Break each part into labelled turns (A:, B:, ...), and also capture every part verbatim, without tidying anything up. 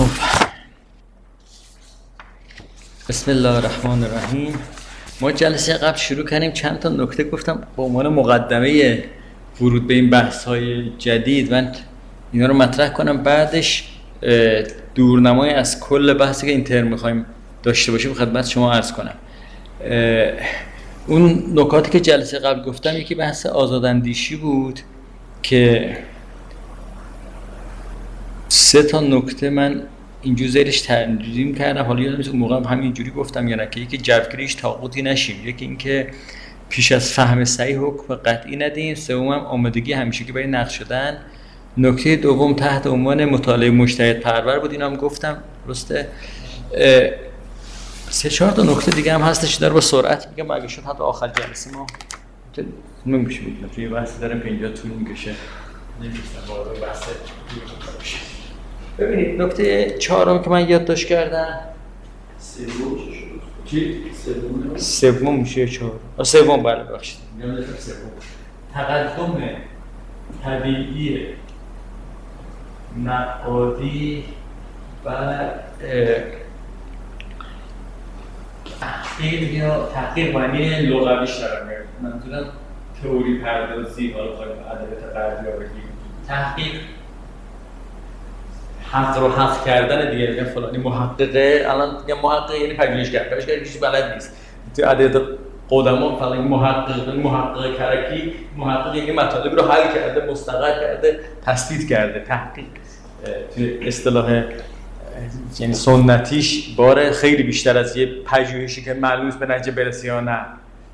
A: خب بسم الله الرحمن الرحیم. ما جلسه قبل شروع کردیم چند تا نکته گفتم به عنوان مقدمه ورود به این بحث‌های جدید من اینا رو مطرح کنم، بعدش دورنمای از کل بحثی که این ترم می‌خوایم داشته باشیم خدمت شما عرض کنم. اون نکاتی که جلسه قبل گفتم یکی بحث آزاداندیشی بود که سه تا نکته من اینجور زیرش تنظیم کردم. حالا یادم نیست اون موقع هم همینجوری گفتم یا نه، که یکی جوگیریش طاغوتی نشیم، یکی اینکه پیش از فهم صحیح حکم قطعی ندیم، سوم هم آمادگی همیشه که برای نقد شدن، نکته دوم تحت عنوان مطالعه مجتهد پرور بود. اینا هم گفتم درسته. سه چهار تا نکته دیگه هم هستش داره با سرعت میگم، اگه شد حتی آخر جلسه ما نمیشه میگم توی بحث دارم پنجاه طول میکشه نمیستم وارد بحث بشه. ببینید نکته چهارم که من یادداشت کردم
B: سوم
A: چی؟
B: سوم
A: سوم میشه چهار. آ سوم بله بخشید. میگم سوم. تقدم طبیعی نقادی و تحقیق یا تحقیق معنی لغویش دارم میگم. منظورم تئوری پردازی، حالا خواهیم ادبیات غربی رو بگیم. تحقیق حق رو حق کردن دیگه، میگن فلانی محققه، الان میگن محقق یعنی پژوهشگر، پژوهشگر هیچ بلد نیست. تو ادبیات قدما فلانی محقق، محقق کرکی، محقق یعنی مطالب رو حل کرده، مستقر کرده، تثبیت کرده. تحقیق تو اصطلاح یعنی سنتیش باره خیلی بیشتر از یه پژوهشی که معلومه به نتیجه برسه یا نه.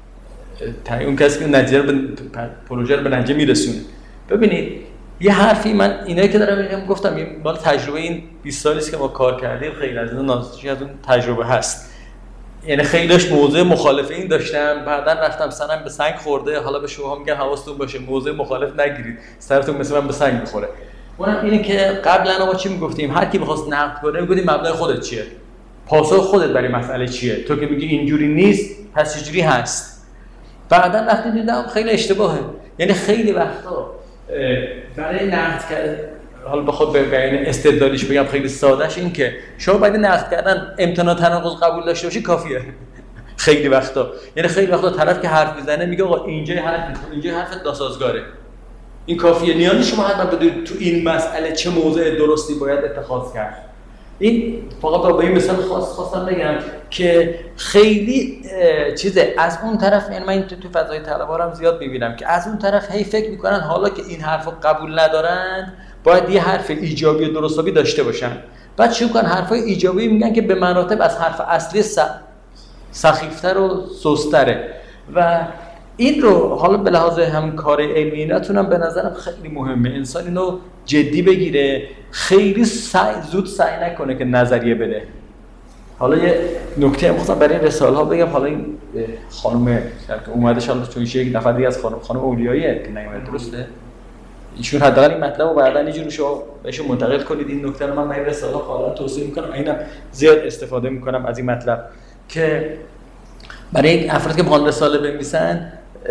A: اون کسی که نتیجه رو به پروژه رو به نتیجه میرسونه. ببینید یه حرفی من اینایی که دارم میگم گفتم یه مال تجربه این بیست سالی است که ما کار کردیم، خیلی از اون نازشی از اون تجربه هست. یعنی خیلیش موضوع مخالف این داشتم، بعداً رفتم سرم به سنگ خورده. حالا به شما میگم حواستون باشه موضوع مخالف نگیرید، سرتون مثل من به سنگ میخوره. اونم اینه که قبلا ما چی میگفتیم؟ هر کی بخواست نقد کنه میگفتیم مبنای خودت چیه؟ پاسخ خودت برای مسئله چیه؟ تو که میگی اینجوری نیست پس چجوری هست؟ بعداً وقتی دیدم خیلی اشتباهه. یعنی خیلی وقتا برای نقد کردن، حالا بخواد به بیان استدلالیش بگم خیلی سادهش این که شما باید نقد کردن امتناع تناقض قبول داشته باشی کافیه. خیلی وقتا یعنی خیلی وقتا طرف که حرف میزنه میگه آقا اینجا حرف میزنه، اینجا حرفت ناسازگاره، این کافیه. نیاز شما حتما بدونید تو این مسئله چه موضع درستی باید اتخاذ کرد. این فقط با این مثال خاص خواستم بگم که خیلی چیزه از اون طرف. یعنی من تو تو فضای طلبه‌ام زیاد می‌بینم که از اون طرف هی فکر می‌کنن حالا که این حرفو قبول ندارن باید یه حرف ایجابی و درستابی داشته باشن. بعد چی می‌کنن؟ حرفای ایجابی میگن که به مراتب از حرف اصلی سخیفتر و سست‌تره. و این رو حالا به لحاظ هم کار علمی نتونم به نظرم خیلی مهمه انسان اینو جدی بگیره، خیلی سعی زود سعی نکنه که نظریه بده. حالا یه نکته هم خواستم برای این رساله ها بگم. حالا این خانم که اومده شالا چون یک نفر دیگه از خانم خانم اولیاییه که نیومده درسته، ایشون حداقل این مطلب رو بعداً یه جوری شو بهشون منتقل کنید. این نکته رو من برای رساله ها حالا توصیه میکنم، اینم زیاد استفاده میکنم از این مطلب که برای افرادی که میخوان رساله بنویسن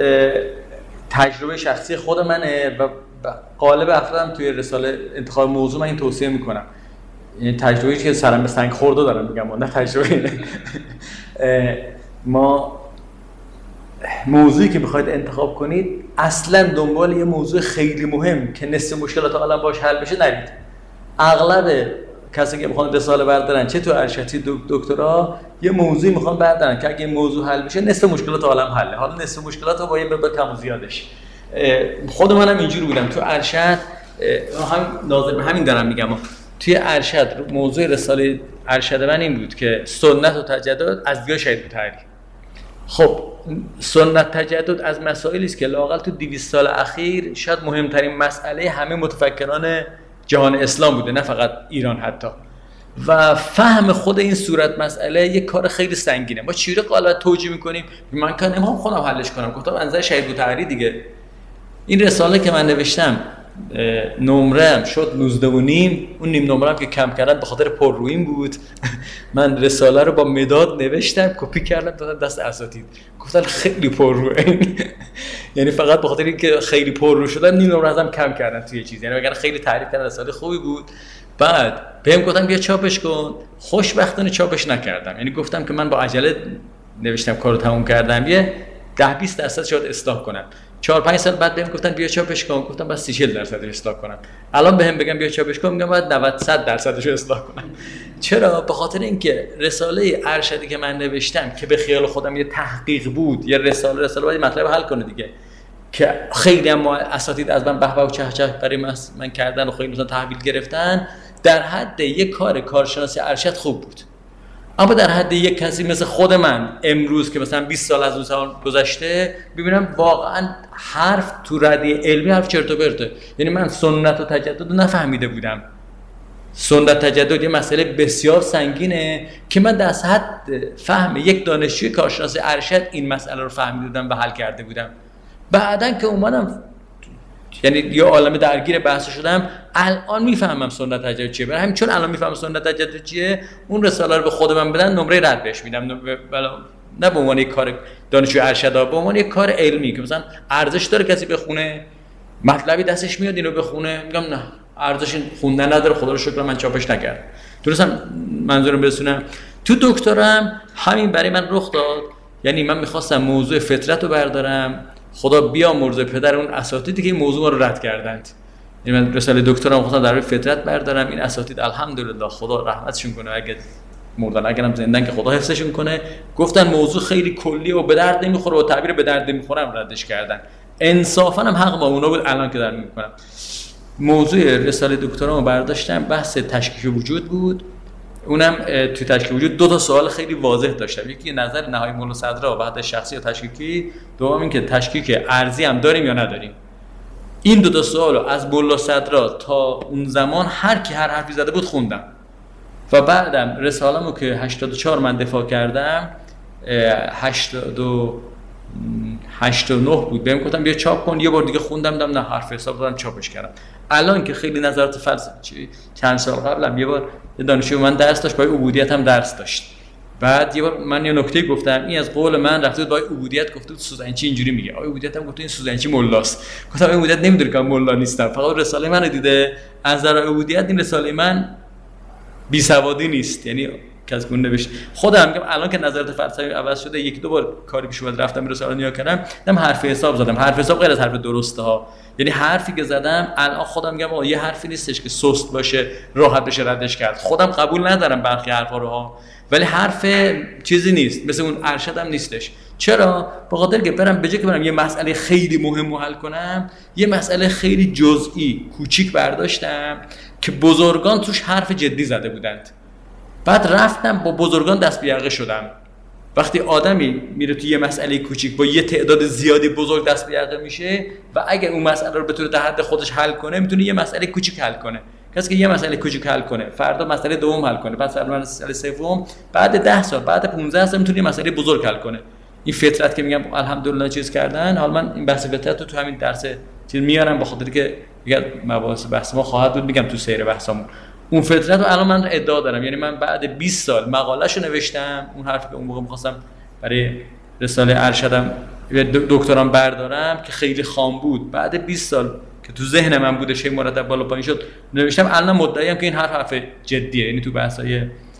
A: تجربه شخصی خود منه و غالب افرادم توی رساله انتخاب موضوع من این توصیه میکنم. یعنی تجربه‌ای که سرم به سنگ خورده دارم میگم، نه تجربه ما موضوعی که بخواید انتخاب کنید اصلا دنبال یه موضوع خیلی مهم که نصف مشکلات عالم باش حل بشه نرید. اغلب کسی که میخوان رساله بردارن چه تو ارشدی دکترا یه موضوعی میخوان بردارن که اگه این موضوع حل بشه نصف مشکلات عالم حله. حالا نصف مشکلات رو با یه مقدار کم و زیادش. خود منم اینجوری بودم تو ارشد، هم ناظر به همین دارم میگم. توی ارشد موضوع رساله ارشد من این بود که سنت و تجدد از دیگه شهید بوتری. خب سنت تجدد از مسائلی است که لااقل تو دویست سال اخیر شاید مهمترین مسئله همه متفکران جهان اسلام بوده، نه فقط ایران حتی. و فهم خود این صورت مسئله یک کار خیلی سنگینه. ما چیره غالبا توجیه میکنیم من که نمیخوام خودم حلش کنم. گفتم انظر شهید بوتری دیگه. این رساله که من نوشتم نمره‌ام شد نوزده و نیم، اون نیم نمره‌ام که کم کردن به خاطر پررویی بود. من رساله رو با مداد نوشتم، کپی کردم دادم دست اساتید، گفتن خیلی پرروه. یعنی فقط به خاطر اینکه خیلی پررو شدن نیم نمره ازم کم کردن توی چیز. یعنی اگر خیلی تعریف کردن رساله خوبی بود بعد بهم گفتم بیا چاپش کن. خوشبختانه چاپش نکردم، یعنی گفتم که من با عجله نوشتم کارو تموم کردم، یه ده بیست درصد شاید اصلاح کنم. چهار پنج سال بعد بهم گفتن بیا چاپش کن، گفتم بس سی چهل درصد اصلاح کنم. الان بهم بگم بیا چاپش کن میگم باید نود صد درصدش رو اصلاح کنم. چرا؟ به خاطر اینکه رساله ارشدی که من نوشتم که به خیال خودم یه تحقیق بود، یه رساله رساله باید مطلب حل کنه دیگه، که خیلی هم اساتید از من بهبه و چهچه برای من کردن و خیلی مثلا تحویل گرفتن، در حد یک کار کارشناسی ارشد خوب بود. اما در حد یک کسی مثل خود من امروز که مثلا بیست سال از اون سال گذشته ببینم واقعا حرف تو ردیه علمی حرف چرت و پرته. یعنی من سنت و تجدد رو نفهمیده بودم. سنت تجدد یه مسئله بسیار سنگینه که من در حد فهم یک دانشجوی کارشناس ارشد این مسئله رو فهمیده بودم و حل کرده بودم. بعدن که اومدم یعنی یه عالمه درگیر بحث شدم، الان میفهمم سنت تجدد چیه. برای همین چون الان میفهمم سنت تجدد چیه، اون رساله رو به خود من بدن نمره رد بهش میدم، نه به عنوان یک کار دانشجوی ارشد، به عنوان یک کار علمی که مثلا ارزش داره کسی بخونه، مطلبی دستش میاد اینو بخونه، میگم نه ارزش خوندن نداره، خدا رو شکر من چاپش نکردم. درستم منظورم برسونم. تو دکترام همین برای من رخ داد. یعنی من میخواستم موضوع فطرت رو بردارم، خدا بیامرزه پدر اون اساتیدی که این موضوع رو رد کردند. یعنی من رساله دکترام خواستم در فطرت بردارم، این اساتید الحمدلله خدا رحمتشون کنه، اگه مردن اگرم زندن که خدا حفظشون کنه، گفتن موضوع خیلی کلیه و به درد نمیخوره و تعبیر به درد نمیخورم ردش کردن. انصافا هم حق با اونا بود. الان که دارم میکنم موضوع رساله دکترامو برداشتم، بحث تشکیک وجود بود. اونم تو تشکیک وجود دو تا سوال خیلی واضح داشتم، یکی نظر نهایی مولا صدرا بعد شخصی یا تشکیکی، دوم این که تشکیک ارضی هم داریم یا نداریم. این دو تا سوالو از مولا صدرا تا اون زمان هر کی هر حرفی زده بود خوندم و بعدم رساله‌مو که هشتاد و چهار من دفاع کردم، هشتاد و نه بود، بهم گفتم بیا چاپ کن. یه بار دیگه خوندم، دیدم نه حرف حساب دادم چاپش کردم. الان که خیلی نظرات فلسفی چند سال قبلم یه بار یه دانشجو من درس داشت، با عبودیت هم درس داشت. بعد یه بار من یه نکته گفتم، این از قول من رفته بود با عبودیت گفته بود سوزنچی اینجوری میگه، آقا عبودیت هم گفته این سوزنچی مولاست. گفتم عبودیت نمیدونه که مولا نیستم، فقط رساله منو دیده. از نظر عبودیت این رساله من بی سوادی نیست، یعنی کس گونه نوشت. خودم میگم الان که نظرات فلسفی عوض شده، یک دو بار کاری پیش اومد رفتم رساله نیا کردم، دیدم حرف حساب زدم. حرف حساب غیر از حرف درسته ها، یعنی حرفی که زدم الان خودم میگم آقا یه حرفی نیستش که سست باشه راحت بشه ردش کرد. خودم قبول ندارم برخی حرفا رو ها، ولی حرف چیزی نیست مثل اون ارشدم نیستش. چرا؟ به خاطر که برم به جای که برم یه مسئله خیلی مهم رو حل کنم، یه مسئله خیلی جزئی کوچیک برداشتم که بزرگان توش حرف جدی زده بودند. بعد رفتم با بزرگان دست به یقه شدم. وقتی آدمی میره توی یه مسئله کوچیک با یه تعداد زیادی بزرگ دست به یقه میشه و اگر اون مسئله رو بتونه در حد خودش حل کنه، میتونه یه مسئله کوچیک حل کنه. کسی که یه مسئله کوچیک حل کنه، فردا مسئله دوم حل کنه، بعد فردا مسئله سوم، بعد ده سال، بعد پانزده سال میتونه یه مسئله بزرگ حل کنه. این فطرت که میگم الحمدلله چیز کردن. حالا من این بحث فطرت رو تو همین درس چیز میارم، به خاطر که دیگه مباحث بحث ما خواهد بود، میگم تو سیر بحثمون. اون فطرت رو الان من ادعا دارم، یعنی من بعد بیست سال مقالهشو نوشتم، اون حرفی که اون موقع می‌خواستم برای رساله ارشدم دکترام بردارم که خیلی خام بود، بعد بیست سال که تو ذهن من بوده شی مرتب بالا پایین شد نوشتم. الان مدعیم که این حرف حرف جدیه، یعنی تو بحث‌های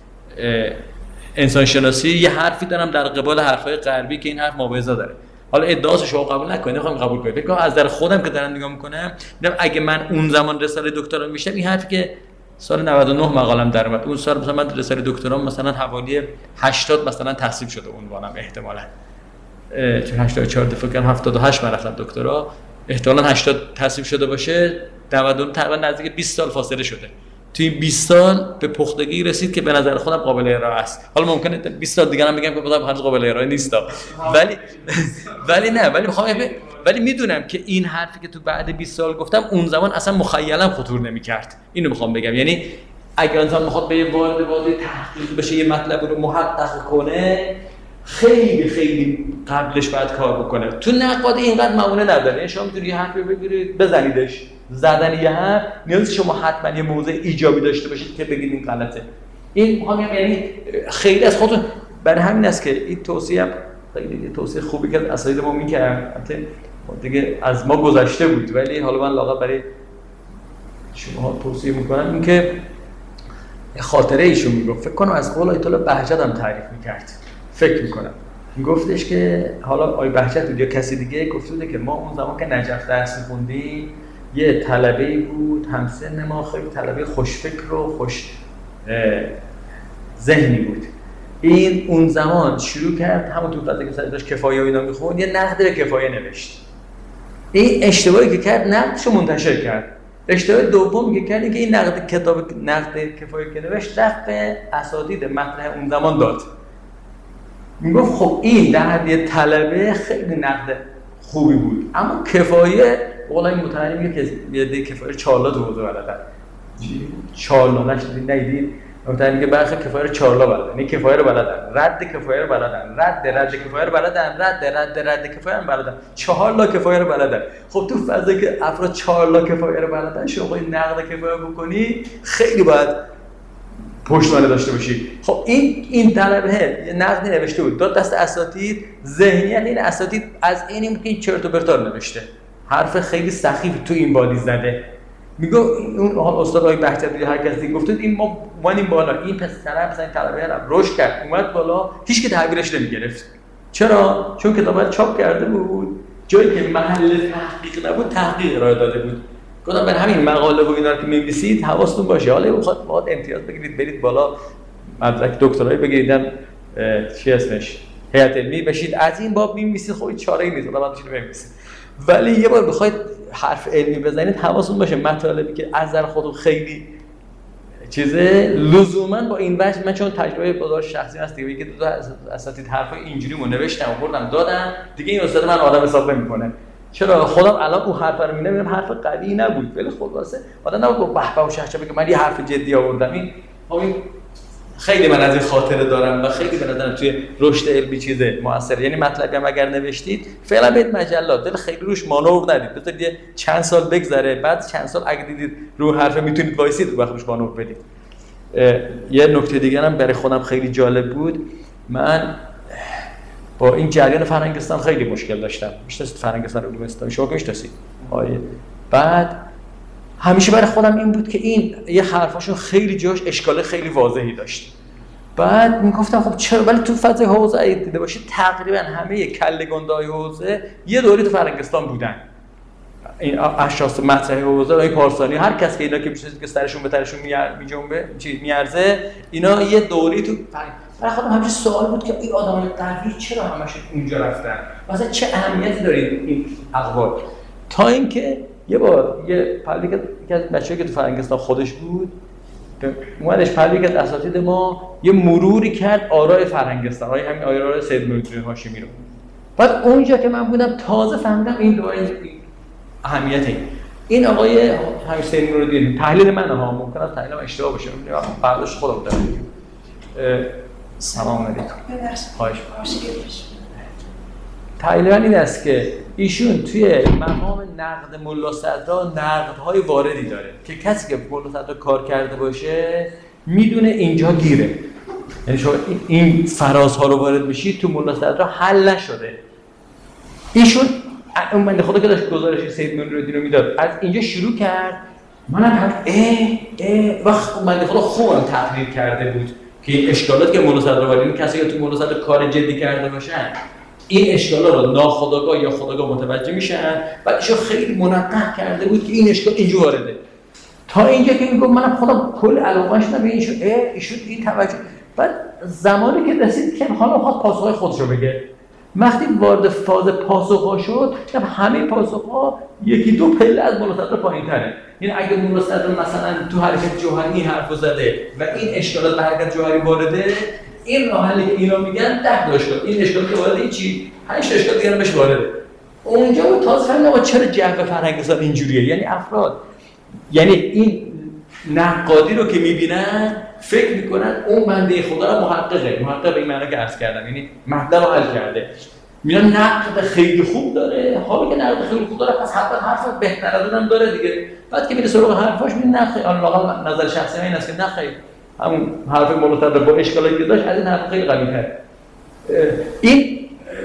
A: انسان شناسی یه حرفی دارم در قبال حرفای غربی که این حرف مبارزه داره. حالا ادعاشو شما قبول نکنید، نمیخوام قبول کنید. فکر کنم از در خودم که دارم نگاه میکنم، میگم اگه من اون زمان رساله دکترا میشم، این حرفی که سال نود و نه مقالم در اومد، اون سال مثلا من رساله دکترام مثلا حوالی هشتاد مثلا تصویب شده عنوانم احتمالاً، چون هشتاد و چهار دفعه کردم، هفتاد و هشت من رفتم دکترا، احتمالاً هشتاد تصویب شده باشه، نود و نه تقریبا نزدیک بیست سال فاصله شده. تو این بیست سال به پختگی رسید که به نظر خودم قابل ارائه است. حالا ممکنه بیست سال دیگه هم بگم که خودم هنوز قابل ارائه نیست، ولی ولی نه ولی میخوام ولی میدونم که این حرفی که تو بعد بیست سال گفتم اون زمان اصلا مخیلم خطور نمیکرد. اینو میخوام بگم، یعنی اگر انسان میخواد به وارد وارد تحقیق بشه، یه مطلب رو محقق کنه، خیلی خیلی قبلش باید کار بکنه. تو نقاد اینقدر معونه نداره. شما میتونید یه حرفی بگیرید بزنیدش. زدن یه حرف نیاز شما حتما یه موضع ایجابی داشته باشید که بگید این غلطه. این میخوام یعنی خیلی از خودتون، برای همین است که این توصیه هم خیلی توصیه خوبی که اساتید ما میکردن، البته دیگه از ما گذشته بود، ولی حالا من لااقل برای شما توصیه میکنم این که خاطره ایشون میگفت، فکر کنم از قول آیت الله بهجت هم تعریف میکرد، فکر میکنم میگفتش که حالا آی بهجت بود یا کسی دیگه گفته بوده که ما اون زمان که نجف درس می‌خوندیم یه طلبه‌ای بود همسن ما، خیلی طلبه خوشفکر و خوش ذهنی بود. این اون زمان شروع کرد همون تو فضایی که سر داشت کفایه و اینا میخوند یه نقد به کفایه نوشت. این اشتباهی که کرد نقدشو منتشر کرد. اشتباه دومی که کرد این که این نقد کتاب نقد کفایه که نوشت رفت به اساتید مطرح اون زمان داد. میگفت خب این در حد یه طلبه خیلی نقد خوبی بود، اما کفایه قولای متعلم میگه که یه کفایه چارلا تو حوزه بلدن. چی؟ چارلا نشدید ندید؟ مثلا میگه برخی کفایه رو چارلا بلدن، این کفایه رو بلدن، رد کفایه رو بلدن، رد رد کفایه رو بلدن، رد رد رد کفایه رو بلدن، چهار لا کفایه رو بلدن. خب تو فضایی که افراد چهار لا کفایه رو بلدن شما این نقد کفایه بکنی خیلی باید پشتوانه داشته باشی. خب این این طلبه یه نقدی نوشته بود داد دست اساتید، ذهنیت این اساتید از اینی بود که این چرت و پرتا نوشته، حرف خیلی سخیف تو این بادی زده. میگه اون حال استاد آقای بهجتی هر کسی گفته این ما اومدیم بالا، این پسر مثلا این طلبه هم رشد کرد اومد بالا، هیچ کی تحویلش نمیگرفت. چرا؟ چون کتاب چاپ کرده بود، جایی که محل تحقیق نبود تحقیق ارائه داده بود. گفتم برای همین مقاله و اینا رو که می‌نویسید حواستون باشه، حالا بخواد باید امتیاز بگیرید برید بالا مدرک دکترایی بگیریدم چی اسمش هیئت علمی بشید، از این باب می‌نویسید خب چاره‌ای نیست آدم بشه بنویسید. ولی یه بار بخواید حرف علمی بزنید حواستون باشه مطالبی که از نظر خودتون خیلی چیزه لزوما با این وجه، من چون تجربه بازار شخصی هست دیگه، که دو تا اساتید حرفای اینجوری مو نوشتم و بردم دادم دیگه، این استاد من آدم حساب نمی‌کنه. چرا خودم الان اون حرف رو می‌بینم حرف قوی نبود، ولی خلاصه آدم نبود با به به و شهشه بگه من یه حرف جدی آوردم. این خب این خیلی من از این خاطره دارم و خیلی به نظرم توی رشد علمی چیزه موثر. یعنی مطلبی هم اگر نوشتید فعلا برید مجلات، دل خیلی روش مانور ندید، بذارید یه چند سال بگذره، بعد چند سال اگه دیدید رو حرف میتونید وایسید رو روش مانور بدید. یه نکته دیگه هم برای خودم خیلی جالب بود، من با این جریان فرهنگستان خیلی مشکل داشتم. میشناسید فرهنگستان علوم اسلامی؟ شما که میشناسید. آیه بعد همیشه برای خودم این بود که این یه حرفاشون خیلی جاش اشکال خیلی واضحی داشت. بعد میگفتم خب چرا، ولی تو فضای حوزه دیده باشید تقریبا همه کله گندای حوزه یه دوری تو فرهنگستان بودن. این اشخاص مطرح حوزه و این پارسانی هر کس که اینا که میشناسید که سرشون به ترشون میجنبه چی میارزه، اینا یه دوری تو فرهنگ. برای خودم همیشه سوال بود که این آدمای قوی چرا همشون اونجا رفتن؟ مثلا چه اهمیتی دارید این اقوال؟ تا اینکه یه بار یه پهلوی که از بچه‌ای که تو فرهنگستان خودش بود اومدش پهلوی که از اساتید ما یه مروری کرد آراء فرهنگستان، آراء همین آراء سید نورالدین هاشمی رو. بعد اونجا که من بودم تازه فهمیدم این دوره اهمیت این این آقای همین سید نورالدین، تحلیل من ها ممکن است تحلیلم اشتباه باشه، برداشت خودم دارم. سلام علیکم. خواهش تحلیل من این است که ایشون توی مقام نقد ملا صدرا نقدهای واردی داره که کسی که ملا صدرا کار کرده باشه میدونه اینجا گیره، یعنی شما این فرازها رو وارد میشید تو ملا صدرا حل نشده. ایشون اون بنده خدا که داشت گزارش سید نورالدین رو میداد از اینجا شروع کرد، منم هم اه اه وقت بنده خدا خوبم تحلیل کرده بود که این اشکالات که ملا صدرا وارد، این کسی که تو ملا صدرا کار جدی کرده باشن این اشکالا رو ناخودآگاه یا خودآگاه متوجه میشن. بعد ایشون خیلی منقح کرده بود که این اشکال اینجا وارده، تا اینجا که میگم منم خودم کل علاقه‌اش نبی ایشون اه ایشون این توجه. بعد زمانی که رسید که حالا خواست پاسخهای خودش رو بگه، وقتی وارد فاز پاسخ‌ها شد که همه پاسخ‌ها یکی دو پله از ملا صدرا پایین‌تره. یعنی اگه ملا صدرا مثلا تو حرکت جوهری حرف زده و این اشکالات به حرکت جوهری وارده، این راه حلی که اینا میگن ده اشکال، این اشکال که وارده چی؟ هشت اشکال دیگه بهش وارده. اونجا بود تازه فهمیدم چرا جو فرهنگستان اینجوریه. یعنی افراد یعنی این نقادی رو که میبینن فکر میکنن اون بنده خدا رو محققه، محقق به این معنی که عرض کردم، یعنی مطلب رو حل کرده. میگن نقد خیلی خوب داره، حالا که نقد خیلی خوب داره پس حتما حرف بهتر از اونم داره دیگه. بعد که میره سراغ حرفاش میگه نه خیلی، واقعا نظر شخصی من این است که نه خیلی همون حرف مولوی با اشکالاتی که داشت از این حرف خیلی قوی‌تره. این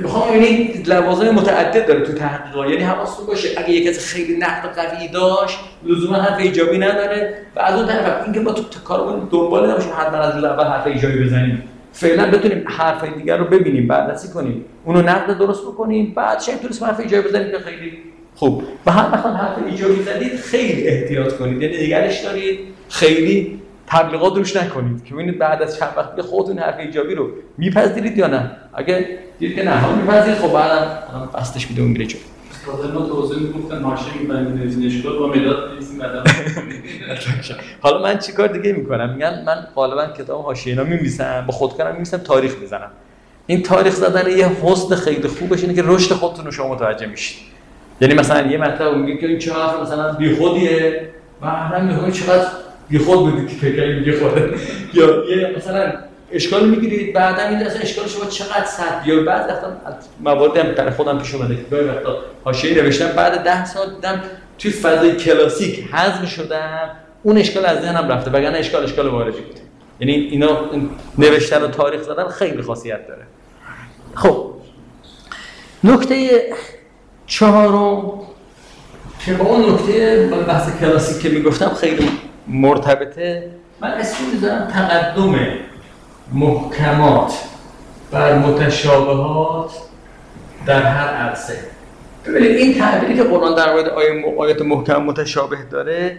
A: میخوام ببینید لوازم متعدد داره تو تحقیقات، یعنی حواستون باشه اگه یک کسی خیلی نقد قوی داشت لزوما حرف ایجابی نداره و از اون طرف اینکه ما تو کارمون دنبال نباشیم حتما از اول حرف ایجابی بزنیم، فعلا بتونیم حرفای دیگر رو ببینیم بررسی کنیم اونو نقد درست بکنیم، بعد شاید تونست حرف ایجابی بزنیم که خیلی خوب. و هر وقت حرف ایجابی زدید خیلی احتیاط کنید، یعنی نگرش دارید، خیلی تبلیغات روش نکنید که ببینید بعد از چند وقت که خودتون حرف ایجابی رو میپذیرید یا نه. اگه دیدید که نه ها میپذیرید خب بعدم بستش میده اون میره جلو.
B: استاد ما توضیح میگفتن ماشین می‌بندید نشکار با مداد بنویسیم بعدا.
A: حالا من چیکار دیگه میکنم؟ میگم من غالبا کتاب حاشیه‌ای می‌نویسم، با خودکارم می‌نویسم، تاریخ میزنم. این تاریخ زدن یه حسن خیلی خوبش اینه که رشد خودتون رو شما متوجه میشید. یعنی مثلا یه مطلب میگه که این چه حرف مثلا بیخودیه، بعدم میگه چقدر بیخود بودید که فکر میگه خوده، یا یه مثلا اشکال میگیرید بعدا این اصلا اشکال شما چقدر سخت، یا بعد وقتا مواردی هم در خودم پیش اومده که گاهی وقتا حاشیه‌ای نوشتم بعد ده سال دیدم توی فضای کلاسیک حذف شدم، اون اشکال از ذهنم رفته، وگرنه اشکال اشکال واردی بود. یعنی اینا نوشتن و تاریخ زدن خیلی خاصیت داره. خب نکته چهارم که با اون نکته بحث کلاسیک که میگفتم خیلی مرتبطه، من اسم میذارم تقدم محکمات بر متشابهات در هر عرصه. ببینید این تعبیری که قرآن در مورد آیات محکم متشابه داره،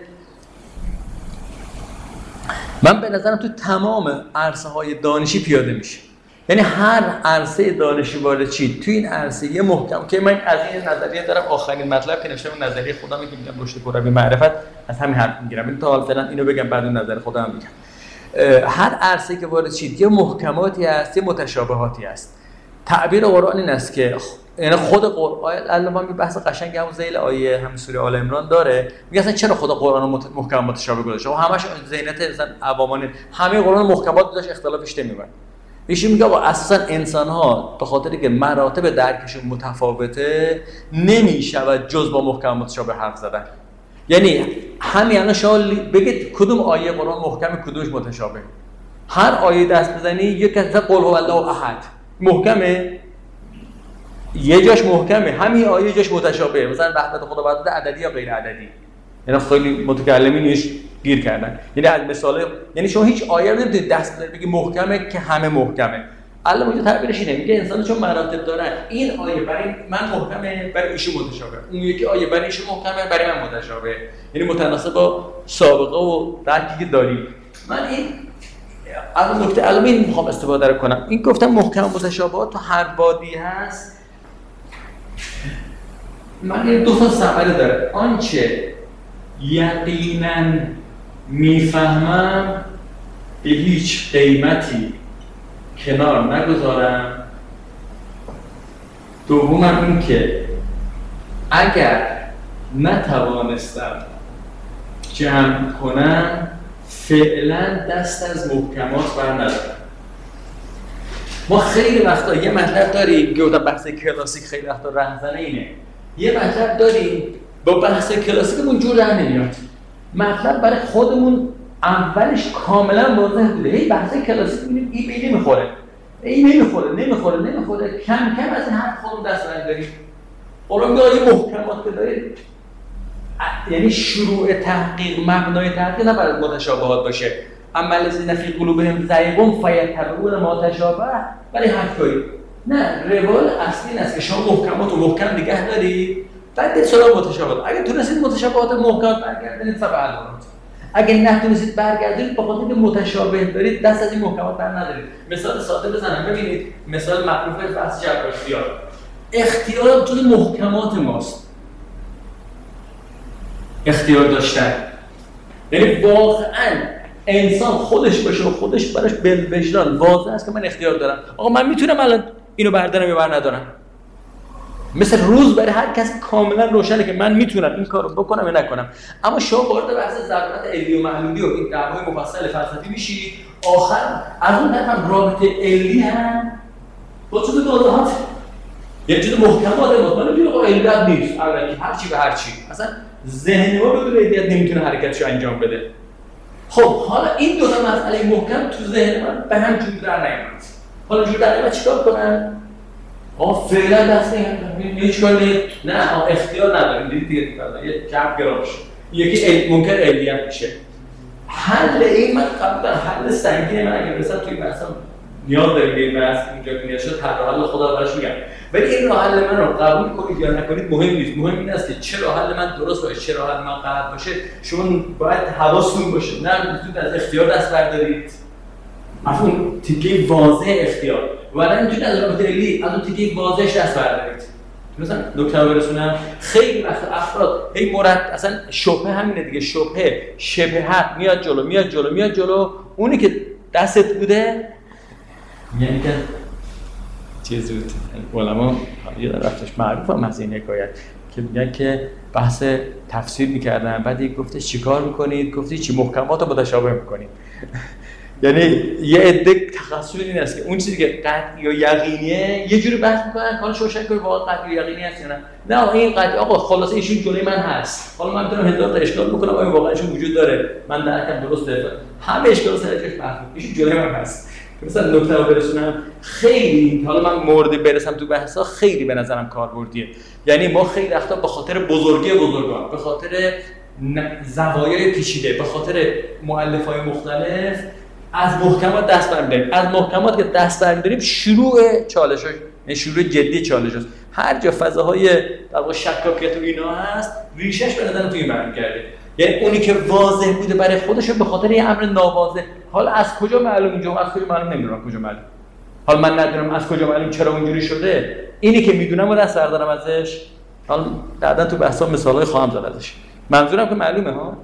A: من به نظرم تو تمام عرصه های دانشی پیاده میشه. یعنی هر عرصه دانشی وارد چی تو این عرصه یه محکم که من از این نظریه دارم، آخرین مطلب که نوشتم نظریه خودم که میگم رشد کروی معرفت، از همین حرف میگیرم. این تا حالا فعلا اینو بگم بعد اون نظر خودم میگم. هر عرصه که وارد چی یه محکماتی هست، یه متشابهاتی هست. تعبیر قرآن این است که یعنی خود قرآن الان می بحث قشنگ همون ذیل آیه هم سوره آل عمران داره، میگه اصلا چرا خدا قرآن رو محکم متشابه گذاشته و همش ذهنیت مثلا عوامان همه قرآن محکمات گذاشت اختلافش نمیاد. ایشون میگه با اساسا انسان ها به خاطر که مراتب درکشون متفاوته نمیشود جز با محکم متشابه حرف زدن. یعنی همین الان شما بگید کدوم آیه قرآن محکم کدومش متشابه، هر آیه دست بزنی یک از قل هو الله احد محکمه، یه جاش محکمه، همین آیه جاش متشابه، مثلا وحدت خدا وحدت عددی یا غیر عددی. یعنی خیلی متکلمین نیش گیر کردن. یعنی از مثال یعنی شما هیچ آیه رو نمیتونید دست بزنید بگی محکمه که همه محکمه. الله اونجا تعبیرش اینه، میگه انسان چون مراتب دارن، این آیه برای من محکمه برای ایشون متشابه، اون یکی آیه برای ایشون محکمه برای من متشابه، یعنی متناسب با سابقه و درکی که داریم. من این الان نکته علمی این میخوام استفاده رو کنم. این گفتم محکم متشابهات تو هر بادی هست. من این دو تا ثمره داره. آنچه یقینا میفهمم به هیچ قیمتی کنار نگذارم. دومم این که اگر نتوانستم جمع کنم فعلا دست از محکمات بر ندارم. ما خیلی وقتا یه مطلب داریم که بحث کلاسیک خیلی وقتا رهزنه اینه، یه مطلب داریم با بحث کلاسیکمون جور در نمیاد. مطلب برای خودمون اولش کاملا واضح بوده، هی بحث کلاسیک می‌بینیم این به این نمیخوره، این نمیخوره نمیخوره نمیخوره کم کم از این حرف خودمون دست برداریم. حالا میگه یه محکمات که دارید، یعنی شروع تحقیق، مبنای تحقیق نباید متشابهات باشه. اما الذین فی قلوبهم زیغ فیتبعون ما تشابه برای حرف کنید. نه، روال اصلی این است که شما محکمات رو محکم نگه دارید، بعد به سراغ متشابهات. اگه تونستید متشابهات محکم برگردونید فبالعکس، اگه نتونستید برگردونید به خاطر اینکه متشابه دارید دست از این محکمات بر ندارید. مثال ساده بزنم، ببینید مثال معروف بحث جبر اختیار. اختیار جز محکمات ماست. اختیار داشتن یعنی واقعاً انسان خودش باشه و خودش براش بالوجدان واضح است که من اختیار دارم. آقا من میتونم الان اینو بردارم یا بر ندارم. مثل روز برای هر کسی کاملا روشنه که من میتونم این کارو بکنم یا نکنم. اما شما وارد بحث ضرورت علی و معلولی و این دعوای مفصل فلسفی میشید، آخر از اون طرف هم رابطه علی هم با چیز واضحات، یه چیز محکمات مطمئن میگه آقا علیت نیست، الکی هر چی به هر چی. اصلا ذهن ما بدون علیت نمیتونه حرکتشو انجام بده. خب حالا این دو تا مسئله محکم تو ذهن من به هم جور در نیامد. حالا جور در نیامد چیکار کنم؟ آه فعلا دست این هیچ کاری نه اختیار نداریم دیدید دیگه دیگه یه کم گرامش یکی ممکن علیت میشه. حل این من قبل در حل سنگین من اگه مثلا توی بحثم نیاز داریم به این بحث اینجا که نشد هر حل خدا براش میگم، ولی این راه حل من رو قبول کنید یا نکنید مهم نیست. مهم این است که چه راه حل من درست باشه چه راه حل من غلط باشه. شما باید حواستون باشه نه میتونید از اختیار دست بردارید از اون تیکه واضح اختیار ولی اینجوری از رابطه علی از اون تیکه واضحش دست بردارید. مثلا دکتر برسونم خیلی وقت افراد هی مرد اصلا شبهه همینه دیگه، شبهه شبهه میاد جلو میاد جلو میاد جلو اونی که دستت بوده یعنی که چیز بود. علما یه رفتش معروف هم از این حکایت که میگن که بحث تفسیر میکردن بعد یک گفته چیکار میکنید؟ گفته چی محکمات رو متشابه میکنید. یعنی یه عده تخصص این است که اون چیزی که قطعی و یقینیه یه جوری بحث میکنن کارو شوشن کنه واقعا قطعی و یقینی هست یا نه. نه این قطعی آقا خلاصه ایشون جلوی من هست. حالا من میتونم هزار تا اشکال بکنم آیا واقعا ایشون وجود داره من درکم درسته همه اشکال سرچش محدود ایشون جلوی من هست. مثلا نکته رو برسونم خیلی حالا من موردی برسم تو بحثا خیلی به نظرم کاربردیه. یعنی ما خیلی وقتا به خاطر بزرگی بزرگان به خاطر زوایای پیچیده به خاطر مؤلفه‌های مختلف از محکمات دست برمی‌داریم. از محکمات که دست برمی‌داریم شروع چالش‌ها شروع جدی چالش است. هر جا فضاهای در واقع شکاکیت و اینا هست ریشش به نظرم تو این برمیگرده. یعنی اونی که واضح بوده برای خودش به خاطر یه امر ناواضح حالا از کجا معلوم اینجا از کجا معلوم نمیدونم کجا معلوم حالا من ندونم از کجا معلوم چرا اونجوری شده اینی که میدونم و دست بردارم ازش. حالا بعداً تو بحثا مثالای خواهم زد ازش. منظورم که معلومه ها.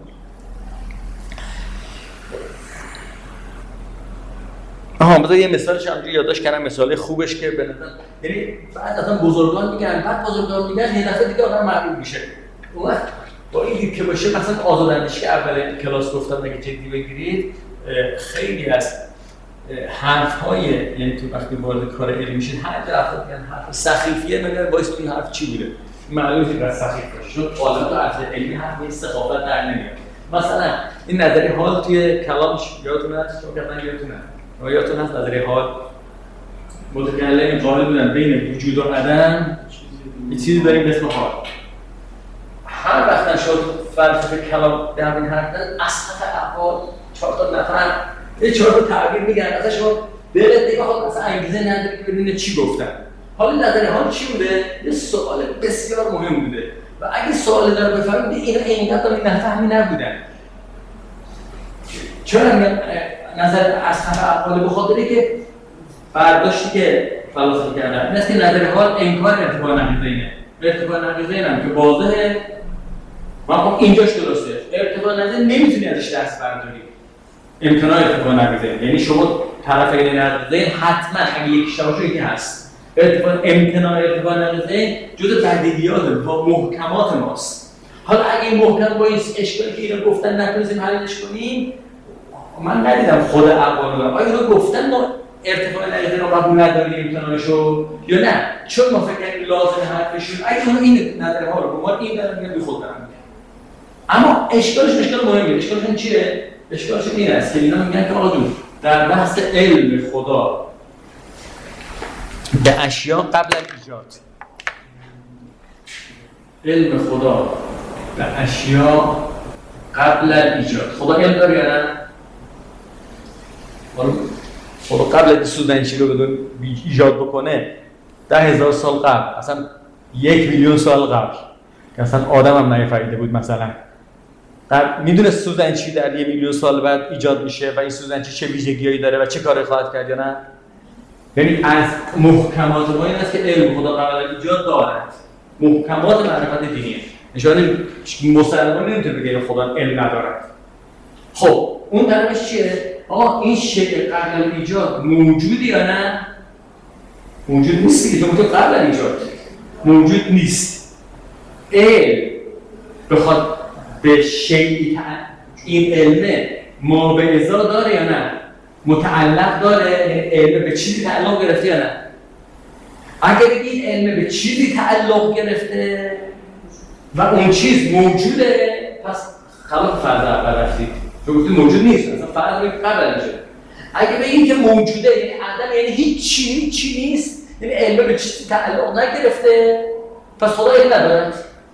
A: آها مثلا یه مثالش همونجوری یادداشت کردم مثال خوبش که به نظر یعنی بعد اصلا بزرگان میگن بعد بزرگان میگن یه دفعه دیگه آدم معلوم میشه. اون وقت با این دید که باشه مثلا آزاداندیشی که اول کلاس گفتم اگه جدی بگیرید خیلی از حرف‌های یعنی تو وقتی وارد کار علمی میشید هر طرف میگن حرف سخیفیه میگن وایس این حرف چی بوده معلومه که سخیف باشه چون قالب از علمی حرف این سخافت در نمیاد. مثلا این نظریه حال توی کلامش یادتون هست چون کردن یادتون هست یادتون هست نظریه حال متکلم قائل بودن بین وجود و عدم یه چیزی داریم به اسم حال. هر وقت شد فلسفه کلام در این حرف زدن اصحاب اقوال چهار تا نفر یه چهار تا تعبیر میگن مثلا شما دلت دیگه خود مثلا انگیزه نداری که ببینید چی گفتن. حالا نظریه حال چی بوده؟ یه سوال بسیار مهم بوده و اگه سوال داره بفهمید اینا اینقدر این نفهمی نبودن. چرا میگن نظر اصحاب اقوال؟ به خاطری که برداشتی که فلسفه کردن این است که نظریه حال انکار ارتفاع نقیضینه. ارتفاع نقیضین هم که واضحه ما خب اینجاش درسته ارتفاع نقیضین نمیتونی ازش دست برداری. امتناع ارتفاع نقیضین یعنی شما طرفین نقیضین حتما اگه یکی شباشه یکی هست. ارتفاع امتناع ارتفاع نقیضین جزء بدیهیات با محکمات ماست. حالا اگه این محکم با این اشکالی که اینا گفتن نتونستیم حلش کنیم من ندیدم خود اقوال رو آیا اینا گفتن ما ارتفاع نقیضین رو قبول نداریم امتناعشو یا نه چون ما فکر کنیم لازم حرفشون اگه اون این نظریه ها رو با ما این دارن میگن بی خود دارن میگن. اما اشکالش اشکال مهمه. اشکالشون چیه؟ اشکالشون این است که اینا میگن که آقا جون در بحث علم خدا به اشیا قبل از ایجاد علم خدا به اشیا قبل از ایجاد خدا علم داره یا نه؟ خدا قبل از سوزنچی رو بدون ایجاد بکنه ده هزار سال قبل اصلا یک میلیون سال قبل که اصلا آدم هم نیافریده بود مثلا میدونه سوزنچی در یک میلیون سال بعد ایجاد میشه و این سوزنچی چه ویژگیایی داره و چه کاری خواهد کرد یا نه؟ یعنی از محکمات ما این است که علم خدا قبل از ایجاد دارد محکمات معرفت دینیه. نشانه مسلمان نمیتونه بگه خدا علم ندارد. خب اون طرفش چیه؟ آه این شیء قبل از ایجاد موجودی یا نه؟ موجود نیست دیگه چون قبل از ایجاد موجود نیست. علم بخواد به شیء این علمه ما به ازا داره یا نه؟ متعلق داره علم به چیزی تعلق گرفته یا نه؟ اگه بگید علم به چیزی تعلق گرفته و اون چیز موجوده پس خلاف فرض اول رفتید چون موجود نیست اصلا فرض قبل میشه. اگه بگید که موجوده یعنی عدم یعنی هیچ چی هیچ چی نیست یعنی علم به چیزی تعلق نگرفته، پس خدا علم نداره.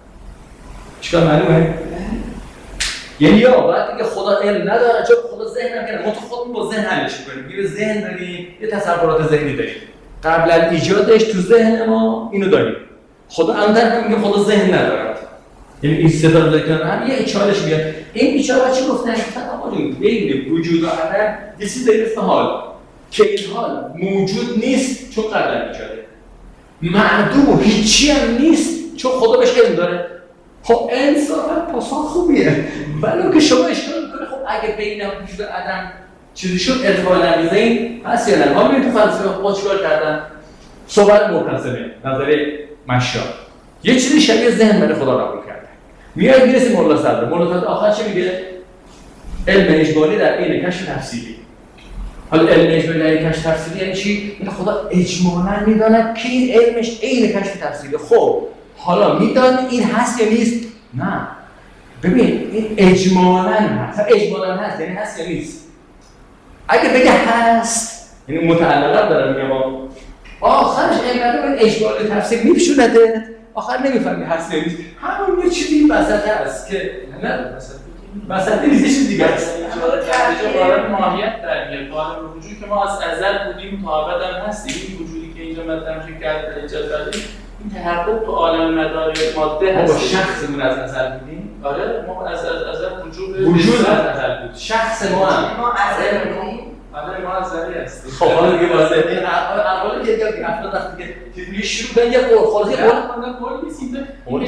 A: چیکار معلومه؟ یعنی یا باید دیگه خدا علم نداره چون خدا ذهن نمیکنه، ما تو خودمون با ذهن حلش میکنیم. یه ذهن داریم، یه تصورات ذهنی داریم. قبل از ایجادش تو ذهن ما اینو داریم. خدا اندر میگه خدا ذهن نداره. یعنی این صدا رو دارن هم یه چالش میاد. این بیچاره چی گفتن؟ گفتن آقا جون بین وجود و عدم یه چیزی داره اسم حال. که این حال موجود نیست چون قبل از ایجاده. معدوم و هیچی هم نیست چون خدا بهش علم داره. خب انصافا پاسخ خوبیه. ولو که شما اشکال میکنه خب اگه بین وجود و عدم چیزی شد ارتباط نمیزه این هست یا نه؟ ما میبینیم تو فلسفه خب چیکار کردن؟ صحبت معتزله نظریه مشا یه چیزی شبیه ذهن برای خدا قبول کرده. میاد میرسه مولا صدر. مولا صدر آخر چی میگه؟ علم اجمالی در عین کشف تفصیلی. حالا علم اجمالی در عین کشف تفصیلی یعنی چی؟ این خدا اجمالاً میداند که این علمش عین کشف تفصیلی. خب حالا میداند این هست یا نیست؟ نه. ببین این اجمالاً هست. اجمالاً هست یعنی هست یا نیست؟ اگه بگه هست یعنی متعلقات داره میگه ما آخرش اینقدر به اجمالی تفسیر میپشونده آخر نمیفهمی هست یا نیست. همون یه چیزی وسط هست که نه وسط نیست یه چیز دیگه هست.
B: اینجا وارد ماهیت در میاد. عالم وجود که ما از ازل بودیم تا ابد هم هستیم. این وجودی که اینجا مطرح میشه کرد ایجاد کردیم این تحقق تو عالم مداریات ماده هست.
A: ما با شخصمون از ازل بودیم.
B: آره ما از ازل وجود
A: وجود از ازل بود. شخص ما هم
C: ما ازل بودیم.
B: آره ما ازلی هستیم.
A: خب حالا دیگه واسه این اولی که دیگه افراد وقتی که چیزی شروع کنن یه قول خلاص یه قول
B: نه قول نیست اینجا.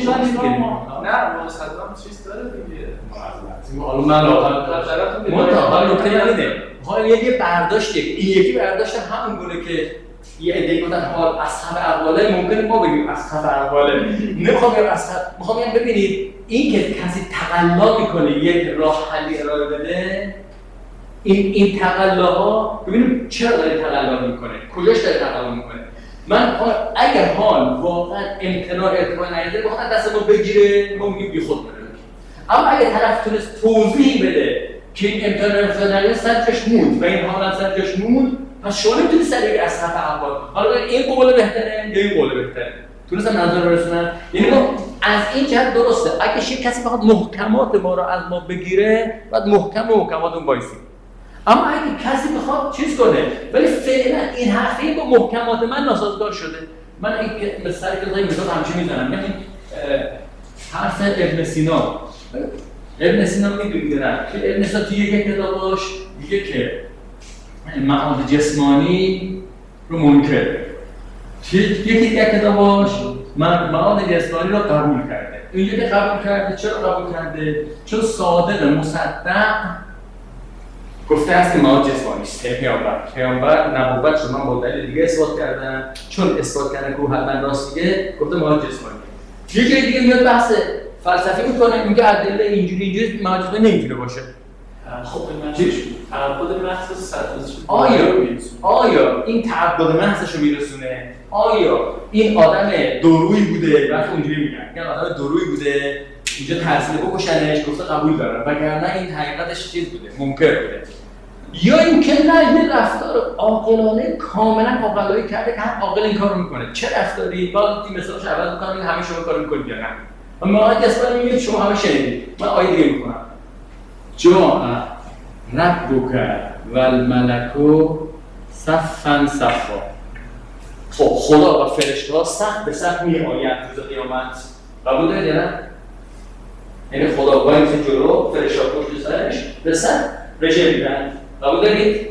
B: نه ما صدام چیز داره دیگه.
A: حالا من آخر ما تا حالا نکته نمیده. حالا یه برداشت این یکی برداشت همون گونه که یه ایده گفتن حال اصحاب اقواله ممکنه ما بگیم اصحاب اقواله نمیخوام بگم اصحاب میخوام بگم ببینید این که کسی تقلا میکنه یک راه حلی ارائه بده این این تقلاها ببینیم چرا داره تقلا میکنه کجاش داره تقلا میکنه. من اگر حال واقعا امتناع ارتباط نداره واقعا دست ما بگیره ما میگیم بیخود بره. اما اگه طرف تونست توضیح بده که این امتناع ارتباط نداره سرش موند و این حال هم سرش موند پس شما نمیتونی سر یک اصحاب اقوال حالا این قول بهتره یا این قول بهتره تونستم نظر رو رسونن. یعنی ما از این جهت درسته اگه شی کسی بخواد محکمات ما رو از ما بگیره بعد محکم و محکمات اون وایسیم. اما اگه کسی بخواد چیز کنه ولی فعلا این حرفی با محکمات من ناسازگار شده. من این مثلا که مثلا همچین میزنم یعنی حرف ابن سینا ابن سینا میگه نه که ابن سینا توی یک کتابش میگه که معاد جسمانی رو منکر یکی دیگه کتابش من معاد جسمانی رو قبول کرده. این یکی قبول کرده چرا قبول کرده؟ چون صادق مصدق گفته است که معاد جسمانی است. پیامبر پیامبر نبوت رو من با دلیل دیگه اثبات کردم چون اثبات کردن که حتما راست میگه گفته معاد جسمانی. یه جای دیگه میاد بحث فلسفی میکنه میگه ادله اینجوری اینجوری معاد جسمانی نمیتونه باشه.
B: خب این چی تعبد محض صدوس
A: آیا آیا این تعبد محضش رو میرسونه؟ آیا این آدم دورویی بوده؟ وقتی اونجوری میگن میگن آدم دورویی بوده اینجا ترسیده بکشنش گفته قبول دارم وگرنه این حقیقتش چیز بوده منکر بوده. یا اینکه نه یه رفتار عاقلانه کاملا عاقلانه کرده که هر عاقل این کارو میکنه. چه رفتاری؟ باید این مثالش عوض میکنم همه شما کارو میکنید یا نه؟ اما آیه اصلا میگه شما همه شنیدید. من آیه دیگه میکنم. جاء ربک و الملک صفا صفا. خب خدا و فرشته‌ها صف به صف میآیند روز قیامت. قبول دارید یا نه؟ یعنی خدا وایس جلو فرشته‌ها پشت سرش به صف رژه میدن. قبول دارید؟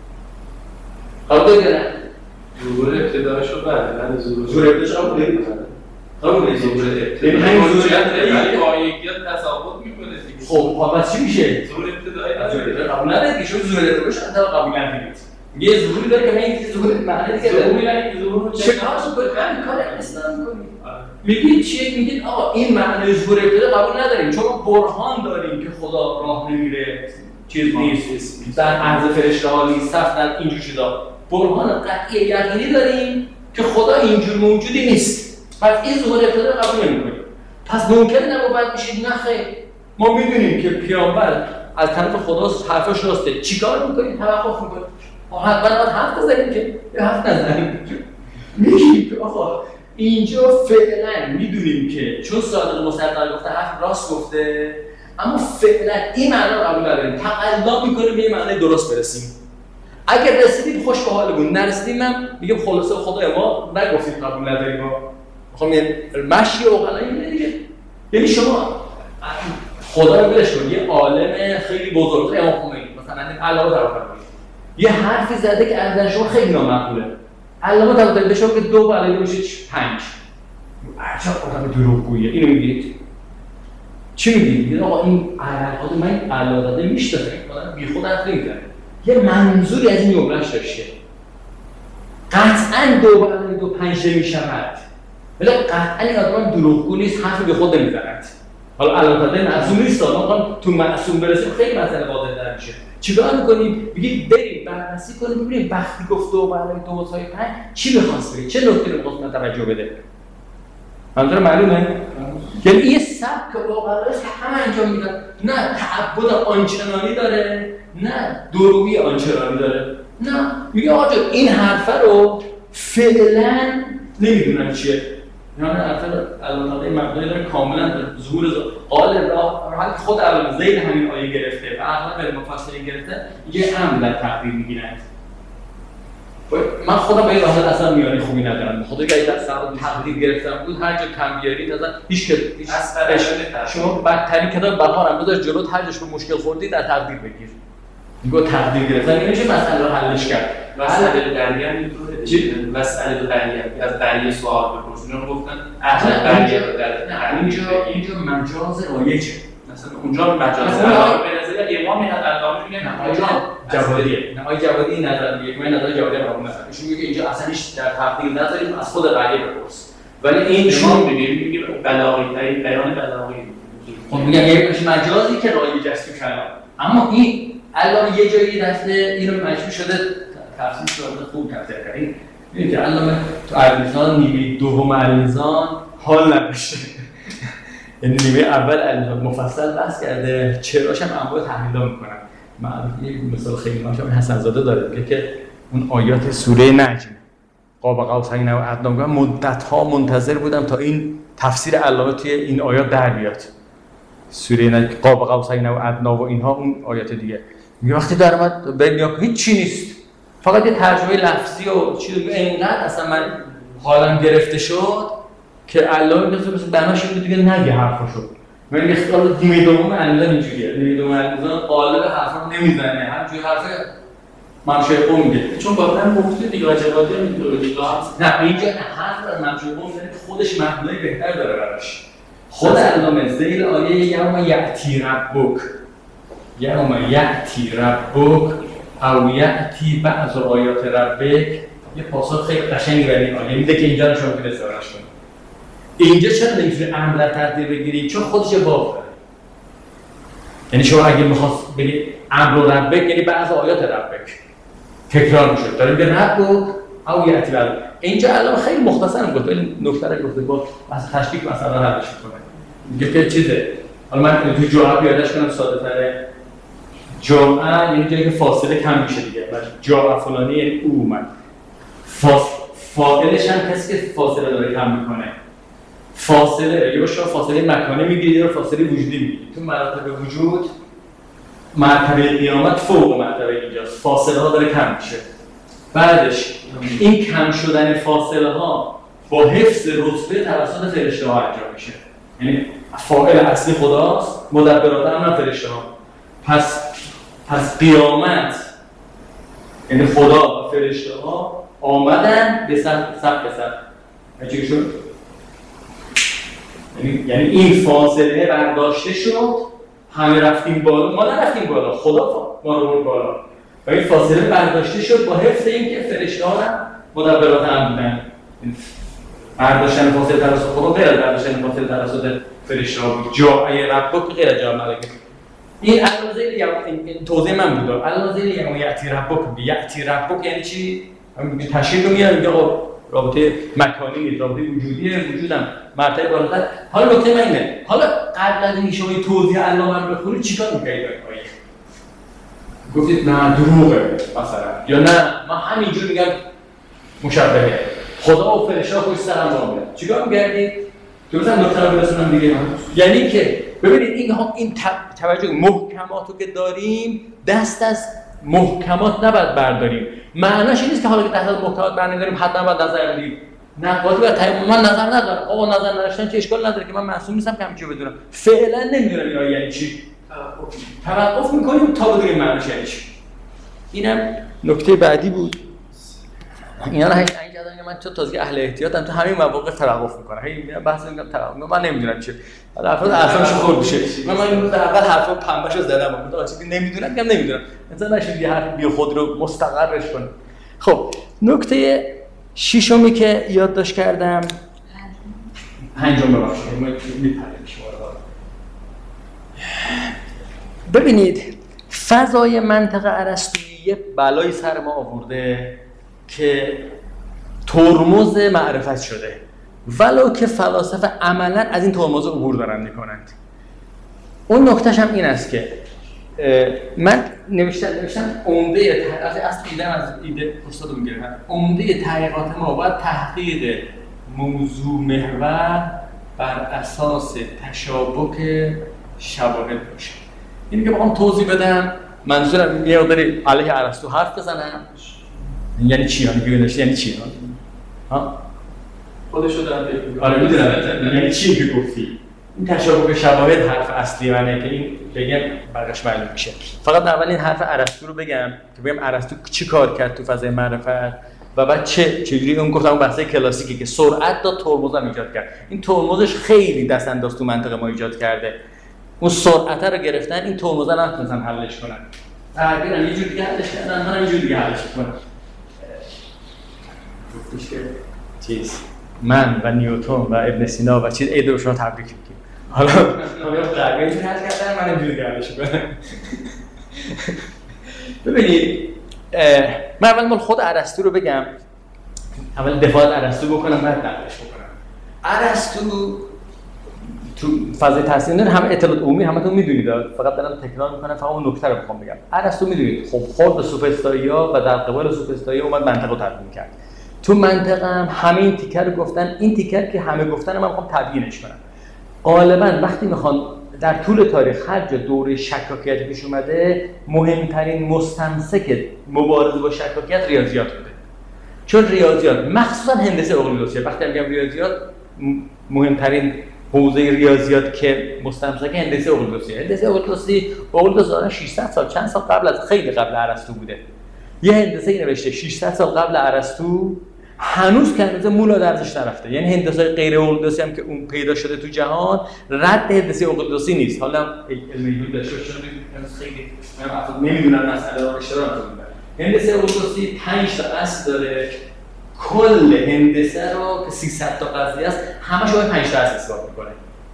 A: قبول دارید یا نه؟
B: ظهور ابتدایشو بعد نه ظهور
A: ظهور ابتدایش قبول دارید؟ قبول دارید ظهور ابتدایی
B: همین ظهوریت داره با یکیت تساوت میکنه دیگه.
A: خب پس چی میشه؟
B: ظهور ابتدایی
A: نداره. قبول ندارید که شما ظهور ابتدایی باشه حتی قبول ندارید. یه ظهوری داره که من این ظهور معنی دیگه
B: ظهور یعنی ظهور
A: چه کارش کنید؟ همین کار اسلام کنید. میگید چیه؟ میگید آقا این معنی ظهور ابتدایی قبول نداریم چون برهان داریم که خدا راه نمیره چیز نیست در عرض فرشته‌ها نیست صف در اینجور چیزا برهان قطعی یقینی داریم که خدا اینجور موجودی نیست. پس این ظهور ابتدایی قبول نمی‌کنیم. پس ممکنه نبوت بشید نه خیر ما میدونیم که پیامبر از طرف خدا حرفش راسته چیکار می‌کنیم؟ توقف می‌کنیم. حتما باید حرف بزنیم که حرف نزنیم. میگیم که آقا اینجا فعلا میدونیم که چون صادق مصدق گفته حرف راست گفته، اما فعلا این معنا قبول نداریم، تقلا میکنیم به این معنای درست برسیم. اگر رسیدیم خوش به حالمون، نرسیدیم من میگم خلاصه خدای ما نگفتیم قبول نداریم. ما میخوام یه مشی اوغلایی اینه دیگه. یعنی شما خدا رو برش کن، یه عالم خیلی بزرگ امام خمینی مثلا علاوه بر یه حرفی زده که از نظر شما خیلی نامعقوله. علامه طباطبایی بشه که دو علاوه میشه پنج. عجب آدم دروغگوییه. اینو میگید چی میگید؟ میگید آقا این علاقه من علاوه داده میشته، مثلا بیخود حرف نمیزنه. یه منظوری از این جملهش داشته. قطعاً دو علاوه دو پنج نمیشود. ولی قطعاً این آدم دروغگو نیست، حرف به خود نمیزنه. حالا علاوه داده معصوم نیست، ما تو معصوم برسیم خیلی مسئله واضح‌تر میشه. چیکار می‌کنیم؟ میگید بریم بررسی کنیم ببینیم وقتی گفت دو برای دو مساوی پنج چی می‌خواست بگه؟ چه نکته رو می‌خواست توجه بده؟ منظور معلومه؟ یعنی یه سبک واقعا است که همه انجام میدن. نه تعبد آنچنانی داره، نه دروغی آنچنانی داره. نه میگه آقا این حرفه رو فعلا نمیدونم چیه. یعنی حرفه علامه مبدایی داره کاملا ظهور قال راه حال خود علامه زید همین آیه گرفته و اغلب علم مفسرین گرفته یه امر در تقدیر میگیرند. من خودم به این راحت اصلا میانی خوبی ندارم. خدا اگه در سر تقدیر گرفتم بود هر جا کم بیارید اصلا هیچ کس شما بدترین کتاب بهارم بذار جلوت هر جاش به مشکل خوردی در تقدیر بگیر. میگه تقدیر گرفتن نمیشه مسئله رو حلش کرد.
B: مسئله دریایی هم اینطوره دیگه. مسئله دریایی از دریای سوال بپرسین. اونم گفتن اصلا دریایی رو در
A: اینجا اینجا مجاز رایجه.
B: مثلا اونجا مجاز رایج به نظر امام علامه میگه نه
A: آیا جوادیه. نه آیا جوادی نظر میگه من نظر جوادی رو مثلا ایشون میگه اینجا اصلا هیچ در تقدیر نذاریم از خود قضیه بپرس. ولی این
B: شما میگه میگه بلاغی ترین بیان بلاغی.
A: خب میگم یه مجازی که رایج است تو کلام. اما این علامه یه جایی رفته اینو مجبور شده تفسیر شده خوب تفسیر کرد. میگه که علامه تو المیزان نیمه دوم المیزان حال نباشه. یعنی نیمه اول مفصل بحث کرده، چراش هم انواع تحلیل میکنن. من یه مثال خیلی مشهور حسن زاده داره میگه که اون آیات سوره نجم قاب قوسین و ادنی من مدت‌ها منتظر بودم تا این تفسیر علامه توی این آیات در بیاد. سوره نجم قاب قوسین و ادنی و اینها اون آیات دیگه. میگه وقتی در اومد ببین هیچ چی نیست. فقط یه ترجمه لفظی و چیزی اینقدر اصلا من حالم گرفته شد که علامه مثلا مثلا بناش بود دیگه نگه حرفشو. من میگم خیال نیمه دوم الان اینجوریه. نیمه دوم الان قالب حرفا نمیزنه. همینجوری حرف منشأ قوم میگه.
B: چون واقعا گفته دیگه جوادی میگه دیگه.
A: نه اینجا حرف منشأ قوم یعنی خودش معنای بهتر داره براش. خود علامه ذیل آیه یوم یأتی ربک یوم یأتی ربک او یأتی بعض آیات ربک یه پاسخ خیلی قشنگی برای این آیه میده که اینجا رو شما میتونید استفاده کنید. اینجا چرا نمیتونی امر در تقدیر بگیری؟ چون خودش باب داره. یعنی شما اگه میخواست بگی امر و ربک یعنی بعض آیات ربک تکرار میشد. داره میگه ربک او یأتی ربک. اینجا علامه خیلی مختصر گفت ولی نکته رو گفته با مثلا تشبیه مثلا حلش میکنه. میگه که چیزه. حالا من تو جواب یادش کنم ساده تره. جمعه یعنی جایی که فاصله کم میشه دیگه. جا فلانی یعنی او اومد. فاص... فاعلش هم کسی که فاصله داره کم میکنه. فاصله یا شما فاصله مکانی میگیرید یا فاصله وجودی میگیرید. تو مراتب وجود مرتبه قیامت فوق مرتبه اینجاست. فاصله ها داره کم میشه. بعدش این کم شدن فاصله ها با حفظ رتبه توسط فرشته ها انجام میشه. یعنی فاعل اصلی خداست، مدبرات هم فرشته ها. پس پس قیامت یعنی خدا و فرشته ها آمدن به صف صف به صف. چی شد؟ یعنی یعنی این فاصله برداشته شد، همه رفتیم بالا، ما نرفتیم بالا، خدا ما رو برد بالا. و این فاصله برداشته شد با حفظ اینکه فرشته‌ها هم مدبرات هم بودن. برداشتن فاصله توسط خدا غیر از برداشتن فاصله توسط فرشته‌ها بود. جای ربک غیر از جای ملائکه. این علازیل یا این توضیح من بود. علازیل یا یأتی ربک، یأتی ربک یعنی چی؟ همین تشریح رو میاره میگه رابطه مکانی، رابطه وجودی، وجودم مرتبه بالاتر. حالا نکته من اینه، حالا قبل از اینکه شما توضیح علامه رو بخونید چیکار می‌کنید آیه؟ گفتید نه دروغه مثلا یا نه من همینجور میگم مشابهه. خدا و فرشته خوش سرم را میاد. چیکار می‌کردید؟ درست هم نکته رو برسونم دیگه. یعنی که ببینید این ها این توجه محکماتو که داریم دست از محکمات نباید برداریم. معناش این نیست که حالا که دست از محکمات برنمی‌داریم حتما باید نظر بدیم. نه قاضی باید تعیین من نظر ندارم. آقا نظر نداشتن چه اشکال نداره که من معصوم نیستم که همین چیزو بدونم. فعلا نمیدونم اینا یعنی چی. توقف می‌کنیم تا بدونیم معناش یعنی چی. اینم نکته بعدی بود. اینا رو هیچ انگار کردن من چون تازه اهل احتیاطم تو همین مواقع توقف میکنه. هی بحث میگم توقف من نمیدونم چیه. حالا افراد اصلاش خورد میشه. من من این روز اول حرفو پنبهشو زدم. گفتم چیزی نمیدونم میگم نمیدونم. مثلا نشید یه حرف بی خود رو مستقرش کنه. خب نکته ششمی که یادداشت کردم پنجم ببخشید من میپرم شما رو. ببینید فضای منطقه ارسطویی بلای سر ما آورده که ترمز معرفت شده ولو که فلاسفه عملا از این ترمز عبور دارن میکنند. اون نکتهش هم این است که من نوشتم نوشتم عمده اصلا ایده از ایده استاد میگیرم عمده تحقیقات ما باید تحقیق موضوع محور بر اساس تشابک شواهد باشه. اینی که بخوام توضیح بدم منظورم یه مقداری علیه ارسطو حرف بزنم یعنی چی یعنی بیولوژی یعنی چی ها
B: خودشو دارم بگم
A: آره میدونم یعنی چی که گفتی این تشابه شواهد حرف اصلی منه که این بگم برقش معلوم میشه. فقط اول این حرف ارسطو رو بگم که بگم ارسطو چی کار کرد تو فضای معرفت و بعد چه چجوری اون گفتم اون بحث کلاسیکی که سرعت داد ترمز هم ایجاد کرد. این ترمزش خیلی دست انداز تو منطقه ما ایجاد کرده. اون سرعت رو گرفتن این ترمز رو نتونستن حلش کنن. تقریبا یه جوری دیگه حلش کردن منم یه جوری دیگه حلش کنم. گفتش که چیز من و نیوتن و ابن سینا و چیز ایده رو شما تبریک میگیم. حالا حالا تقریبا اینجوری حل کردن منم اینجوری حلش کنم. ببینید من اول مال خود ارسطو رو بگم. اول دفاع از ارسطو بکنم بعد نقدش بکنم. ارسطو تو فضای تحصیل نه همه اطلاعات عمومی همتون میدونید فقط دارم تکرار میکنم فقط اون نکته رو میخوام بگم. ارسطو میدونید خب خود سوفسطائی‌ها و در قبال سوفسطائی‌ها اومد منطقه رو تدوین کرد. تو منطقه هم همه این تیکر رو گفتن. این تیکر که همه گفتن من میخوام تبیینش کنم. غالبا وقتی میخوان در طول تاریخ هر جا دوره شکاکیت پیش اومده مهمترین مستمسک مبارزه با شکاکیت ریاضیات بوده. چون ریاضیات مخصوصا هندسه اقلیدوسی وقتی میگم ریاضیات مهمترین حوزه ریاضیات که مستمسک هندسه اقلیدوسی هندسه اقلیدوسی اقلیدوس دارن ششصد سال چند سال قبل از خیلی قبل ارسطو بوده. یه هندسه‌ای نوشته ششصد سال قبل ارسطو هنوز که هنوز مولا درزش نرفته. یعنی هندسه غیر اقلیدوسی هم که اون پیدا شده تو جهان رد هندسه اقلیدوسی نیست. حالا علمی داشته باشه خیلی من افراد نمیدونم مسئله رو اشتباه می‌کنم. هندسه اقلیدوسی پنج تا اصل داره. کل هندسه رو که سیصد تا قضیه است همش رو پنج تا اصل اثبات می‌کنه.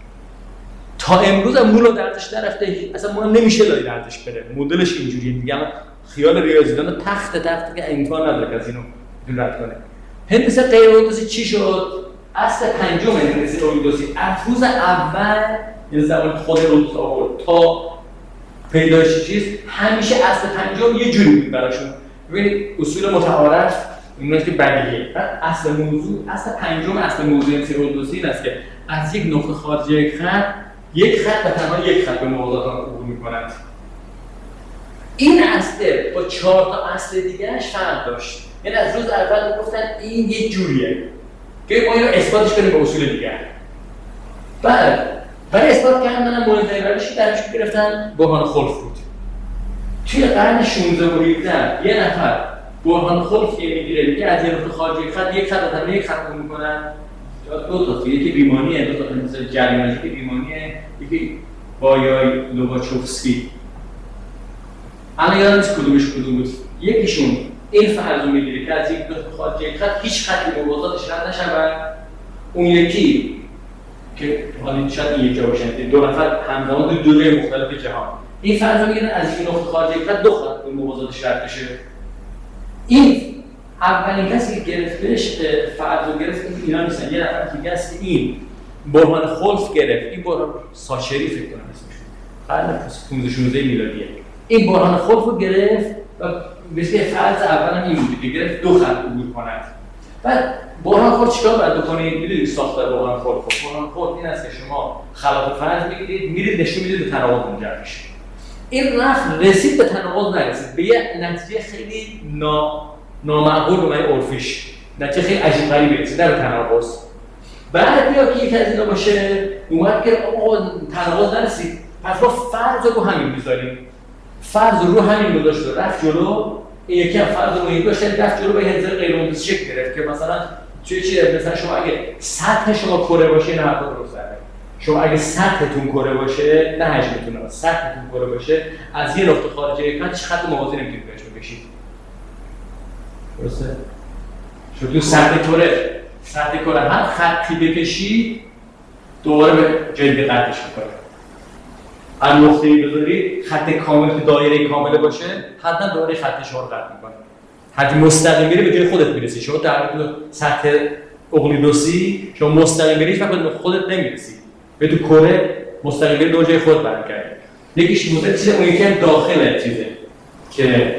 A: تا امروز هم مولا درزش نرفته. اصلا ما نمیشه لای درزش بره. مدلش اینجوریه دیگه. خیال ریاضیدان تخت تخت که امکان نداره که از اینو رد کنه. هندسه غیر اقلیدوسی چی شد؟ اصل پنجم هندسه اقلیدوسی از روز اول یعنی زمان خود اقلیدوس آورد تا پیدایش چیز همیشه اصل پنجم یه جوری بود براشون. ببینید اصول متعارف اونایی که بدیهیه. بعد اصل موضوع اصل پنجم اصل موضوع هندسه اقلیدوسی این است که از یک نقطه خارج یک خط یک خط و تنها یک خط به موضوعات عبور می‌کند. این اصل با چهار تا اصل دیگه‌اش فرق داشت. یعنی از روز اول گفتن این یه جوریه که ما اینو اثباتش کنیم با اصول دیگه. بعد برای اثبات کردن مهمترین روشی درش گرفتن برهان خلف بود. توی قرن شانزده و هفده یه نفر برهان خلف میگیره میگه از یه نقطه خارج یک خط یک خط تا یک خط رو میکنن. دو تا یکی بیمانیه دو تا مثلا جریانی که بیمانیه یکی بایای لوباچوفسکی. الان یادم نیست کدومش کدوم بود. یکیشون این فرض رو میگیره که از یک نقطه خارج یک خط هیچ خطی موازاتش رد نشود. اون یکی که حالا شاید این یک جا باشه دو نفر همزمان دو دوره مختلف جهان این فرض رو میگیرن از یک نقطه خارج یک خط دو خط موازاتش رد بشه. این اولین کسی که گرفتش فرض رو گرفت این اینا نیستن. یه نفر دیگه است که این برهان خلف گرفت. این برهان ساشری فکر کنم اسمش قرن پانزده شانزده میلادیه. این برهان خلف رو گرفت و مثل فرض اول هم این بوده که گرفت دو خط عبور کند. بعد بحران خورد چیکار باید بکنید؟ میدونید ساختار بحران خورد خب بحران خورد این است که شما خلاف فرض میگیرید میرید نشون میدید به تناقض منجر میشه. این رفت رسید به تناقض نرسید، به یه نتیجه خیلی نا نامعقول به معنی عرفیش، نتیجه خیلی عجیب غریبی رسید، نه به تناقض. بعد بیا که یک از اینا باشه اومد که آقا تناقض نرسید، پس ما فرض رو همین میذاریم، فرض رو همین گذاشت و رفت جلو. این یکی هم فرض رو این باشه رفت جلو به حنظر غیر مهندسی شکل گرفت که مثلا چه چیه، مثلا شما اگه سطح شما کره باشه نه حرف درست داره. شما اگه سطحتون کره باشه نه حجمتون، نه سطحتون کره باشه از یه نقطه خارج اکران هیچ خط موازی نمیتونید بهش بکشید. درسته؟ شما تو سطح کره سطح کره هر خطی بکشید دوباره به جلد قطعش میکنه. هر نقطه‌ای بذارید خط کامل که دایره کامله باشه حتما دایره خط شما رو قطع میکنه. حتی مستقیم بری به جای خودت میرسی. شما در سطح اقلیدوسی شما مستقیم بری فقط به خودت نمیرسی. به تو کره مستقیم بری دو جای خود برمیگردی. یکیش مدل چیزه، اون یکی هم داخل چیزه که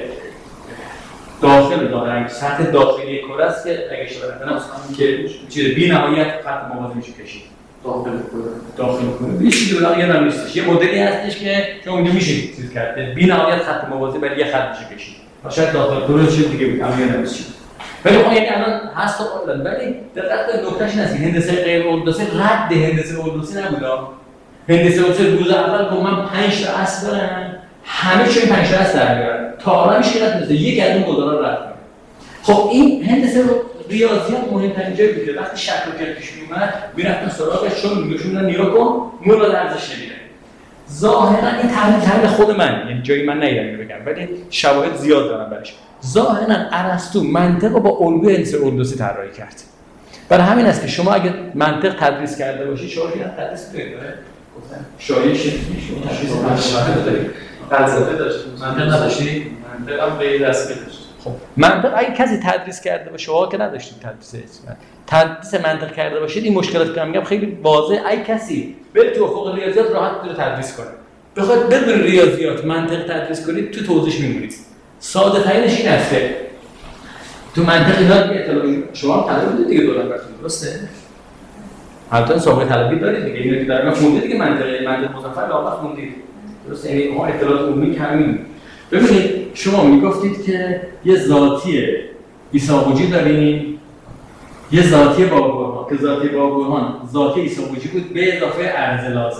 A: داخل داره، سطح داخلی کره است که اگه اشتباه نکنم که چیزه بی نهایت خط موازی میشه کشید. داخل کنه داخل کنه یه چیزی بلاغ یادم نیستش، یه مدلی هستش که شما اونجا میشه چیز کرده بی نهایت خط موازی ولی یه خط میشه کشید. شاید داخل کنه چیز دیگه بود اما یادم نیست. ولی اون یعنی الان هست اصلا، ولی دقت به نکتهش این است که هندسه غیر اردوسی رد هندسه اردوسی نبود. هندسه اردوسی روز اول گفت من پنج تا اصل دارم، همه چی پنج تا اصل در میارن تا حالا میشه که مثلا یک از اون گزارا رد کنه. خب این هندسه ریاضیات مهمترین جایی بوده. وقتی شکل و کل پیش میومد میرفتن سراغش، چون میگشوندن نیا کن مولاد ارزش نمیره. ظاهرا این تحلیل تحلیل خود من، یعنی جایی من نیدم بگم ولی شواهد زیاد دارم برش. ظاهرا ارسطو منطق رو با الگوی هندسه اردوسی طراحی کرد. برای همین است که شما اگه منطق تدریس کرده باشید شما که تدریس می‌کنید گفتن شایعه شما تدریس منطق فلسفه داشتید، منطق نداشتید، منطق هم غیر دست داشتید. خب منطق اگه کسی تدریس کرده باشه، شما که نداشتید تدریس تدریس منطق کرده باشید، این مشکلات که میگم خیلی واضحه. اگه کسی بره تو افق ریاضیات راحت میتونه تدریس کنه، بخواد بدون ریاضیات منطق تدریس کنید تو توضیح میمونید. ساده ترینش این است که تو منطق اینا دیگه اطلاعی شما هم طلب بودید دیگه دولت براتون، درسته؟ حتما سابقه طلبی دارید دیگه، اینا که در من خوندید دیگه، منطق منطق مظفر لاغر خوندید، درسته؟ یعنی ما اطلاعات عمومی کمی. ببینید شما میگفتید که یه ذاتی عیسی وجود داریم، یه ذاتی بابوها که ذاتی بابوهان ذاتی عیسی وجود بود به اضافه عرض لازم،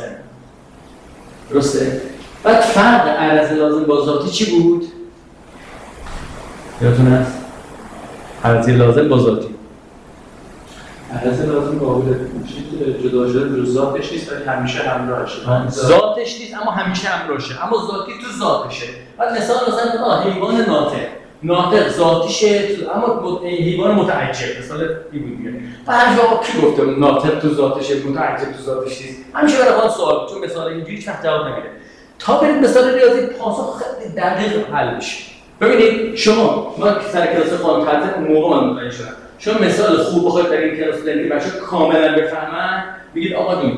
A: درسته؟ بعد فرق عرض لازم با ذاتی چی بود؟ یادتون هست؟ عرض لازم با ذاتی.
B: عرض لازم با جدا شده رو ذاتش نیست ولی همیشه همراهشه.
A: ذاتش نیست اما همیشه همراهشه، اما ذاتی تو ذاتشه. بعد مثال مثلا حیوان ناطق، ناطق ذاتیشه اما حیوان متعجب، مثال این بود دیگه. بعد جواب کی گفته ناطق تو ذاتشه متعجب تو ذاتش نیست؟ همیشه برای خود سوال، چون مثال اینجوری هیچ وقت جواب نمیده. تا برید مثال ریاضی پاسخ خیلی دقیق حل میشه. ببینید شما ما که سر کلاس قانون تلفیق اون موقع من متوجه شدم. شما مثال خوب بخواید در این کلاس بدید بچه‌ها کاملا بفهمن، بگید آقا جون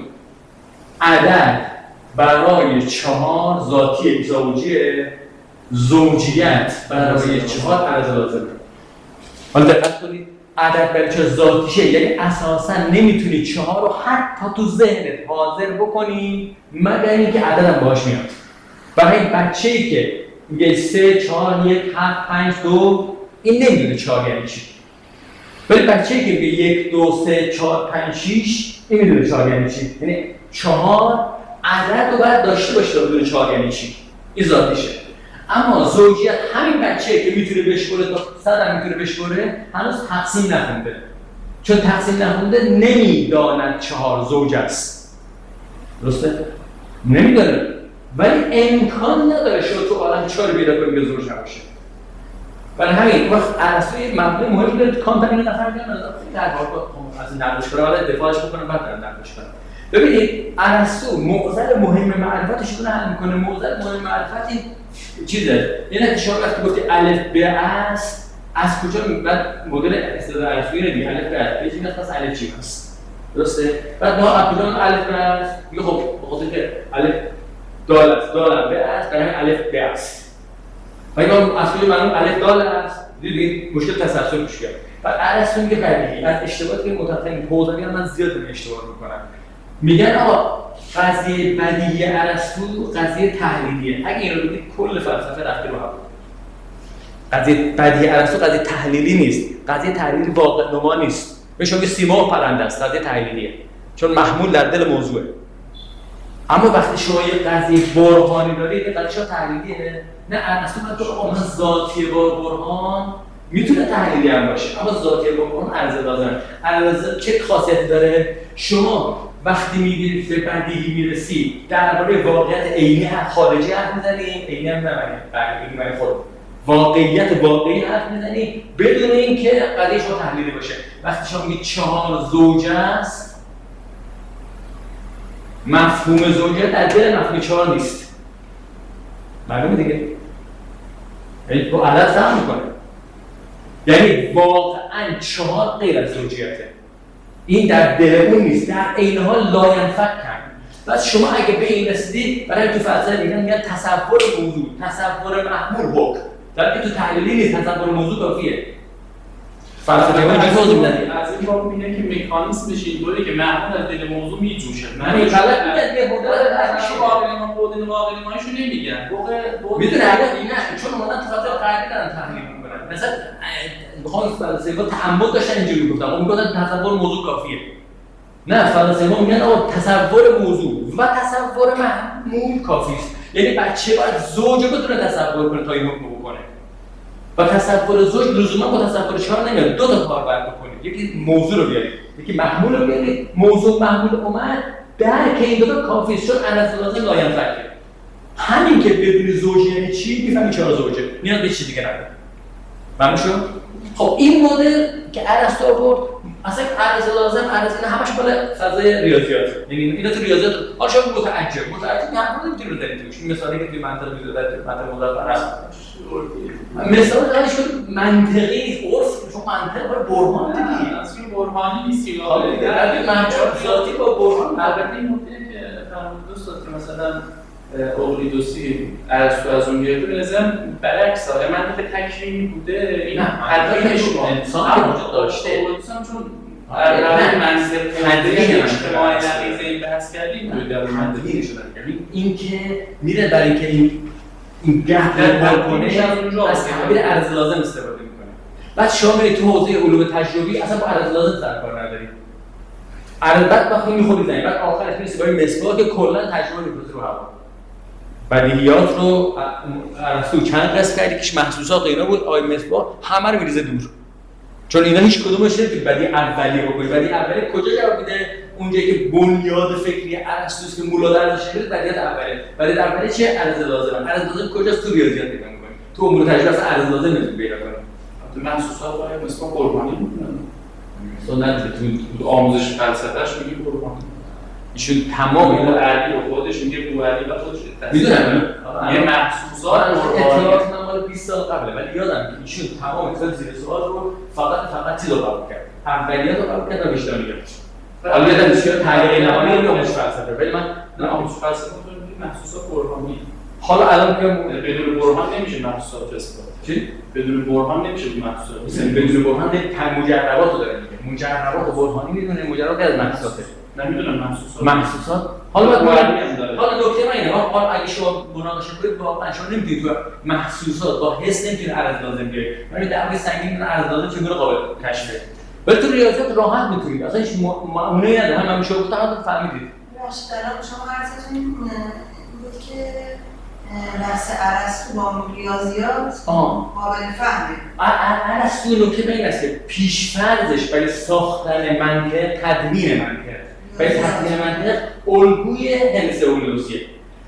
A: عدد برای چهار ذاتی زوجیه، زوجیت برای چهار عرض لازمه. حالا دقت کنید عدد برای چهار ذاتیشه، یعنی اساسا نمیتونی چهار رو حتی تو ذهنت حاضر بکنی مگر اینکه عددم باهاش میاد. برای بچه‌ای که میگه سه، چهار، یک، هفت، پنج، دو، این نمیدونه چهار یعنی چی. ولی بچه‌ای که میگه یک، دو، سه، چهار، پنج، شش، این میدونه چهار یعنی چی. یعنی چهار عدد رو باید داشته باشه تا بدونه چهار یعنی چی. این ذاتیشه. اما زوجیت همین بچه‌ای که میتونه بشکره تا صد هم میتونه بشکره هنوز تقسیم نخونده. چون تقسیم نخونده نمیداند چهار زوج است. درسته؟ نمیدونه. ولی امکان نداره شما تو عالم چهار پیدا کنید که زوج نباشه. برای همین وقت ارسطو مبنای مهمی داره کانت اینو نفهمیدن در واقع از این نقدش کنه ولی دفاعش بکنم بعد دارم نقدش کنم. ببینید ارسطو معضل مهم معرفتش رو حل میکنه. معضل مهم معرفت این چیزه، یعنی که شما وقتی گفتی الف ب است از کجا بعد مدل استدلال ارسطویی رو دیگه الف ب است چیزی مثلا الف چی هست، درسته؟ بعد ما از کجا الف ب است میگه خب بخاطر که الف دال است، دال ب است، برای الف ب است. اگه از کجا معلوم الف دال است دیدید مشکل تسلسل پیش میاد. بعد ارسطو میگه بدیهی از اشتباهاتی که متأخرین پوزانی من زیاد اشتباه میکنم. میگن آقا قضیه بدیهی ارسطو قضیه تحلیلیه. اگه این رو بگید کل فلسفه رفته رو هم. قضیه بدیهی ارسطو قضیه تحلیلی نیست. قضیه تحلیلی واقع نما نیست. بهش میگه سیما و پرنده است. قضیه تحلیلیه. چون محمول در دل موضوعه. اما وقتی شما یه قضیه برهانی دارید، قضیه شما تحلیلیه. نه ارسطو میگه تو آقا ذاتی با برهان میتونه تحلیلی هم باشه، اما ذاتی با برهان عرضه لازم. عرضه چه خاصیتی داره؟ شما وقتی میگید به بدیهی میرسید درباره واقعیت عینی خارجی حرف میزنید، عینی هم نمیگید، بدیهی معنی خود واقعیت واقعی حرف میزنید بدون اینکه قضیه شما تحلیلی باشه. وقتی شما میگید چهار زوجه است، مفهوم زوجه در دل مفهوم چهار نیست. معلومه دیگه؟ یعنی با عدد فهم میکنه. یعنی واقعا چهار غیر از زوجیته. این در دل اون نیست، در عین حال لاینفک کرد. پس شما اگه به این رسیدید، برای تو فلسفه میگن میگن تصور موضوع، تصور محمول حکم. در که تو تحلیلی نیست، تصور موضوع کافیه. فلسفه ما اینجوری توضیح میدن.
B: از این باب میگه که مکانیزمش اینطوره که محمول از دل موضوع میجوشه.
A: من این غلط میگن که مدل
B: از واقعی ما بودن واقعی مایشو نمیگن. واقع
A: میدونه اگه نه چون اومدن تو فلسفه غربی دارن تحلیل میکنن. مثلا بخوام فلسفه تعمق داشتن اینجوری میگفتن. اون میگفتن تصور موضوع کافیه. نه فلسفه میگن آقا تصور موضوع و تصور محمول کافی است. یعنی بچه باید زوج رو بتونه تصور کنه تا این حکم بکنه. و تصور زوج لزوما با تصور چهار نمیاد. دو تا کار باید بکنید. یکی موضوع رو بیارید، یکی محمول رو بیارید. موضوع محمول اومد درک این دو تا کافی است، چون عرض لازم لاینفکه. همین که بدون زوج یعنی چی میفهمی چرا زوجه. نیاز به چیزی دیگه نداره. معلوم شد؟ خب این مدل که ارسطو آورد اصلا عرض لازم عرض اینا همش مال فضای ریاضیات. یعنی اینا تو ریاضیات حالا شما متعجب متعجب نه همون نمیتونی رو دارید توش. این مثالی که توی منطق میذاره در منطق مضاف هست. مثال خیلی شد منطقی عرف چون منطق با برهان دیگه.
B: اصلا برهانی نیست که
A: حالا در منطق ذاتی با برهان
B: البته این نکته که فرمود دوست که مثلا اولیدوسی ارسطو از اون گرفته به نظرم برعکس آره من به تکوینی بوده این حداقلش انسان وجود داشته اولیدوس هم چون در منطق تدوین اجتماعی نقیض این بحث کردیم بود در
A: منطقی شدن این که میره برای اینکه این این گپ رو کنه از تعبیر عرض لازم استفاده میکنه. بعد شما میرید تو حوزه علوم تجربی اصلا با عرض لازم سر کار ندارید. البته وقتی میخورید بعد آخرش میرسید با این مسواک که کلا تجربه میکنه رو هوا. بدیهیات رو ارسطو چند قسم کرد یکیش محسوسات اینا بود. آی مصباح همه رو میریزه دور چون اینا هیچ کدومش نمیتونید بدیهی اولیه بکنید. بدیهی اولیه کجا جواب میده؟ اونجایی که بنیاد فکری ارسطو که مولا درش شده بدیهیات اولیه. بدیهیات اولیه چیه؟ عرض لازم. عرض لازم کجاست؟ تو ریاضیات پیدا می‌کنید. تو امور تجربه اصلا عرض لازم نمیتونید پیدا کنید.
B: محسوسات آیا مصباح قربانی میکنن؟ مثلا تو آموزش فلسفه‌اش میگه قربانی ایشون تمام اینو علی و خودش میگه بو علی و خودش
A: میدونم
B: یه محسوسات
A: اطلاعات من مال بیست سال قبله ولی یادم که ایشون تمام اطلاعات زیر سوال رو فقط فقط چیزو قبول کرد. اولیات رو قبول کرد و بیشتر میگه. حالا یادم میشه تعلیق نهایی رو آموزش فلسفه ولی من
B: نه آموزش فلسفه تو میگی محسوسات قربانی.
A: حالا الان میگم
B: بدون برهان نمیشه محسوسات اثبات.
A: چی؟
B: بدون برهان نمیشه محسوسات.
A: مثلا بدون برهان ده مجربات رو داره میگه. مجربات برهانی میدونه مجربات از محسوساته.
B: نمیدونم محسوسات
A: محسوسات حالا حالا نکته من اینه حالا اگه شما مناقشه کنید واقعا شما نمیتونید تو محسوسات با حس نمیتونید عرض لازم بیارید. ولی در واقع سنگین عرض لازم چگونه قابل کشفه. ولی تو ریاضیات راحت میتونید. اصلا هیچ معامله‌ای نداره. هم شما گفتم هم فهمیدید.
C: ماشاءالله شما عرضتون این بود که بحث ارسطو با ریاضیات قابل فهمه.
A: ارسطو نکته به این است که پیش‌فرضش برای ساختن منطق تدوین منطق برای تدوین منطق الگوی هندسه اولیدوسیه.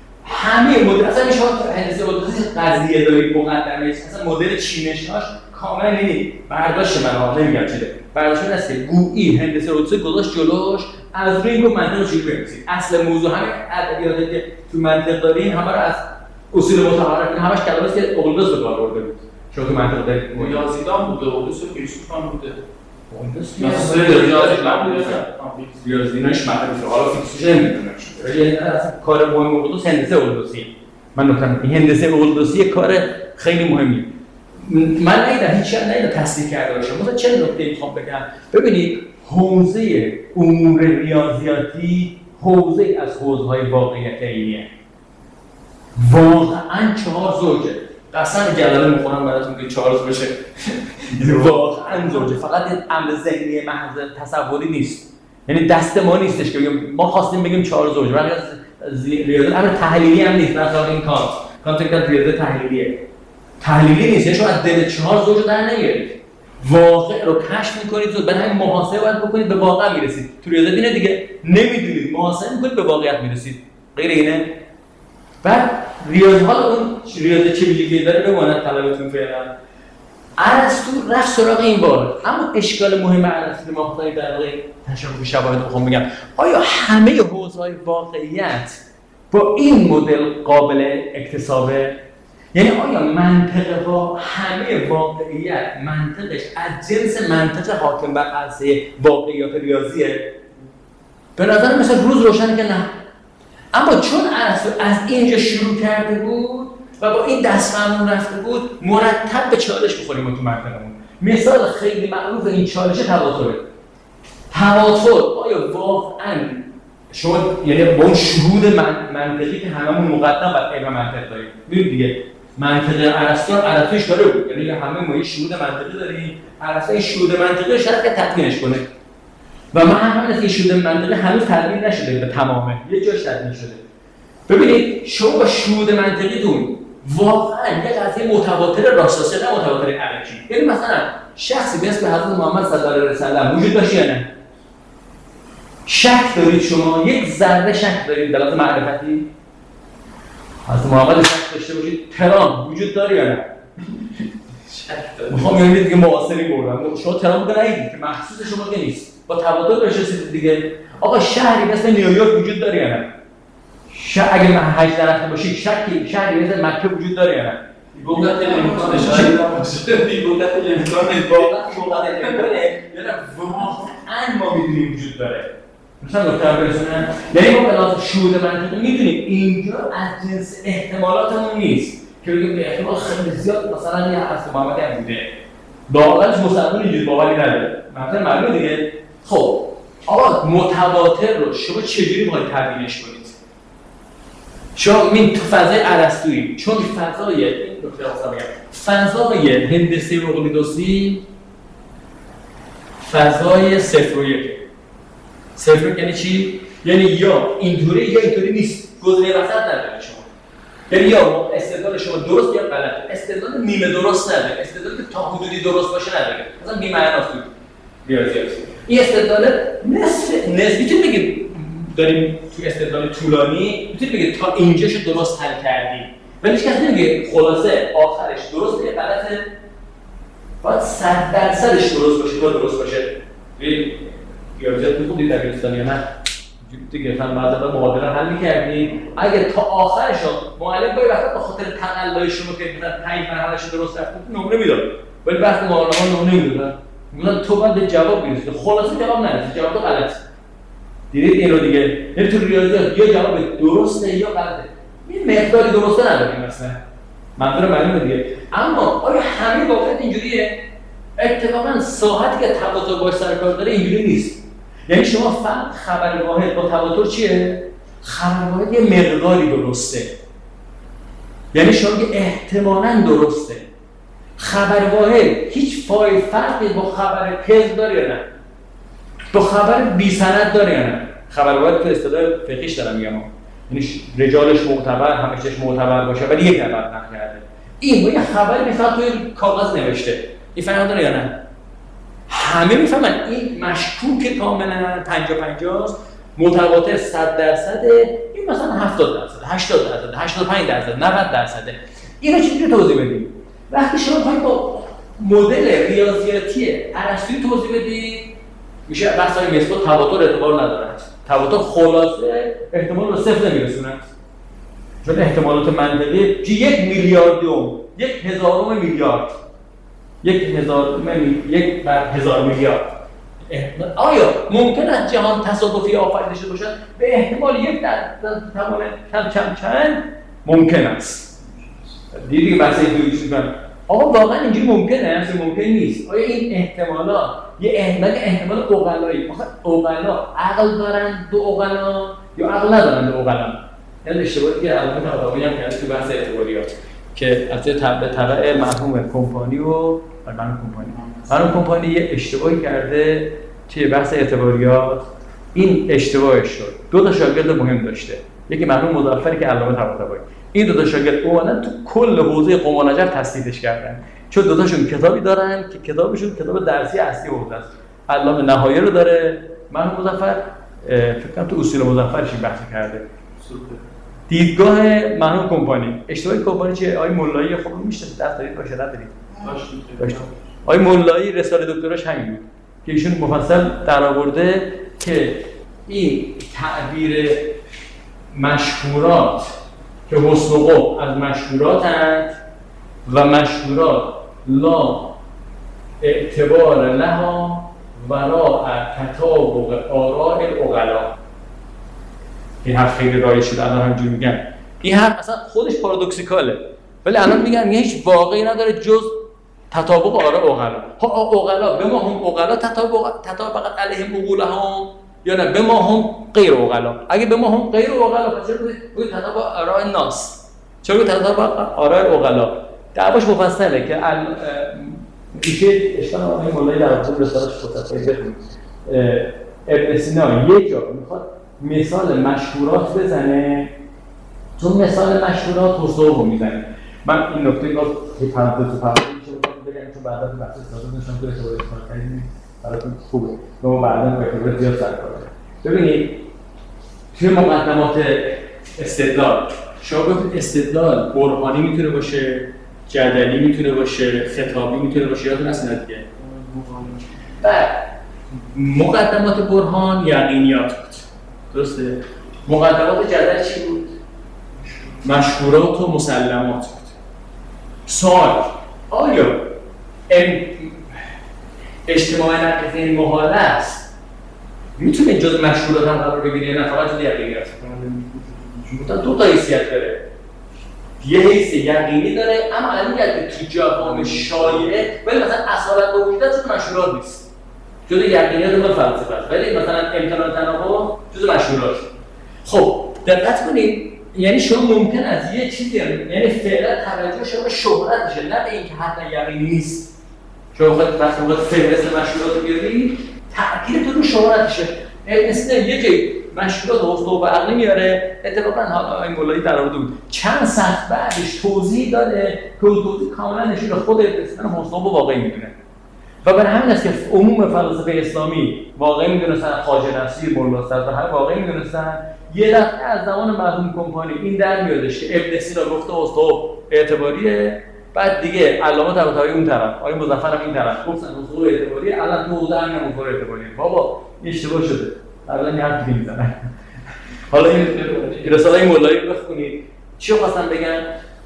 A: همه مدل اصلا میشه هندسه اولیدوسی قضیه دارید مقدمه اصلا مدل چینش‌هاش کاملا نمیدید. برداشت من ها نمیگم چیه. برداشت این است که گویی هندسه اولیدوسی گذاشت جلوش از روی این منطق رو چجوری بنویسید. اصل موضوع همین ادبیاتی که تو منطق دارین همه رو از اصول متحرک همش کلماتی که اولیدوس به کار برده بود. شما تو منطق دارید
B: ریاضیدان بوده اولیدوس فیلسوفان بوده.
A: مثلا ریاضیدان بوده. ریاضیدانش مطلب حالا فیزیکش نمیدونم. ولی اصلا کار مهم اولیدوس هندسه اولیدوسی. من نکته این هندسه اولیدوسی کار خیلی مهمیه. من نیدم هیچ چیز نیدم تصدیق کرده باشم. مثلا چه نکته میخوام بگم؟ ببینید حوزه امور ریاضیاتی حوزه از حوزه‌های واقعیت عینیه. واقعاً چهار زوجه. قسم جلاله میخونم براتون که چهار زوجه. واقعاً زوجه. فقط این امر ذهنی محض تصوری نیست. یعنی دست ما نیستش که بگیم ما خواستیم بگیم چهار زوجه. ولی از ریاضیات امر تحلیلی هم نیست. مثلا این کانت کانت که ریاضیات تحلیلیه. تحلیلی نیست. شما از دل چهار زوج در نمیارید. واقع رو کشف میکنید زود. برای همین محاسبه باید بکنید به واقع میرسید. تو ریاضیات اینه دیگه نمیدونید محاسبه میکنید به واقعیت میرسید. غیر اینه. بعد ریاضی ها اون ریاضی چه ویژگی داره بماند طلبتون فعلا. ارسطو رفت سراغ این بار. اما اشکال مهم ارسطو ما خواهیم در واقع تشابه شواهد بخوام بگم آیا همه حوزه‌های واقعیت با این مدل قابل اکتسابه؟ یعنی آیا منطق با همه واقعیت منطقش از جنس منطق حاکم بر عرصه واقعیات ریاضیه؟ به نظر مثلا روز روشن که نه. اما چون ارسطو از اینجا شروع کرده بود و با این دستمون رفته بود مرتب به چالش بخوریم تو منطقمون. مثال خیلی معروف این چالش تواتره. تواتر آیا واقعاً شما یعنی با اون شهود من، منطقی که هممون مقدم بر علم منطق داریم. ببین دیگه منطق ارسطو ارسطوش داره بود. یعنی همه ما یه شهود منطقی داریم. ارسطو این شهود منطقی رو شاید که تدوینش کنه. و من همین از این شهود منطقی هنوز تدوین نشده به تمامه. یه جاش تدوین شده. ببینید شما با شهود منطقیتون واقعا یک قضیه متواتر راستاست نه متواتر علکی. یعنی مثلا شخصی به اسم حضرت محمد صلی الله علیه و سلم وجود داشت یا نه؟ شک دارید شما یک ذره شک دارید در لحاظ معرفتی؟ حضرت محمد شک داشته باشید ترام وجود داره یا نه؟ شک دارید. میخوام یعنی دیگه معاصری بردم. شما ترام رو ندیدید که محسوس شما که نیست. با تواتر بشید دیگه. آقا شهری مثل نیویورک وجود داره یا نه؟ شهر اگه من هشت درخت باشید شکی شهری مثل مکه وجود داره یا نه؟
B: بودت امکان شاید باشه. بودت امکان
A: واقعا بودت امکانه یا واقعا ما میدونیم وجود داره. مثلا نکته برسونم یعنی ما به لحاظ شهود منطقی میدونیم اینجا از جنس احتمالاتمون نیست که بگیم به احتمال خیلی زیاد مثلا یه حضرت محمد هم بوده. واقعاً مسلمان اینجوری باوری نداره. مثلا معلومه دیگه. خب آقا متواتر رو شما چجوری باید تبیینش کنید؟ شما این تو فضای ارسطویی چون فضای این نکته اصلا میگم فضای هندسه اقلیدوسی فضای صفر و یک. صفر یعنی چی؟ یعنی یا اینطوری یا اینطوری نیست. گزینه وسط نداره شما. یعنی یا استدلال شما درست یا غلط. استدلال نیمه درست نداره. استدلال که تا حدودی درست باشه نداره. مثلا بی معناست ریاضیات. این استدلال نصف نسبی که بگید داریم تو استدلال طولانی میتونید بگید تا اینجاشو درست حل کردیم. ولی هیچ کس نمیگه خلاصه آخرش درسته یا غلطه. باید صد درصدش درست باشه تا درست باشه. ریاضیات می‌خوندید در دبیرستان یا نه؟ دیگه مثلا بعضا معادله حل می‌کردید. اگه تا آخرش معلم گاهی وقتا به خاطر تقلای شما که مثلا پنج مرحله‌اش درست رفتید نمره میداد. ولی وقتی معلم‌ها نمره نمیدادن میگن تو باید به جواب برسی. خلاصه جواب نرسید. جواب تو غلطه. دیدید این رو دیگه. یعنی تو ریاضیات یا جواب درسته یا غلطه. این مقداری درسته نداریم مثلا. منظور معلومه دیگه. اما آیا همه واقعیت اینجوریه؟ اتفاقاً ساعتی که تواتر باش سر کار داره اینجوری نیست. یعنی شما فقط خبر واحد با تواتر چیه؟ خبر واحد یه مقداری درسته. یعنی شما که احتمالاً درسته. خبر واحد هیچ فای فرقی با خبر کذب داره یا نه؟ با خبر بی سند داره یا نه؟ خبر واحد تو اصطلاح فقهیش دارم میگم. یعنی رجالش معتبر، همشش معتبر باشه ولی یک نفر نقل کرده. این با یه خبری مثلا توی کاغذ نوشته. این فرق داره یا نه؟ همه میفهمن این مشکوک کاملا پنجاه پنجاه است، متواتر صد درصده، این مثلا هفتاد درصد، هشتاد درصد، هشتاد و پنج درصد، نود درصده. اینو چجوری توضیح بدیم؟ وقتی شما میخواید با مدل ریاضیاتی ارسطویی توضیح بدید، میشه بحث‌های مثبت تواتر اعتبار ندارد. تواتر خلاصه احتمال به صفر نمیرسوند. چون احتمالات منطقی یک میلیاردم، یک هزارم میلیارد یک هزار یک بر هزار میلیارد. آیا ممکن است جهان تصادفی آفریده شده باشد؟ به احتمال یک در توان کم کم چند ممکن است. دیدی بحث اینجوری میگن آقا واقعا اینجوری ممکنه؟ اصلا ممکن نیست. آیا این احتمالات یه احتمال احتمال عقلایی، آخه عقلا عقل دارن دو عقلا یا عقل ندارن دو عقلا؟ یعنی اشتباهی که الان آقایی هم کرد تو بحث اعتباریات که از تبع تبع مرحوم کمپانی و مرحوم کمپانی مرحوم کمپانی یه اشتباهی کرده توی بحث اعتباریات. این اشتباهش شد. دو تا شاگرد مهم داشته. یکی مرحوم مظفری که علامه طباطبایی. این دو تا شاگرد اومدن تو کل حوزه قم و نجف تصحیحش کردن. چون دو تاشون کتابی دارن که کتابشون کتاب درسی اصلی حوزه است. علامه نهایه رو داره. مرحوم مظفر فکر کنم تو اصول مظفرش این بحث کرده. دیدگاه مرحوم کمپانی. اشتباهی کمپانی چیه؟ آقای مولایی خب میشه دست دارید باشه ندارید. داشت. آقای مولایی رساله دکتراش همین بود. که ایشون مفصل درآورده که این تعبیر مشهورات که حسن و قبح از مشهوراتند و مشهورات لا اعتبار لها وراء تطابق آراء العقلاء. این حرف خیلی رایج شده الان همینجوری میگن. این حرف اصلا خودش پارادوکسیکاله ولی الان میگن هیچ واقعی نداره جز تطابق آراء عقلاء. ها عقلاء به ما هم عقلاء تطابق تطابق علیهم عقولهم یا نه به ما هم غیر عقلاء. اگه به ما هم غیر عقلاء پس چرا روی تطابق آراء الناس؟ چرا روی تطابق آراء العقلاء؟ دعواش مفصله که میشه اشکال آقای مولایی در واقع رساله‌اش خصوصی بخونید. ابن سینا یک جا میخواد مثال مشهورات بزنه، چون مثال مشهورات حسوب میزنه. من این نکته رو که پرانتز تو پرانتز میشه بگم چون بعدا تو بحث استفاده می‌کنم که اعتبار استفاده کردیم براتون خوبه. ما بعدا با اعتبار زیاد سر کار. ببینید توی مقدمات استدلال شما گفتید استدلال برهانی میتونه باشه، جدلی میتونه باشه، خطابی میتونه باشه، یادتون هست نه دیگه. بعد مقدمات برهان یقینیات بود. درسته؟ مقدمات جدل چی بود؟ مشهورات و مسلمات بود. سوال آیا اجتماع نقضی محال است؟ میتونه جز مشهورات هم قرار بگیره نه فقط جز یقینیات؟ دو تا حیثیت داره. یه حیث یقینی داره اما الان میگه تو جوامع شایعه ولی مثلا اصالت با وجود جز مشهورات نیست. جز یقینیات مال فلسفه است ولی مثلا امتناع تناقض جز مشهورات. خب دقت کنید یعنی شما ممکن است یه چیزی یعنی فعلا توجه شما به شهرت بشه نه به اینکه حتما یقینی نیست. شما خودت وقتی موقع فهرست مشهورات رو بیاری تأکید تو رو شهرتشه. مثلا یه جایی مشهورات حسن و عقلی میاره اتفاقا حالا آقای مولایی در آورده بود چند سطح بعدش توضیح داده که توضیح کاملا نشون خود رسیدن حسن و واقعی میدونه و برای همین است که عموم فلاسفه اسلامی واقعی میدونستن، خواجه نصیر، مولا صدر هر واقعی میدونستن. یه دفعه از زمان مرحوم کمپانی این در میادش که ابن سینا گفته حسن اعتباریه، بعد دیگه علامه طباطبایی اون طرف، آقای مظفر هم این طرف گفتن حسن اعتباریه، الان تو حوزه هم حسن اعتباریه. بابا اشتباه شده. الان یه حرفی میزنن. حالا این رساله مولایی رو بخونید. چی خواستن بگن؟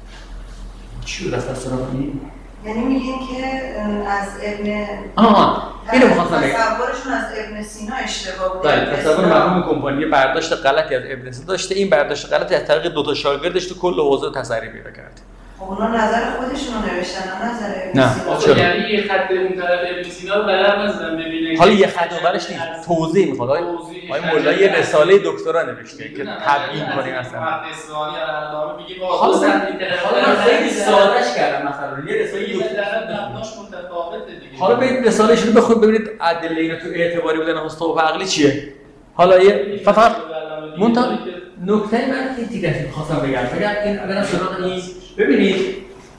A: چی رو رساله سراغی؟
C: یعنی میگین که از ابن
A: آها اینو می‌خواستم بگم.
C: تصورشون از ابن سینا اشتباه بوده.
A: بله، تصور مرحوم کمپانی برداشت غلطی از ابن سینا داشته. این برداشت غلطی از طریق دو تا شاگردش تو کل حوزه تصریح پیدا کرد.
C: خب اونا نظر خودشون رو نوشتن نه نظر ابن
B: سینا. یعنی یه خط اون طرف ابن سینا رو بلد نزدن ببینن.
A: حالا یه خط اونورش نیست، توضیح میخواد. آقای مولایی یه رساله دکترا نوشته که تبیین کنیم اصلا.
B: اسلامی یا علامه میگیم
A: حالا حالا خیلی سادهش کردم مثلا یه رساله
B: دکتراش متفاوته دیگه.
A: حالا برید رساله‌اش رو بخونید ببینید ادله اینا تو اعتباری بودن حسن و عقلی چیه. حالا یه فقط منتها نکته من این دیگه خواستم بگم بگم این اگر سراغ این ببینید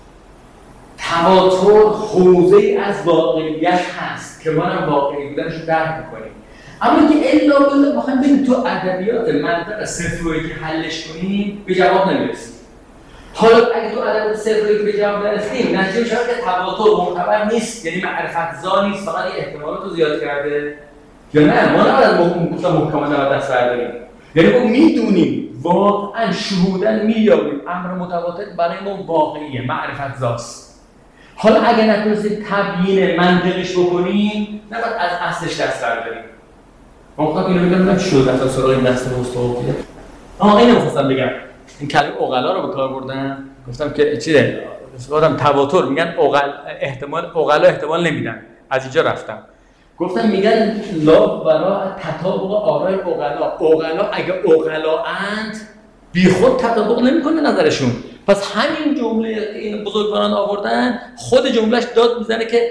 A: تواتر حوزه‌ای از واقعیت هست که ما هم واقعی بودنش رو درک می‌کنیم، اما که الا بالله بخوایم بریم تو ادبیات منطق صفری که حلش کنیم به جواب نمیرسیم. حالا اگه تو ادبیات صفری که به جواب نرسیم نتیجه میشه که تواتر معتبر نیست، یعنی معرفت زا نیست، فقط یه احتمالات رو زیاد کرده یا نه ما نباید محکمانه رو دست برداریم. یعنی ما میدونیم واقعا شهودن مییابیم امر متواتر برای ما واقعیه، معرفت زاست. حالا اگه نتونستیم تبیین منطقیش بکنیم نباید از اصلش دست برداریم. ما خواهد اینو بگم من شد اصلا سراغ این دست مستوقیه. آه اینو میخواستم بگم این کلمه عقلا رو به کار بردن، گفتم که چیه گفتم تواتر میگن اوغل احتمال اوغلا احتمال نمیدن. از اینجا رفتم گفتم میگن لا برای تطابق آرای اوغلا. اوغلا اگه اوغلا اند بی خود تطابق نمیکنه نظرشون. پس همین جمله که این بزرگواران آوردن خود جملهش داد میزنه که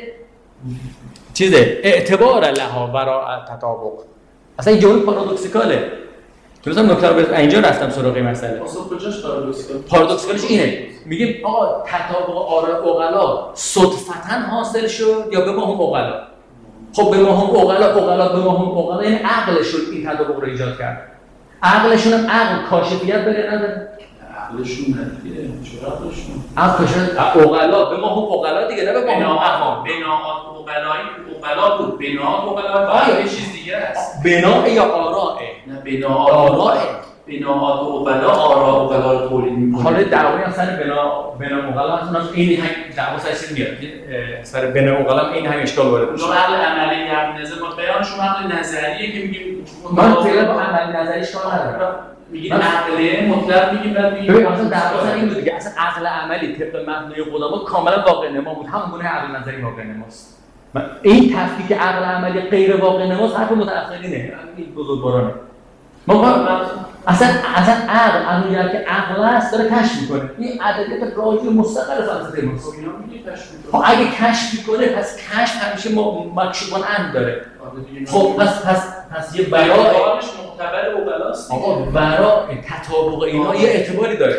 A: چیزه اعتبار لها برای تطابق. اصلا این جمله پارادوکسیکاله. درستم نکته رو اینجا رفتم سراغ مسئله.
B: اصلا کجاش پارادوکسیکال؟
A: پارادوکسیکالش اینه. میگیم آقا تطابق آرای اوغلا صدفتا حاصل شد یا به ما هم اوغلا؟ خب به ما هم اوغلا اوغلا به ما هم اوغلا، یعنی عقلشون این تطابق رو ایجاد کرد. عقلشون هم عقل کاشفیت بره نداره.
B: عقلشون ندیده. چرا عقلشون؟
A: عقلشون اوغلا به ما هم اوغلا دیگه، نه به ما هم
B: بناءات بناءات اوغلایی اوغلا بود. بناءات اوغلا باید یه چیز دیگه است.
A: بناء یا آراء؟
B: نه بناءات آراء. بناءات اوغلا آراء اوغلا رو تولید می‌کنه.
A: حالا دعوای اصلا بنا بنا اوغلا اصلا این هم دعوا سرش میاد. سر بنا اوغلا این هم اشکال وارد میشه.
B: عقل عملی در نظر ما بیانشون عقل نظریه که میگیم
A: من فعلا با عمل نظریش کار ندارم.
B: میگیم عقله مطلق میگیم بعد میگیم
A: ببین اصلا دعوا سر این بود دیگه. اصلا عقل عملی طبق مبنای قدما کاملا واقع نما بود. همون گونه عقل نظری واقع نماست. این تفکیک عقل عملی غیر واقع نماست حرف متأخرینه. این بزرگوارانه. ما اصلا اصلا عقل عملیات که عقل است داره کشف میکنه. این ادبیات راجع مستقل فلسفه ماست.
B: اینا میگه کشف میکنه.
A: خب اگه کشف میکنه پس کشف همیشه مکشوفان اند داره. خب پس پس پس یه برای
B: معتبر اوغلاست.
A: آقا برای تطابق اینا یه اعتباری داره.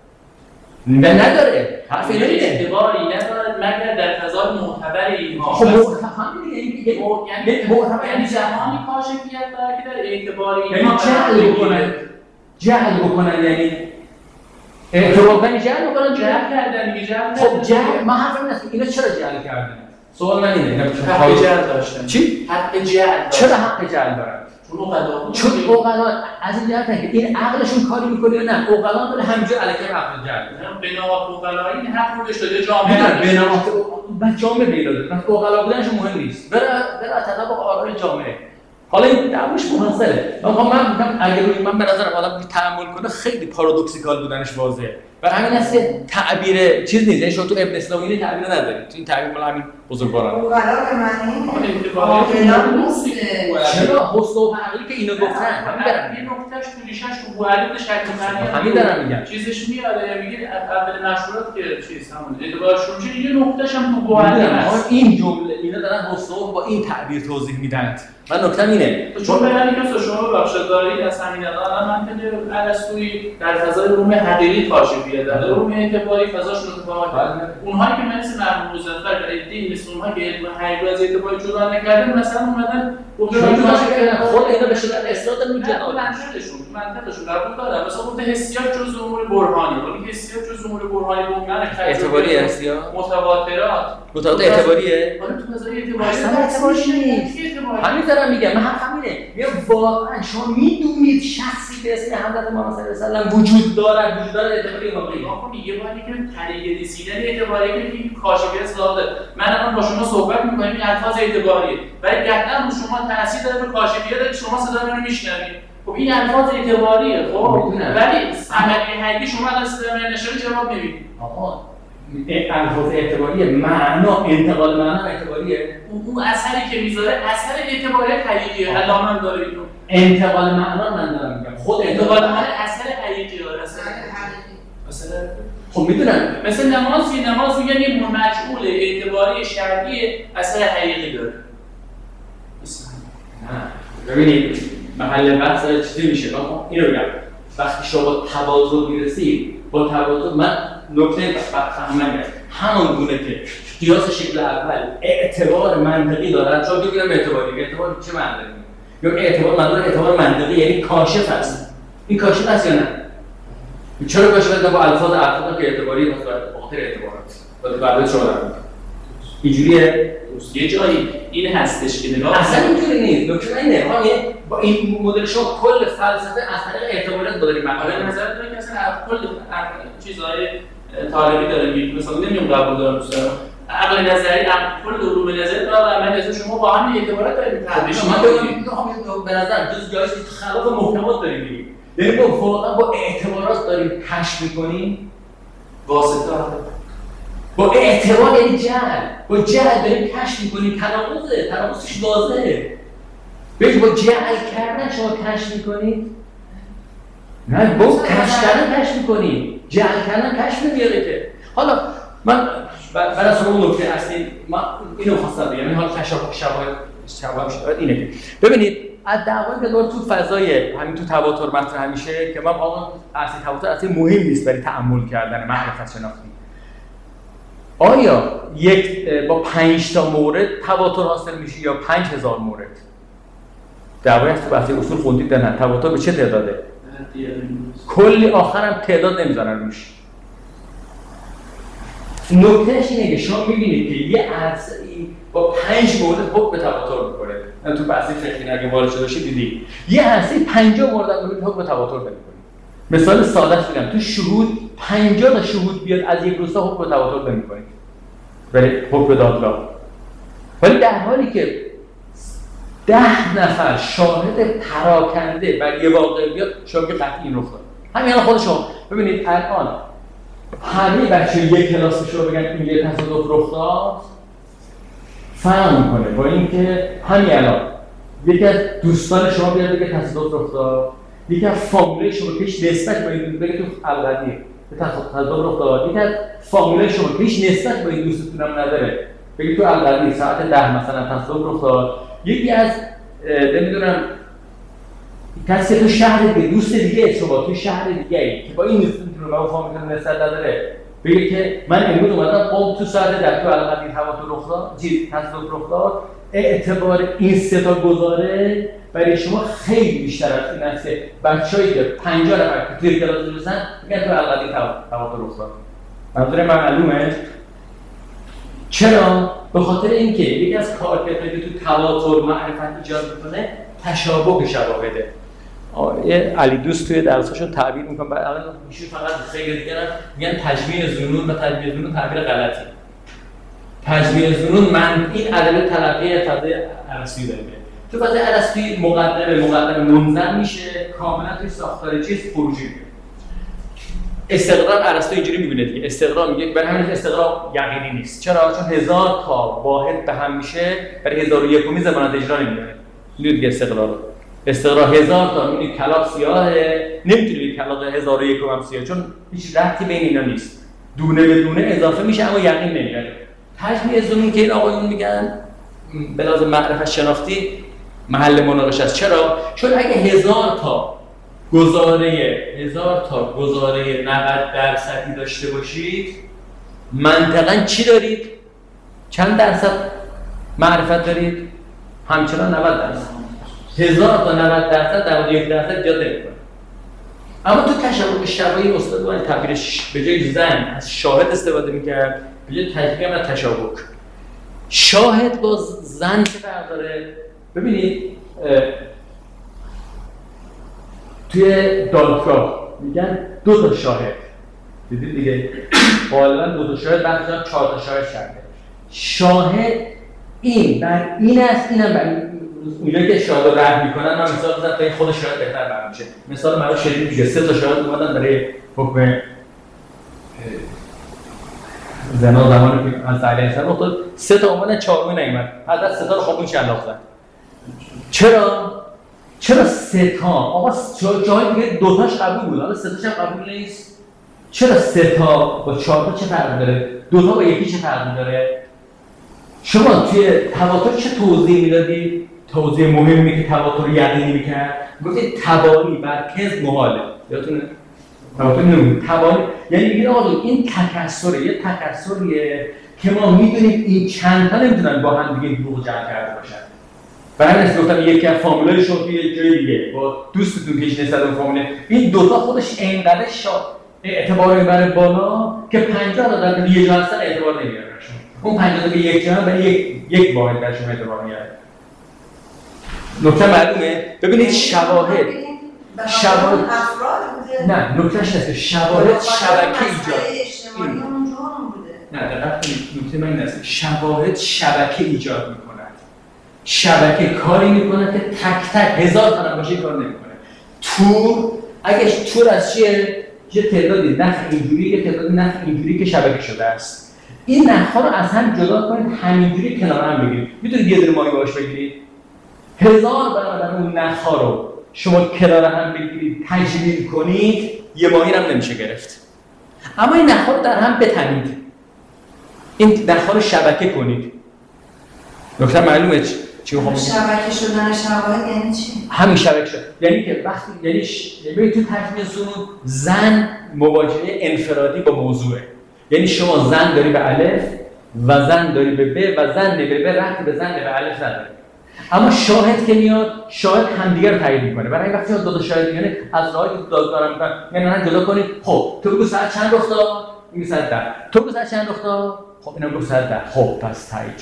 A: نه نداره. حرف اینه
B: اعتباری نداره مگر در تضاد معتبر اینها.
A: خب همین دیگه
B: یعنی معتبر یعنی جهانی کاشفیت داره که در اعتباری
A: اینها جهل بکنن. جهل بکنن یعنی اعتبار کنن جهل بکنن
B: جهل کردن دیگه جهل.
A: خب جهل ما حرف این است که اینا چرا جهل کردن؟ سوال من اینه.
B: حق جهل داشتن.
A: چی؟
B: حق جهل.
A: چرا حق جهل دارن؟
B: چون اوغلا
A: چون اوغلا از این جهت که این عقلشون کاری میکنه یا نه اوغلا داره همینجور علیه عقل جهل.
B: بناءات اوغلایی این حق رو بهش داده جامعه.
A: بناءات بعد جامعه به داده. پس اوغلا بودنش مهم نیست. برای برای تطابق آرای جامعه. حالا این دعواش مفصله. من من میگم اگر من به نظرم آدم تأمل کنه خیلی پارادوکسیکال بودنش واضحه. برای همین است که تعبیر چیز نیست. یعنی شما تو ابن اسلامی تعبیر ندارید. تو این تعبیر مال همین بزرگواران.
C: اوغلا به معنی
B: اوغلا نیست.
A: چرا حسن و تعبیری که اینو گفتن همین دارن.
B: یه نکتهش تو ریشش تو بوعلی شکل معنی
A: همین دارن میگن.
B: چیزش میاد میگه اول مشهورات که چیز همون اعتبارشون چه یه نکتهش هم تو بوعلی هست.
A: این جمله اینا دارن حسن با این تعبیر توضیح میدن. من نکتم اینه
B: چون بیانی که شما بخشا دارید از همین الان منطقه ارسطویی در فضای روم حقیقی کاشفیه در روم اعتباری فضاشون اتفاقا اونهایی که مثل مرحوم مظفر و عده‌ای مثل اونها که علم حقیقی از اعتباری جدا نکردن مثلا اومدن گفتن
A: خود اینا به شدت اصلاح دادن
B: جدا منطقشون منطقشون قبول دارن مثلا گفته حسیات جزء امور برهانی ولی حسیات جزء امور برهانی بود نه
A: اعتباری حسیات
B: متواترات
A: متواتر اعتباریه
B: حالا تو فضای اعتباری
A: اعتباری نیست همین دارم میگم. من همینه میگم واقعا شما میدونید شخصی به اسم حضرت محمد صلی الله علیه و آله وجود دارد وجود دارد اعتباری واقعی.
B: آخه میگه ولی که طریق رسیدن اعتباری که این کاشفی اصلاح داره. من الان با شما صحبت می‌کنم این الفاظ اعتباریه ولی قطعا شما تاثیر داره به کاشفیت داره شما صدا منو میشنوید. خب این الفاظ اعتباریه خب ولی عملی حقیقی شما الان صدا من نشون جواب نمیدید.
A: آقا الفاظ اعتباریه معنا انتقال معنا اعتباریه.
B: اون اثری که میذاره اثر اعتباری حقیقیه. علامه داره اینو.
A: انتقال معنا من دارم میگم. خود
B: انتقال معنا اثر حقیقی داره. اثر حقیقی. مثلا
A: خب میدونن
B: مثل نمازی نماز میگن یه مجعول اعتباری شرعی اثر حقیقی داره.
A: نه ببینید محل بحث چیزی میشه. اینو بگم وقتی شما با تواضع میرسید با تواضع من نکته فهمم همون گونه که قیاس شکل اول اعتبار منطقی دارد چون بگیرم اعتباری اعتبار چه معنی یا اعتبار منظور اعتبار منطقی یعنی کاشف هست. این کاشف هست یا نه؟ چرا کاشف هست با الفاظ الفاظ که اعتباری هست به خاطر اعتبارات ولی بعد شما دارم اینجوریه
B: یه جایی این هستش که نگاه
A: اصلا اینجوری نیست. نکته اینه ما با این مدل شما کل فلسفه از طریق اعتبارات داریم.
B: مقاله نظر داره که اصلا کل چیزهای طالبی داره میگه مثلا نمیام قبول دارم دوستان عقل نظری کل علوم نظری و عملی از شما با همین اعتبارات دارید تدریج می‌کنید.
A: به نظر جز جایی که خلاف محتوات داریم میگیم یعنی با واقعا با اعتبارات داریم کشف می‌کنیم
B: واسطه
A: با اعتبار یعنی جهل، با جهل داریم کشف میکنیم تناقضه، تناقضش واضحه. ببین با جهل کردن شما کشف میکنید؟ نه با کشف کردن کشف میکنید، جهل کردن کشف نمیاره که. حالا من برای از اون نکته اصلی من اینو خواستم بگم، این حال تشابه شباهت شباهت شباهت اینه که ببینید از دعوایی که دور تو فضای همین تو تواتر مطرح میشه که من واقعا اصلی تواتر اصلی مهم نیست برای تأمل کردن معرفت شناختی. آیا یک با پنج تا مورد تواتر حاصل میشه یا پنج هزار مورد؟ دعوایی هست تو بحث اصول خوندید نه تواتر به چه تعداده؟ کلی آخرم تعداد نمیذارن روش. نکتهش اینه که شما میبینید که یه عرصه‌ای با پنج مورد حکم به تواتر میکنه. من تو بحث فقهی اگه وارد شده باشید دیدید یه عرصه‌ای پنجاه مورد حکم به تواتر میکنه. مثال سادهش میگم تو شهود پنجاه تا شهود بیاد از یک روستا حکم به تواتر نمیکنید. ولی حکم به دادگاه. ولی در حالی که ده نفر شاهد پراکنده بر یه واقعه بیاد شما که قطعی این رخ داد. همین الان خود شما ببینید الان همه بچه یک کلاس شما بگن این یه تصادف رخ داد فرق میکنه با اینکه همین الان یکی از دوستان شما بیاد بگه تصادف رخ داد، یکی از فامیل شما پیش نسبت با این بگه تو القدی به تصادف رخ داد، یکی از فامیل شما پیش نسبت با این دوستتون هم نداره بگه تو القدی ساعت ده مثلا تصادف رخ داد، یکی از نمیدونم کسی تو شهر دیگه دوست دیگه شما تو شهر دیگه ای که با این دوستتون رو با فامیلتون نسبت نداره بگه که من امروز اومدم قوم تو ساعت ده تو القدی تواتر رخ داد چی تصادف رخ داد. اعتبار این سه تا گزاره برای شما خیلی بیشتر از این است که بچه‌ای که پنجاه نفر توی کلاس نشستن میگن تو القدی تواتر رخ داد. منظور من معلومه؟ چرا؟ به خاطر اینکه یکی از کارکردهایی که تو تواتر معرفت ایجاد میکنه تشابه شواهده. یه علی دوست توی درساشون تعبیر میکنه بعد الان میشه فقط خیلی دیگه میگن تجمیع ظنون و تجمیع ظنون تعبیر غلطی. تجمیع ظنون من این ادله تلقی فضای ارسطویی داره. تو فضای ارسطویی مقدمه مقدمه منظر میشه کاملا توی ساختار چیز خروجی میشه. استقرار ارسطو اینجوری میبینه دیگه. استقرار میگه برای همین استقرار یقینی نیست. چرا؟ چون هزار تا واحد به هم میشه برای هزار و یکمی ضمانت اجرا نمیاره. میدونید دیگه استقرار رو. استقرار هزار تا میبینید کلاغ سیاهه، نمیتونید کلاغ هزار و یکم هم سیاه چون هیچ ربطی بین اینا نیست. دونه به دونه اضافه میشه اما یقین نمیاره. تجمیع ظنون که این آقایون میگن به لحاظ معرفت شناختی محل مناقشه است. چرا؟ چون اگه هزار تا گزاره هزار تا گزاره نود درصدی داشته باشید منطقاً چی دارید؟ چند درصد معرفت دارید؟ همچنان نود درصد. هزار تا نود درصد دوازده و یک درصد ایجاد نمی‌کنه. اما تو تشابه شباهی استاد باید تعبیرش به جای زن از شاهد استفاده می‌کرد، به جای تشبیه از تشابه. شاهد با زن چه فرق داره؟ ببینید توی دادگاه میگن دو تا شاهد. دیدید دیگه غالبا دو تا شاهد بعضی وقتا چهار تا شاهد شده. شاهد این بر این است، اینم بر اونایی که شاهد رد میکنن. من مثال بزنم تا این خود شاهد بهتر برام میشه. مثال مرا شدید میگه سه تا شاهد اومدن برای حکم زنا زمانی که از علی حسن افتاد، سه تا اومدن چهارمی نیومد. حضرت سه تا رو خوابون شلاق زد. چرا؟ چرا سه تا؟ آقا جای دیگه دو تاش قبول بود، حالا سه تاش هم قبول نیست. چرا سه تا با چهار تا چه فرقی داره؟ دو تا با یکی چه فرقی داره؟ شما توی تواتر چه توضیح میدادید؟ توضیح مهمی که تواتر یقینی میکرد گفتید تبانی بر کذب محاله. یادتونه؟ تواتر نمیگه تبانی یعنی میگه آقا این تکسره، یه تکسریه که ما میدونیم این چند تا نمیتونن با هم دیگه دروغ جمع کرده باشن. برای نسبت گفتم یکی از فامیلای شما توی جای دیگه با دوستتون پیش نسبت اون فامیل این دوتا خودش اینقدر شا اعتبار میبره بالا که پنجاه تا در یه جا هستن اعتبار نمیاره شما. اون پنجاه تا که یک جا برای یک یک واحد در شما اعتبار میاره. نکته معلومه؟ ببینید شواهد شواهد نه نکتهش هست شواهد شبکه ایجاد نه دقیق نکته من این است شواهد شبکه ایجاد میکنه. شبکه کاری میکنه که تک تک هزار تا نباشه کار نمیکنه. تور اگه تور از چیه؟ یه تعدادی نخ اینجوری، یه تعدادی نخ اینجوری که شبکه شده است. این نخ‌ها رو از هم جدا کنید، همینجوری کنار هم بگیرید. میتونید یه دونه ماهی باش بگیرید؟ هزار برابر اون نخ‌ها رو شما کنار هم بگیرید، تجلیل کنید، یه ماهی هم نمیشه گرفت. اما این نخ‌ها رو در هم بتنید. این نخ‌ها رو شبکه کنید. نکته معلومه چی می‌خوام بگم؟
C: شبکه شدن شواهد یعنی چی؟
A: همین شبکه شد. یعنی که وقتی یعنی ش... یعنی تو تکمیل سنود زن مواجهه انفرادی با موضوعه. یعنی شما زن داری به الف و زن داری به ب و زن به ب رفتی به زن به الف نداره. اما شاهد که میاد، شاهد همدیگه رو تایید میکنه. برای وقتی دو تا شاهد میاد از راهی که دادگاه میکنن، یعنی نه جدا کنید. خب تو بگو ساعت چند رخ داد؟ میگه ساعت ده. تو بگو ساعت چند رخ داد؟ خب اینا گفت ساعت ده. خب پس تایید.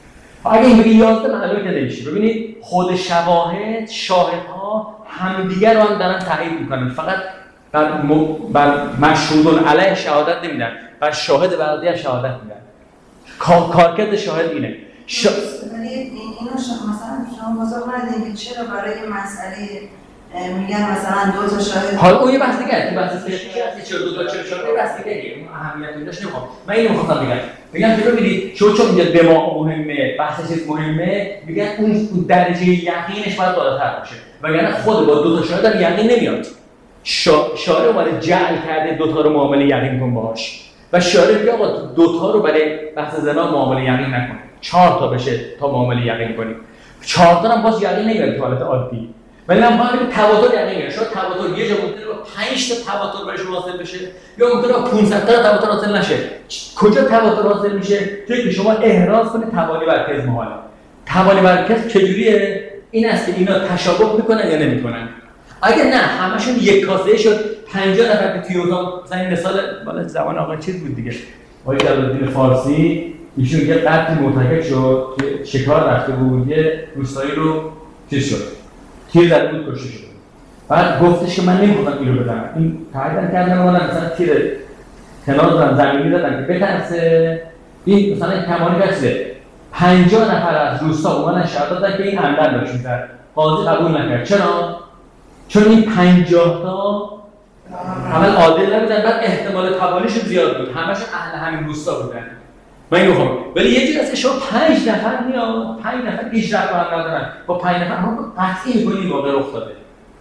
A: اگه این بگی یازده معلومه که نمیشه. ببینید خود شواهد، شاهدها همدیگه رو هم دارن تایید میکنن. فقط بر م... بر مشهود علیه شهادت نمیدن، بر شاهد بقیه شهادت میدن. کار کارکرد شاهد اینه.
C: شا... ولی اینو مثلا شما بازار ندید که چرا برای مسئله میگن مثلا دو تا شاهد.
A: حالا اون یه بحث دیگه است. بحث فقهی چرا دو تا چرا شاهد یه بحث دیگه ایه. اهمیتی داشت نمیخوام. من اینو میخوام بگم. میگم که ببینید چون چون میگه دماغ مهمه، بحث چیز مهمه، میگن اون درجه یقینش باید بالاتر باشه. وگرنه خود با دو تا شاهد هم یقین نمیاد. شا... شارع اومده جعل کرده دو تا رو معامله یقین کن باهاش. و شارع میگه آقا دو تا رو برای بحث زنا معامله یقین نکن. چهار تا بشه تا معامله یقین کنی. چهار تا هم باز یقین نمیاد تو حالت عادی. ولی من میگم تواتر یقین میاد. شاید تواتر یه جا ممکنه با پنج تا تواتر برش حاصل بشه یا ممکنه با پانصد تا تواتر حاصل نشه. کجا تواتر حاصل میشه؟ توی که شما احراز کنید توانی بر کذب محاله. توانی بر کذب چجوریه؟ این است که اینا تشابه میکنن یا نمیکنن. اگه نه همشون یک کاسه شد پنجاه نفر که توی اتاق مثلا این مثال بالا زمان آقا چیز بود دیگه. آقای جلال‌الدین فارسی ایشون یه قتل مرتکب شد که شکار رفته بود، یه روستایی رو چیز شد. تیر زده بود کشته شد. بعد گفتش که من نمی‌خوام اینو بزنم. این تایید کردن اومدن مثلا تیر کنار زدن زمینی دادن که بترسه. این مثلا کمانی رسیده. پنجاه نفر از روستا اومدن شهادت دادن که این عمدن داشت می‌کرد. قاضی قبول نکرد. چرا؟ چون این پنجاه تا عمل عادل نبودن، بعد احتمال تبانیشون زیاد بود. همشون اهل همین روستا بودن. من اینو می‌خوام. ولی یه جوری هست شما پنج نفر میاد، پنج نفر هیچ رفت هم ندارن. با پنج نفر هم قطعی می‌کنید واقعا رخ داده.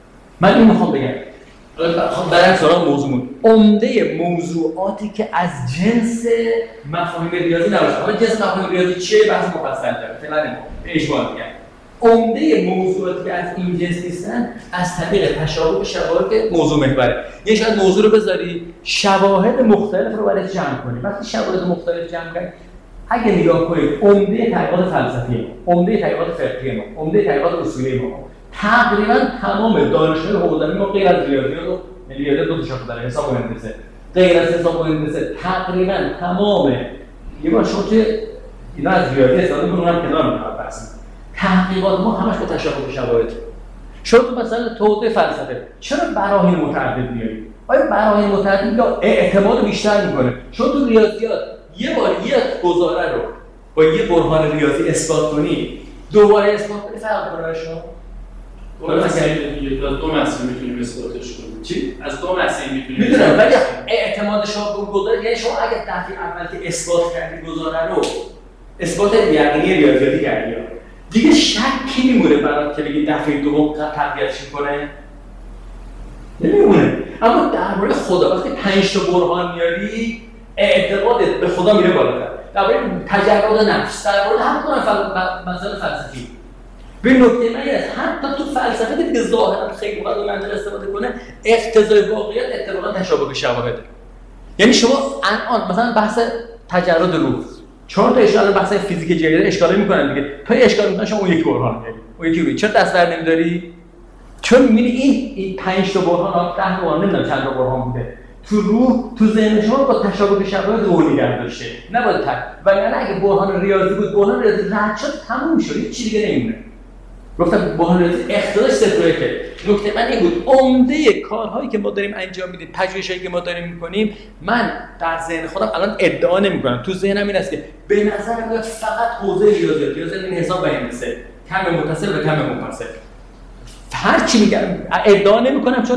A: من اینو می‌خوام بگم. خب برای سوال موضوعمون عمده موضوعاتی که از جنس مفاهیم ریاضی نباشه. حالا جنس مفاهیم ریاضی چیه بحث مفصل داره. فعلا به اجمال میگم. عمده موضوعاتی که از این جنس نیستن از طریق تشابه شواهد موضوع محوره. یه شاید موضوع رو بذاری شواهد مختلف رو برای جمع کنی. وقتی شواهد مختلف جمع کنی اگه نگاه کنید عمده تحقیقات فلسفی ما، عمده تحقیقات فقهی ما، عمده تحقیقات اصولی ما تقریبا تمام دانشجوی حوزه ما غیر از ریاضیات و ریاضیات دو تا شاخه داره، حساب و هندسه. غیر از حساب و هندسه تقریبا تمام یه بار شما توی اینا از ریاضی استفاده کنید اونم کنار میاد بحث. تحقیقات ما همش با تشابه شواهد. شما تو مثلا توضیح فلسفه چرا براهین متعدد میارید؟ آیا براهین متعدد یا اعتماد بیشتر میکنه؟ شما تو ریاضیات یه بار یک گزاره رو با یه برهان ریاضی اثبات کنی، دوباره اثبات کنی فرق کنه شما؟
B: دو مسئله دیگه از دو مسئله میتونیم اثباتش کنیم.
A: چی؟
B: از دو مسئله میتونیم.
A: میدونم ولی اعتماد شما به گزاره یعنی شما اگه دفعه اول که اثبات کردی گزاره رو اثبات یقینی ریاضیاتی کردی دیگه شکی میمونه برات که بگی دفعه دوم تقویتش کنه؟ نمیمونه. اما درباره خدا وقتی پنج تا برهان میاری اعتقادت به خدا میره بالاتر. درباره تجرد نفس، درباره هر کدوم فل... مسائل فلسفی. به نکته من است حتی تو فلسفه دیگه ظاهرا خیلی وقت منظر استفاده کنه اقتضای واقعیت اتفاقا تشابه شواهد. یعنی شما الان مثلا بحث تجرد روح چهار تا اشکال بحث فیزیک جدید اشکال میکنن دیگه. تو اشکال میکنن شما اون یک برهان میاری. اون یکی روی چرا دست در نمیداری؟ چون میبینی این این پنج تا برهان ده تا برهان نمیدونم چند تا برهان بوده. تو روح تو ذهن شما با تشابه شواهد روحی نگه داشته. نباید تک. وگرنه اگه برهان ریاضی بود، برهان ریاضی رد شد تموم شد. هیچ چیزی دیگه نمیمونه. گفتم برهان ریاضی اختلاش صفره که نکته من این بود عمده کارهایی که ما داریم انجام میدیم، پژوهشایی که ما داریم میکنیم، من در ذهن خودم الان ادعا نمیکنم، تو ذهنم این است که به نظر میاد فقط حوزه ریاضیات، ریاضیات این حساب و هندسه، کم متصل و کم منفصل. هر چی میگم ادعا نمیکنم چون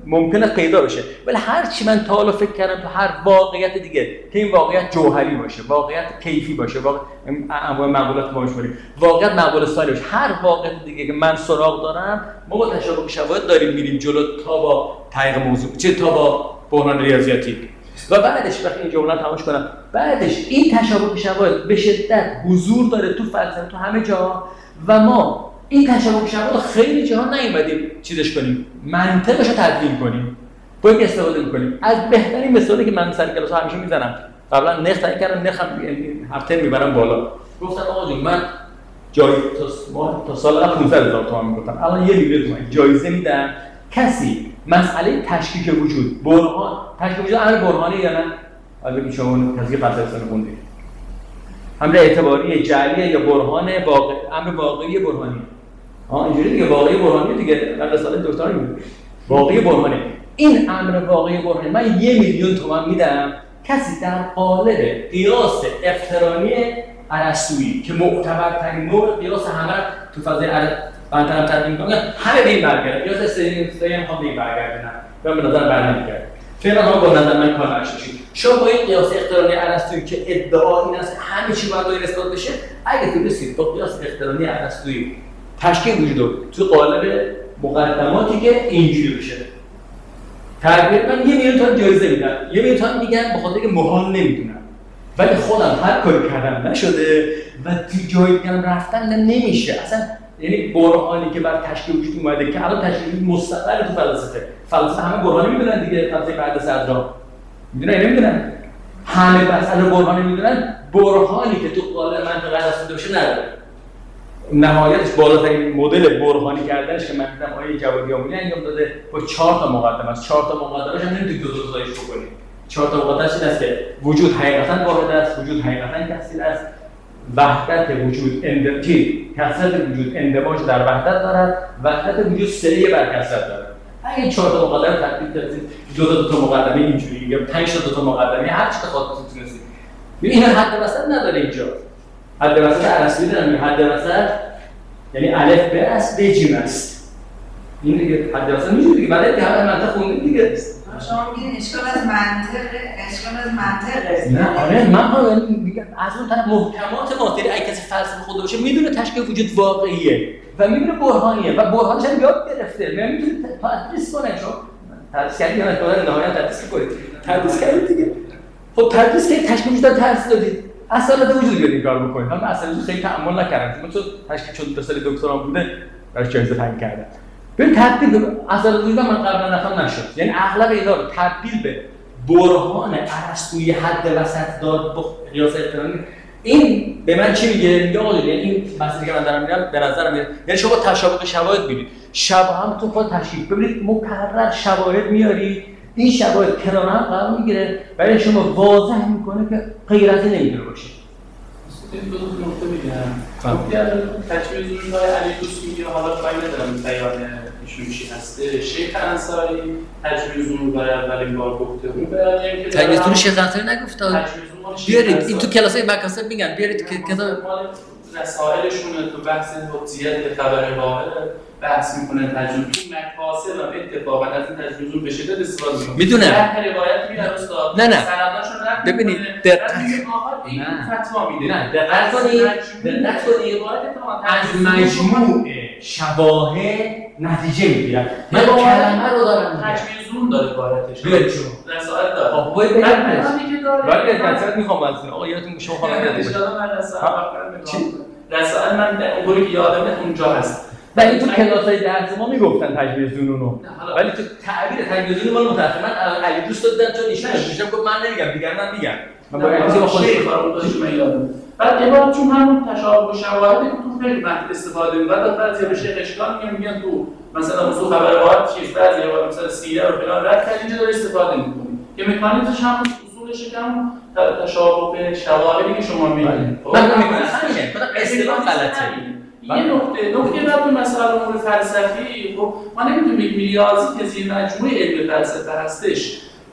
A: ممکنه پیدا بشه، ولی هر چی من تا حالا فکر کردم تو هر واقعیت دیگه که این واقعیت جوهری باشه، واقعیت کیفی باشه، واقع انواع مقولات باش بریم، واقعیت مقوله سالی باشه، هر واقعیت دیگه که من سراغ دارم ما با تشابه شواهد داریم میریم جلو تا با تغییر موضوع، چه تا با بحران ریاضیاتی. و بعدش وقتی این جمله تمامش کنم، بعدش این تشابه شواهد به شدت حضور داره تو فلسفه، تو همه جا، و ما این تشابه شواهد خیلی جاها نیومدیم چیزش کنیم، منطقش رو تدوین کنیم، با اینکه استفاده می‌کنیم. از بهترین مثالی که من سر کلاس همیشه میزنم، قبلا نرخ تعیین کردم، نرخم هفته میبرم بالا، گفتم آقا جون من جای تا تا سال قبل پانصد هزار تومان میگفتم، الان یه میلیون تومان جایزه میدم کسی مسئله تشکیک وجود، برهان تشکیک وجود امر برهانی یا نه؟ البته شما کسی فلسفه خوندید، امر اعتباری جعلی یا برهان واقع، امر واقعی برهانی. ها اینجوری دیگه، واقعی برهانی دیگه، من رساله دکترا میگم واقعی برهانی. این امر واقعی برهانی من یه میلیون تومان میدم کسی در قالب قیاس اقترانی ارسطویی که معتبرترین نوع قیاس همه تو فضای منطقه تدوین کنه، همه به این برگردن، قیاس استرینگستایی هم خوام به این برگردن و به نظر برنمیگرد. فعلا ها با نظر من کار نشد. شما با این قیاس اقترانی ارسطویی که ادعا این است همه چی باید باید اثبات بشه، اگه تو رسید با قیاس اقترانی ارسطویی تشکیل وجود تو قالب مقدماتی که اینجوری بشه، تقریبا من یه میلیون تومان جایزه میدم، یه میلیون تومان میگن به خاطر اینکه محال نمیدونم، ولی خودم هر کاری کردم نشده و تو جایی دیگه رفتن نمیشه اصلا. یعنی برهانی که بر تشکیل وجود اومده که الان تشکیل مستقل تو فلسفه، فلسفه همه برهانی میدونن دیگه، فلسفه بعد صدرا میدونن یا نمیدونن، همه مسئله برهانی میدونن، برهانی که تو قالب منطقه ارسطو بشه نداره. نهایتش بالاترین مدل برهانی کردنش که من دیدم آیه جوادی آمونی انجام داده با چهار تا مقدمه است، چهار تا مقدمه‌اش هم نمیتونید دو تا تایش بکنید. چهار تا مقدمه‌اش این است که وجود حقیقتا واحد است، وجود حقیقتا کثیر است، وحدت وجود اندماجی، کثرت وجود اندماج در وحدت دارد، وحدت وجود سریع بر کثرت دارد. اگه چهار تا مقدمه تطبیق کردید، دو تا دو تا مقدمه اینجوری یا پنج تا دو تا مقدمه هر چی خودتون تونستید. ببین این حد وسط نداره اینجا. حد وسط ارسطویی دارم، حد وسط یعنی الف ب است، ب جیم است. این دیگه حد وسط میشه دیگه، بعد دیگه همه منطق خوندید دیگه.
C: شما میگین اشکال از منطق، اشکال از منطق.
A: نه آره من ها میگم از اون طرف محکمات ماتری اگه کسی فلسفه خود باشه میدونه تشکیل وجود واقعیه و میدونه برهانیه و برهانش هم یاد گرفته، نمیتونه تدریس کنه، چون تدریس کردی یا نه نهایت تدریس کنید، تدریس کردید دیگه. خب تدریس که تشکیل وجود تدریس دادید، اصالت وجود بیاد این کارو بکنید. من اصلا خیلی تأمل نکردم چون تشکیل چون دو سال دکترام بوده براش جایزه تعیین کردم. ببین تبدیل به اصالت وجود من قبلا نفهم نشد، یعنی اغلب اینا رو تبدیل به برهان ارسطویی حد وسط داد با قیاس اقترانی. این به من چی میگه؟ میگه آقا یعنی این مسئله که من دارم میگم به نظر میاد یعنی شما تشابه شواهد ببینید، شباهت هم تو خود تشکیل ببینید، مکرر شواهد میاری، این شواهد کنار هم قرار میگیره برای شما واضح میکنه که غیرتی نمیتونه باشه.
B: این دو تا نکته میگم. خب یه تجویز روزهای علی دوست میگه، حالا کاری ندارم بیان ایشون چی هسته. شیخ انصاری تجویز اون برای اولین بار گفته بود.
A: تجویز شیخ انصاری نگفت. بیارید این تو کلاسای مکاسب میگن، بیارید که کتاب
B: رسائلشون تو بحث حجیت خبر واحد بحث میکنه، تجویز این مکاسب و اتفاقا از این تجویز به شدت استفاده میکنه.
A: میدونم.
B: هر روایت میاد استاد.
A: نه نه.
B: سنداشون رد
A: ببینید دقت
B: این فتوا میده.
A: نه دقت کنید. دقت کنید. از مجموع شواهد نتیجه میگیرن. من کلمه رو دارم.
B: تجویزون داره عبارتش.
A: بیاد چون.
B: رسائل داره.
A: خب باید بگم.
B: ولی
A: دقت میخوام واسه آقا یادتون شما خواهم
B: بده. رسائل من اونجوری که یادمه اونجا هست.
A: ولی تو کلاسای درس ما میگفتن تجویزون رو، ولی تو تعبیر تجویزون ما متأخر من علی دوست دادم چون ایشون میشم گفت من نمیگم دیگر من میگم من با علی خودم
B: خودش من یادم. بعد عبارت چون همون تشابه شواهد که تو خیلی وقت استفاده می‌کنن، بعد بعضی به شیخ اشکال میگن میگن تو مثلا اصول خبر واحد چیز، بعضی عبارت مثلا سیره رو فلان رد کرد، اینجا داره استفاده می‌کنی که مکانیزمش هم اصولش کم تشابه شواهدی که شما میگید.
A: من میگم همینه، فقط اصطلاح غلطه.
B: یه نکته نکته بعد به مسائل امور فلسفی، خب ما نمی‌دونیم یک ریاضی که زیر مجموعه علم فلسفه هستش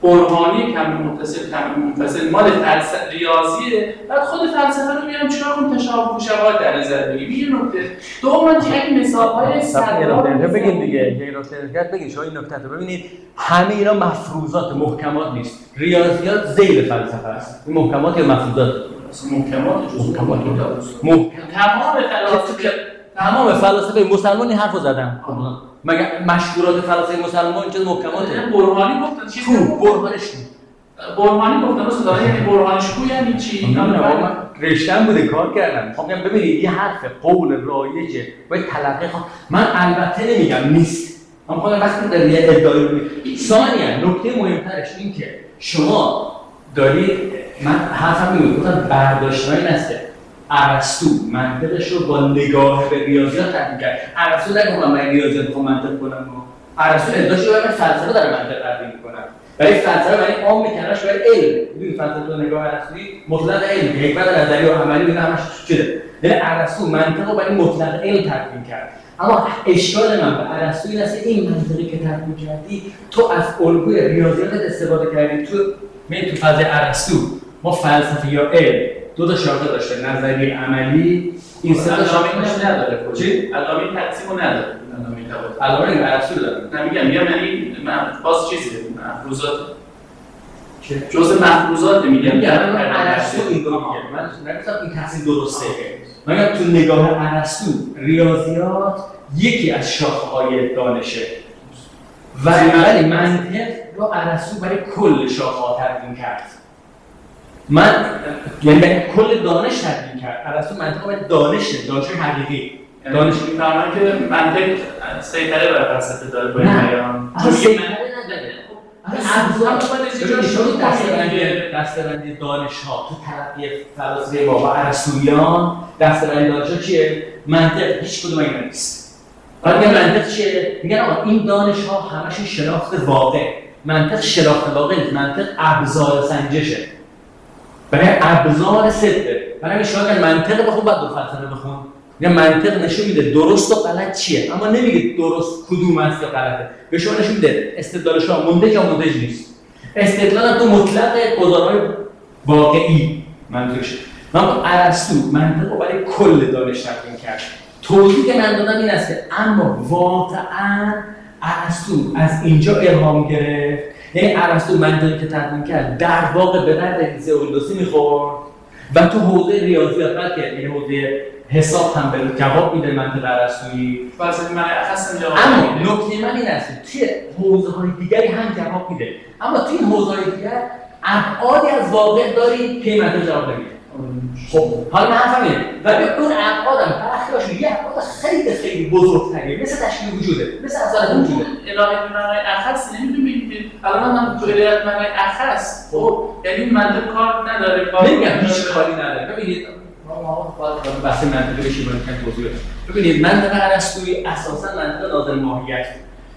B: برهانی کم متصل کم منفصل مال فلسفه ریاضیه، بعد خود فلسفه رو میام چیکار کنم تشابه و شباهت در نظر بگیریم. یه نکته دوم که مثال‌های
A: ساده بگین دیگه، یه نکته بگین شما این نکته رو ببینید، همه اینا مفروضات محکمات نیست. ریاضیات ذیل فلسفه است. این محکمات یا مفروضات؟
B: محکمات جزء
A: محکمات
B: محکم تمام فلسفه
A: تمام فلاسفه مسلمانی حرفو زدن. مگه مشهورات فلسفه مسلمان چه محکماته؟
B: برهانی گفتن چی؟
A: برهانش
B: برهانی گفتن اصلا داره یعنی برهانش کو یعنی چی؟
A: من رشته‌ام بوده کار کردم. خب میگم ببینید یه حرف قول رایجه باید تلقی خواهم. من البته نمیگم نیست. من خودم وقتی در یه ادعایی رو میگم. ثانیاً نکته مهمترش این که شما دارید، من حرفم میگم گفتم برداشت‌های این است که ارسطو منطقش رو با نگاه به ریاضیات تحلیل کرد. ارسطو نگه من ریاضیات رو منطق کنم. ارسطو ادعاش رو برای فلسفه داره منطق تحلیل می‌کنه. برای فلسفه برای عام می‌کناش برای علم. ببین فلسفه رو نگاه ارسطویی مطلق علم، حکمت نظری و عملی اینا همش چیه؟ یعنی ارسطو منطق رو برای مطلق علم تحلیل کرد. اما اشکال من به ارسطو این است این منطقی که تحلیل کردی تو از الگوی ریاضیات استفاده کردی. تو می تو فاز ارسطو ما فلسفه یا علم دو تا شاخه داشته، نظری عملی. این سه تا شاخه نداره.
B: چی؟ علامه تقسیمو نداره. علامه تفاوت.
A: علامه ارسطو داره.
B: نمیگم میگم یعنی باز چیزی مفروضات چه جزء مفروضات میگم.
A: میگم ارسطو این رو میگه. من نگفتم این تحصیل درسته. من میگم تو نگاه ارسطو ریاضیات یکی از شاخه‌های دانشه. ولی منطق رو ارسطو برای کل شاخه‌ها تقسیم کرد. من یعنی برای کل دانش تقسیم کرد. ارسطو منطق برای دانشه، دانش حقیقی.
B: دانش میفهمن که منطق سیطره بر فلسفه داره با این بیان.
A: اصلا سیطره نداره. ابزار شما دستبندی دستبندی دانش‌ها تو تلقی فلسفه با ارسطویان دستبندی دانش‌ها چیه؟ منطق هیچ کدوم اینا نیست. بعد میگن منطق چیه؟ میگن آقا این دانش‌ها همشون شناخت واقع. منطق شناخت واقع نیست، منطق ابزار سنجشه. برای ابزار صدقه. برای شما اگر منطق بخون بعد دو فلسفه بخون. میگن منطق نشون میده درست و غلط چیه، اما نمیگه درست کدوم است یا غلطه. به شما نشون میده استدلال شما منتج یا منتج نیست. استدلال تو مطلق گزارهای واقعی منطقشه. من با ارسطو منطق رو برای کل دانش تقسیم کرد. توضیحی که من دادم این است که اما واقعا ارسطو از اینجا الهام گرفت. یعنی ارسطو منطقی که تقسیم کرد در واقع به درد زئولوسی میخورد و تو حوزه ریاضیات بعد که این حوزه حساب هم به جواب میده منطق ارسطویی.
B: فلسفه من اصلا جواب
A: اما نکته من این است توی حوزه‌های دیگری هم جواب میده، اما توی این حوزه‌های دیگر ابعادی از واقع داری که منطق جواب نمیده. خب حالا من حرفم اینه ولی اون ابعاد هم برخلاف یه ابعاد خیلی خیلی بزرگتریه، مثل تشکیل وجوده، مثل اصل وجوده.
B: الهه معنای اخص نمیدونم که الان من تو الهه معنای اخص خب یعنی منطق کار نداره، کار
A: نمیگم هیچ کاری نداره. ببینید ما باید بحث منطقی بشیم باید توضیح بدم. ببینید منطق ارسطویی اساساً منطق ناظر ماهیت.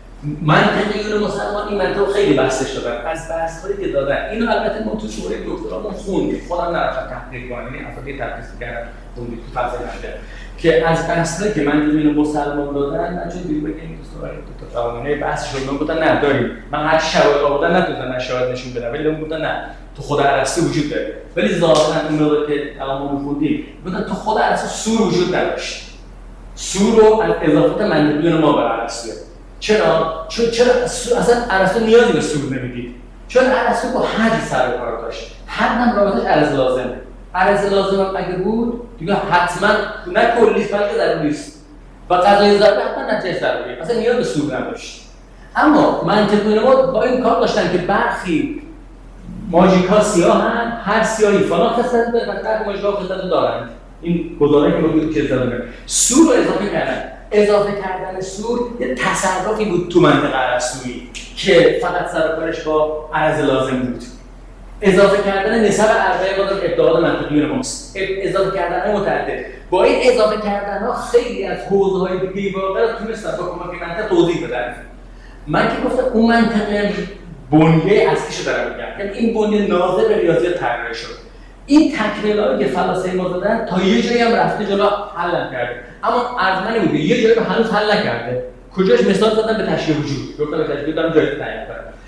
A: منطقی رو مسلمان این منطق خیلی بحثش دادن. از بحث‌هایی که دادن اینو البته ما تو شورای دکترامون خوندیم. خودم نرفتم تحقیق کنم، یعنی اساساً تدریس کردم خوندیم تو فضای منطق که از بحث‌هایی که من اینو مسلمان دادن من چون دیگه بگم تو شورای دکتر قانونی بحث شد من گفتن نه داریم. من هر شواهد آوردن نتونستم شواهد نشون بدم ولی من گفتن نه تو خود ارسطو وجود داره. ولی ظاهراً اون موقع که الان ما خوندیم گفتن تو خود ارسطو سور وجود نداشت. سور رو از اضافات منطقی ما به ارسطو. چرا؟ چون چرا اصلا ارسطو نیازی به سور نمیدید. چون ارسطو با حد سر و کار داشت. حد هم رابطش عرض لازمه. عرض لازم هم اگه بود دیگه حتما نه کلی بلکه ضروری است. و قضای ضروری حتما نتیجه ضروری. اصلا نیاز به سور نداشت. اما منطقی ما با این کار داشتن که برخی ماژیک‌ها سیاهن، هر سیاهی فلان خصلت داره و هر ماژیک‌ها خصلت دارن. این گزاره‌ای که ما چه زدن. سور رو اضافه کردن. اضافه کردن سور یه تصرفی بود تو منطق ارسطویی که فقط سر و کارش با عرض لازم بود. اضافه کردن نسب اربعه با ابعاد منطقی ماست. اضافه کردن متعدد. با این اضافه کردن‌ها خیلی از حوزه‌های دیگه واقعا تونستن با کمک منطق توضیح بدن. من که گفتم اون منطقه بنیه اصلیشو دارم میگم. یعنی این بنیه ناظر به ریاضیات طراحی شد. این تکمیل‌هایی که فلاسفه ما دادن تا یه جایی هم رفته جلو حل کرده. اما ارزمنه بود یه جایی رو هنوز حل نکرده. کجاش مثال زدن به تشکیل وجود. گفتم به تشکیل دارم جایی تعیین کنم.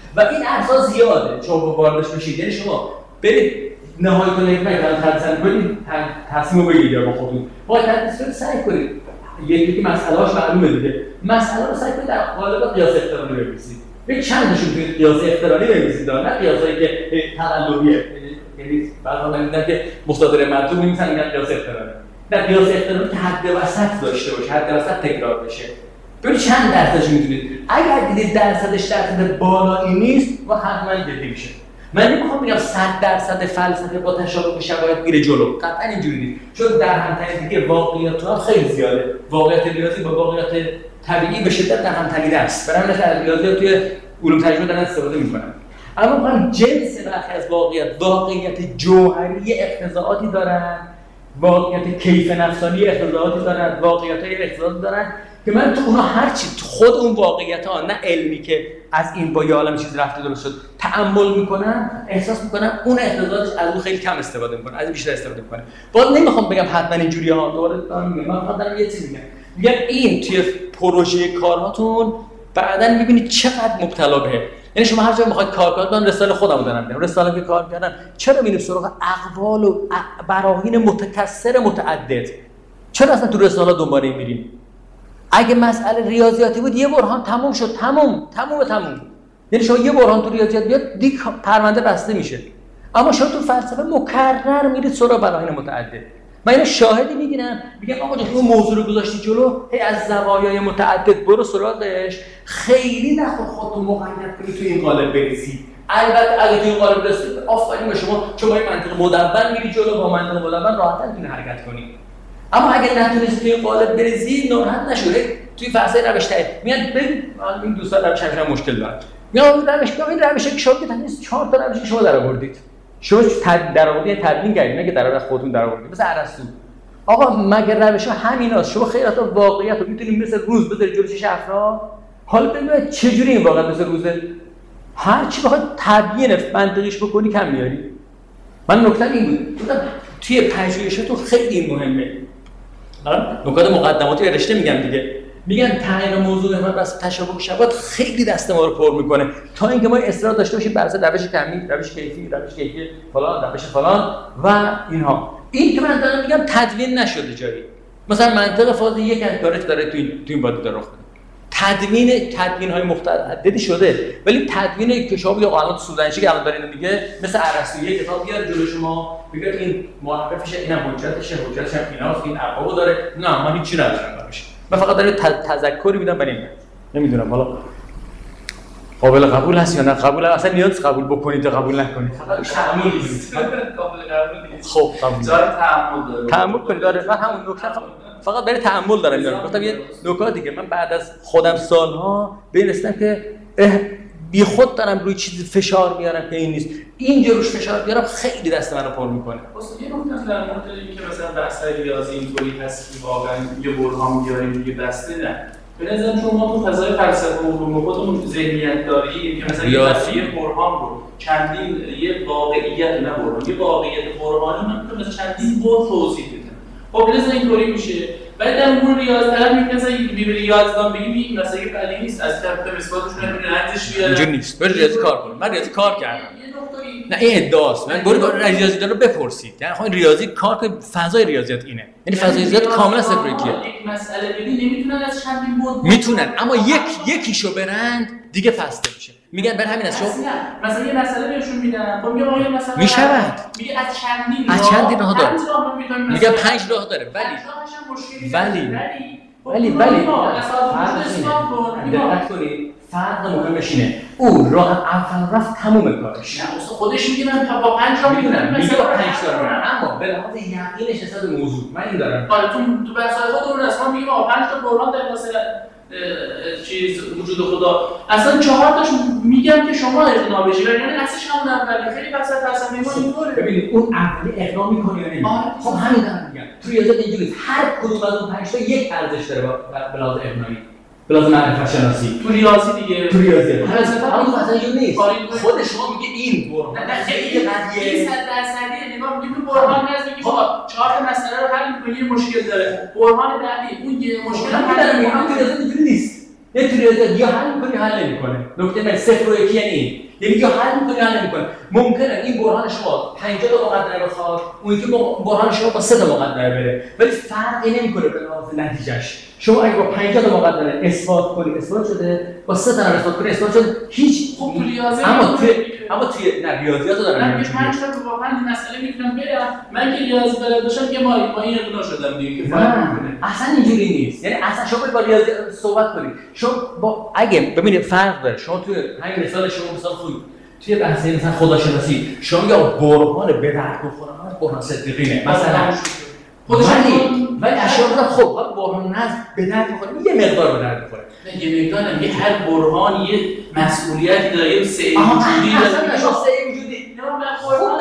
A: و این ارزها زیاده شما واردش بشید. یعنی شما برید نهایی کنید مثلا تصمیم کنید تصمیم بگیرید یا با خودتون باید تصمیم سعی کنید یکی که مسئله‌اش معلومه دیگه مسئله رو سعی کنید در قالب قیاس اقترانی بنویسید. به چند تاشون توی قیاس اقترانی بنویسید نه قیاسایی که تقلبیه. یعنی بعضا میگن که مصادره مطلوب می‌نویسن میگن قیاس اقترانی. در قیاس اقترانی که حد وسط داشته باشه، حد وسط تکرار بشه. ببین چند درصدش می‌تونید. اگر دیدید درصدش درصد بالایی نیست و حتما جدی میشه. من نمیخوام بگم صد درصد فلسفه با تشابه شواهد میره جلو. قطعا اینجوری نیست. چون در هم دیگه واقعیت ها خیلی زیاده. واقعیت ریاضی با واقعیت طبیعی به شدت در هم تنیده است. برای همین از ریاضیات توی علوم تجربه دارن استفاده میکنن. اما من جنس برخی از واقعیت، واقعیت جوهری اقتضاعاتی دارن، واقعیت کیف نفسانی اقتضاعاتی دارن، واقعیت‌های اقتضاعاتی دارن که من تو اونها هر چی خود اون واقعیت‌ها نه علمی که از این با یه عالم چیز رفته درست شد تأمل میکنم احساس میکنم اون اقتضاعاتش از اون خیلی کم استفاده میکنه، از این بیشتر استفاده میکنه. باز نمیخوام بگم حتما اینجوریه ها، دوباره دارم میگم من فقط دارم یه چیز میگم میگم این توی پروژه کارهاتون بعداً میبینید چقدر مبتلا بهه. یعنی شما هر جا میخواید کار کنید، من رساله خودمو دارم میگم، رساله که کار کردم چرا میریم سراغ اقوال و براهین متکثر متعدد؟ چرا اصلا تو رساله دنبال میریم؟ اگه مسئله ریاضیاتی بود یه برهان تموم شد، تموم تموم تموم. یعنی شما یه برهان تو ریاضیات بیاد دیگه پرونده بسته میشه. اما شما تو فلسفه مکرر میرید سراغ براهین متعدد. من اینو شاهدی میگیرم میگم آقا اون موضوع رو گذاشتی جلو، هی از زوایای متعدد برو سراغش، خیلی نخود خودتو مقید کنی تو این قالب بریزی. البته اگه تو این قالب رسید آفرین به شما، چون با این منطق مدون میری جلو، با منطق مدون راحت‌تر میتونی حرکت کنی. اما اگه نتونستی توی قالب بریزی ناراحت نشو، توی فلسفه روش تایی میاد ببین این دوستا روش هم مشکل دارن. میگم این روش این روشه که شما که تنها چهار تا روش شما درآوردید. شما درآوردید تدوین کردید، نه که در واقع خودتون درآوردید. مثل ارسطو. آقا مگر روشا همیناست. شما خیلی تا واقعیت رو میتونید مثل روز بذارید جلوی چش افراد. حالا ببینید چه جوری این واقعیت مثل روزه. هر چی بخواد تبیین منطقیش بکنی کم میاری. من نکته این بود. گفتم توی پژوهشاتون خیلی مهمه. نکات مقدماتی رشته میگم دیگه. میگن تعیین موضوع من بس تشابه شواهد خیلی دست ما رو پر میکنه تا اینکه ما اصرار داشته باشیم بر اساس روش کمی، روش کیفی، روش کیفی فلان، روش فلان و اینها. این که من دارم میگم تدوین نشده جایی. مثلا منطق فاز یک داره داره تو این تو این باده داره تدوین تدوین های متعددی شده، ولی تدوین که شما بگید قانون سودانشی که الان داره اینو میگه مثل ارسطو یک کتاب بیاد جلوی شما بگید این معرفشه، اینم حجتشه، حجتش هم ایناست، این ابواب داره. نه من هیچ چیزی ندارم براش. من فقط دارم تذکری میدم برای این. نمیدونم حالا قابل قبول هست یا نه قبول هست، اصلا نیاز قبول بکنید یا قبول نکنید.
B: فقط تعامل نیست. قابل قبول نیست.
A: خب قبول.
B: جای تعامل داره.
A: تعامل کنید. داره من همون نکته فقط برای تعامل دارم میگم. گفتم یه نکاتی که من بعد از خودم سالها به این رسیدم که بی خود دارم روی چیزی فشار میارم که این نیست. اینجا روش فشار بیارم خیلی دست منو پر میکنه.
B: واسه یه نکته در مورد اینکه مثلا بحث ریاضی اینطوری هست که واقعا یه برهان بیاریم دیگه بسته نه. به نظر شما تو فضای فلسفه و علوم خودمون ذهنیت داریم که مثلا یه برهان رو چندین یه واقعیت نه برهان، یه واقعیت برهانی من تو مثلا چندین بار توضیح بدم. خب لذا اینطوری میشه. ولی در مورد ریاضی طلب میگه مثلا بی ریاضیدان بگیم این مثلا یه بدی نیست از طرف مسئولش نمیدونه ارزش بیاره. اینجوری
A: نیست. برید ریاضی کار کنید. من ریاضی کار کردم. نه این ادعاست. من برید ریاضیدان رو بپرسید. یعنی خب ریاضی کار که فضای ریاضیات اینه. یعنی فضای ریاضیات کاملا سپریتیه.
B: یک مسئله بدی نمیتونن از چندین بود.
A: میتونن اما یک یکیشو برند دیگه فسته میشه. میگن برای همین است شما
B: مثلا یه مسئله بهشون میدن. خب میگم آقا مثلا
A: میشود.
B: میگه از چندین
A: از چندین راه داره. میگه پنج راه داره ولی ولی ولی ولی دقت کنید فرق مهمش اینه او راه اول رفت تموم کارش.
B: نه اصلا خودش میگه من تا با پنج راه میدونم
A: میگه با پنج راه میدونم اما به لحاظ یقینش نسبت به موضوع من این دارم.
B: آره تو تو بحث‌های خودمون اصلا میگیم آقا پنج تا برهان در مثلا چیز وجود خدا اصلا چهار تاش میگم که شما اقناع بشید یعنی اصلش همون اولی خیلی بحث فلسفه ما اینطوره.
A: ببینید اون اولی اقناع می‌کنه یا نمی‌کنه. خب همین دارم میگم توی ریاضیات اینجوریه هر کدوم از اون پنج تا یک ارزش داره به لحاظ اقناعی به لحاظ معرفت شناسی.
B: تو ریاضی دیگه
A: تو ریاضی همون مثلا اینجوری نیست. خود شما میگه این برهان
B: نه خیلی قضیه صد درصدی نگاه میگیم برهان نیست میگیم آقا چهار تا مسئله رو حل می‌کنی یه مشکل داره برهان بعدی اون یه مشکل حل
A: می‌کنه. اینجوری نیست. یه تو ریاضیات یا حل می‌کنی یا حل نمی‌کنه. نکته من صفر و یک یعنی این. یعنی یا حل می‌کنی یا حل نمی‌کنه. ممکنه این برهان شما پنجاه تا مقدمه بخواد، اون یکی برهان شما با سه تا مقدمه بره. ولی فرقی نمی‌کنه به لحاظ نتیجهش. شما اگه با پنجاه تا مقدمه اثبات کنی اثبات شده، با سه تا اثبات کنی اثبات شده، هیچ
B: خب تو ریاضیات
A: اما توی اما توی نه ریاضیات رو دارم
B: من میگم پنج تا رو واقعا این مسئله میتونم برم. من که ریاضی بلد باشم که ما ما این اقنا شدم دیگه که فرق میکنه.
A: اصلا اینجوری نیست. یعنی اصلا شما با ریاضی صحبت کنید. شما با اگه ببینید فرق داره. شما توی همین مثال شما مثال خوب توی بحث مثلا خداشناسی شما یا برهان به درد بخوره برهان صدیقینه مثلا خودشون ولی اشیاء خب برهان نز به درد بخوره یه مقدار به درد بخوره.
B: یه مقدار هم یه هر برهان یه مسئولیتی داره یه سه وجودی
A: داره. مثلا سه وجودی
B: نه من برهان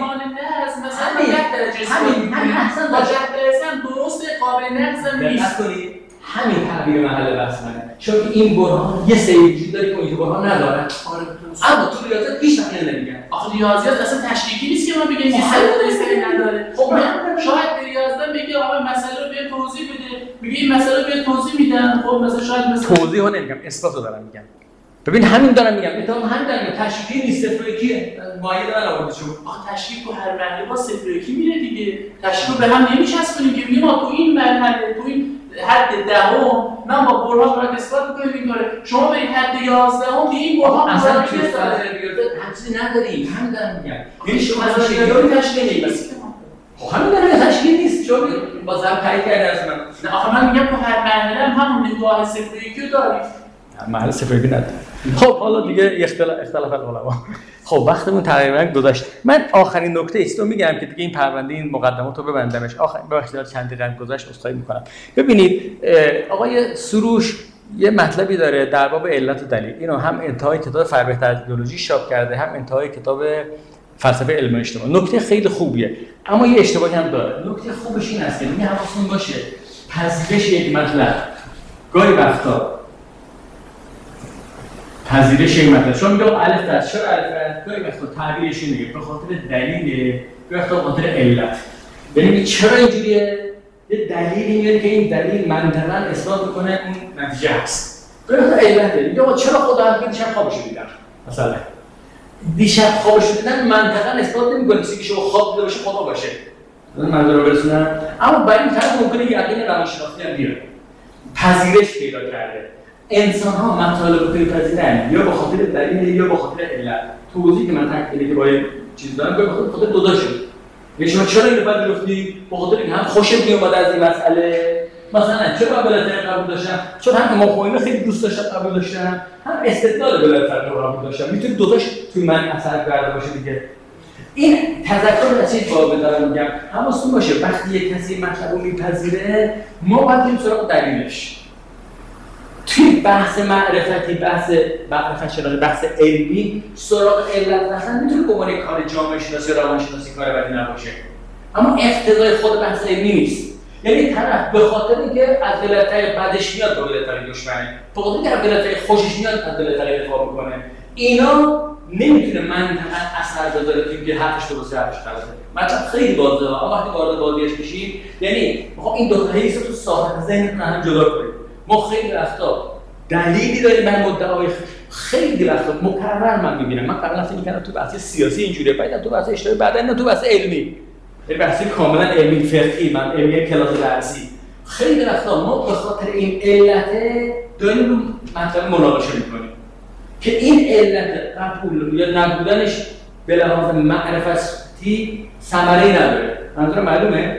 B: نز مثلا یک درجه همین همین اصلا با درجه درست قابل نقض نیست.
A: همین تعبیر محل بحث منه. چون این برهان یه سری وجود داره که اون برهان نداره.
B: آره
A: اما تو ریاضیات هیچ وقت نمیگن.
B: آخه ریاضیات اصلا تشریحی نیست که ما بگیم یه سری نداره. خب من شاید ریاضیات بگه آقا مسئله رو به توضیح بده. میگه این مسئله رو به توضیح میدن. خب مثلا شاید مثلا
A: توضیح رو نمیگم، اثبات رو دارم میگم. ببین همین دارم میگم. اتفاقا همین دارم میگم. تشریحی نیست، صفر و یکیه. معاینه من آورده شما.
B: آخه تشریح تو هر مرحله با صفر و یکی میره دیگه. تشریح به هم نمیچسبونیم که ما تو این مرحله تو این حد دهم من با برهان را اثبات می‌کنم این کاره. شما به حد یازدهم دیگه این برهان
A: اصلا توی فاز ریاضیات چیزی نداریم. همین دارم میگم. یعنی شما از شیاری تشریح نیست. خب همین دارم تشریح نیست. چون با ضرب تایید کرده از من.
B: نه آخه من میگم تو هر مرحله هم همون نگاه صفر و یکی رو داریم.
A: مرحله صفر و یکی نداره. خب حالا دیگه اختلاف اختلاف العلماء. خب وقتمون تقریبا گذشت. من آخرین نکته است رو میگم که دیگه این پرونده این مقدمات رو ببندمش. آخرین ببخشید چند دقیقه گذشت عذرخواهی میکنم. ببینید آقای سروش یه مطلبی داره در باب علت و دلیل. اینو هم انتهای کتاب فرع بهتر از بیولوژی چاپ کرده، هم انتهای کتاب فلسفه علم اجتماع. نکته خیلی خوبیه. اما یه اشتباهی هم داره. نکته خوبش این است که میگه حواستون باشه پذیرش یک مطلب گاهی وقتا پذیرش این مطلب چون میگه الف درس چرا الف درس گاهی وقتا تعبیرش اینه به خاطر دلیل گاهی وقتا به خاطر علت. یعنی چرا اینجوریه؟ یه دلیلی میاره که این دلیل منطقاً اثبات میکنه اون نتیجه هست. گاهی وقتا علت میگه آقا چرا خدا هم دیشب خوابش دیدم مثلا دیشب خوابش دیدن منطقاً اثبات نمیکنه کسی که شما خواب دیده باشه خدا باشه. من منظور رو برسونم. اما برای این طرف ممکنه یقین روانشناختی هم بیاره. پذیرش پیدا کرده. انسان ها مطالب رو میپذیرن یا به خاطر دلیل یا به خاطر علت. توضیحی که من تکلیفی که با این چیز دارم به خاطر دو تا شد. یعنی شما چرا اینو پذیرفتی؟ به خاطر اینکه هم خوشت میومد از این مسئله. مثلا چرا بلاتر قبول داشتم؟ چون هم مفاهیم خیلی دوست داشتم قبول داشتم، هم استدلال بلاتر رو قبول داشتم. میتونه دو تاش توی من اثر کرده باشه دیگه. این تذکر از چیز بابه دارم میگم. حواستون باشه وقتی یک کسی مطلب رو میپذیره ما باید بریم سراغ دلیلش. توی بحث معرفتی، بحث معرفت شناختی، بحث علمی سراغ علت رفتن میتونه به عنوان کار جامعه شناسی و روانشناسی کار بدی نباشه. اما اقتضای خود بحث علمی نیست. یعنی طرف به خاطر اینکه از دلتای بدش میاد به دلتای دشمنه، به خاطر اینکه از دلتای خوشش میاد از دلتای دفاع میکنه. اینا نمیتونه منطقاً اثر بذاره تو اینکه حرفش درسته حرفش غلطه. مطلب خیلی واضحه. اما وقتی وارد بادیش بشیم یعنی میخوام این دو تا حیث رو تو ساحت ذهنتون هم جدا کنیم. ما خیلی وقتا دلیلی داریم من مدعای خیلی وقتا مکرر من میبینم. من قبلا فکر می‌کردم تو بحث سیاسی اینجوریه، بعد تو بحث اجتماعی، بعد نه تو بحث علمی. یعنی بحث کاملا علمی فقهی، من علمی کلاس درسی. خیلی وقتا ما به خاطر این علت داریم رو مطلب مناقشه می‌کنیم که این علت قبول یا نبودنش به لحاظ معرفتی ثمره‌ای نداره. منظور معلومه؟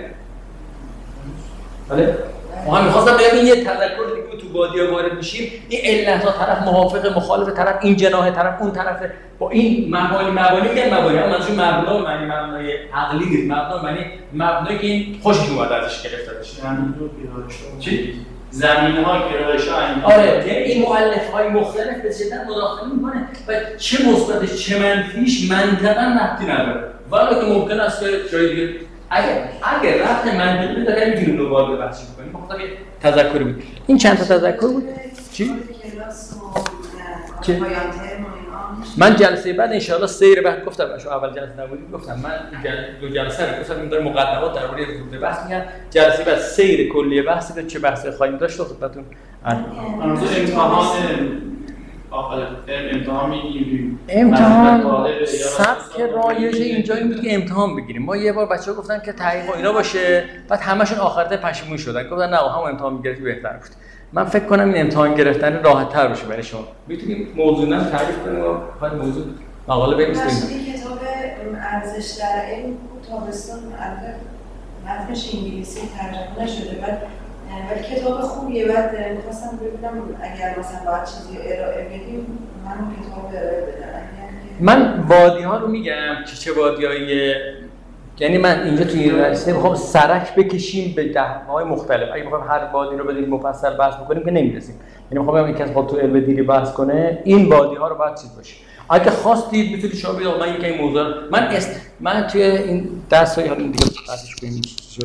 A: بله؟ ما هم می‌خواستم بگم این یه تذکر دیگه تو بادی‌ها وارد میشیم، این علت‌ها طرف موافق مخالف طرف این جناح طرف اون طرف با این مبانی مبانی میگن مبانی اما منظور مبنا معنی مبنای عقلی نیست، مبنا معنی مبنایی که این خوشش اومد ازش گرفته بشه. چی؟
B: زمینه‌ها گرایش‌ها این.
A: آره یعنی این مؤلفه‌های مختلف به شدت مداخله می‌کنه و چه مثبتش چه منفیش منطقاً ربطی نداره. ولی که ممکن است که جای دیگه اگر اگر رفت منطقی داره میتونیم دوباره بحث کنیم. ما خودم تذکر بود. این چند تا تذکر بود؟ چی؟
C: کلاس و پایان ترم و اینا
A: من جلسه بعد ان شاء الله سیر بعد گفتم شما اول جلسه نبودید گفتم من دو جلسه رو گفتم این داره مقدمات درباره ورود بحث میگن جلسه بعد سیر کلی بحث رو چه بحثی خواهیم داشت خدمتتون عرض می‌کنم.
B: منظور امتحان آخر امتحان میگیریم
A: امتحان سبک رایج اینجا این بود که امتحان بگیریم. ما یه بار بچه‌ها گفتن که تحقیق اینا باشه بعد همشون آخرته پشیمون شدن گفتن نه هم امتحان میگرفتی بهتر بود. من فکر کنم این امتحان گرفتن راحت‌تر باشه برای شما. میتونیم موضوعاً تعریف کنیم و خود موضوع مقاله بنویسیم.
C: این کتاب ارزش در علم تابستون البته متنش انگلیسی ترجمه نشده بعد ولی کتاب خوبیه. بعد می‌خواستم ببینم اگر مثلا باید چیزی ارائه بدیم من اون کتاب ارائه بدم.
A: من وادی‌ها رو میگم که چه وادی‌های یعنی من اینجا توی یونیورسیتی میخوام سرک بکشیم به دهه‌های مختلف. اگه بخوایم هر وادی رو بدیم مفصل بحث بکنیم که نمیرسیم. یعنی میخوام بگم اینکه با تو علم دیری بحث کنه این وادی‌ها رو باید چیز باشه. اگه خواستید میتونید شما بگید من اینکه این موضوع من است من توی این درس‌های حالا دیگه بحثش کنیم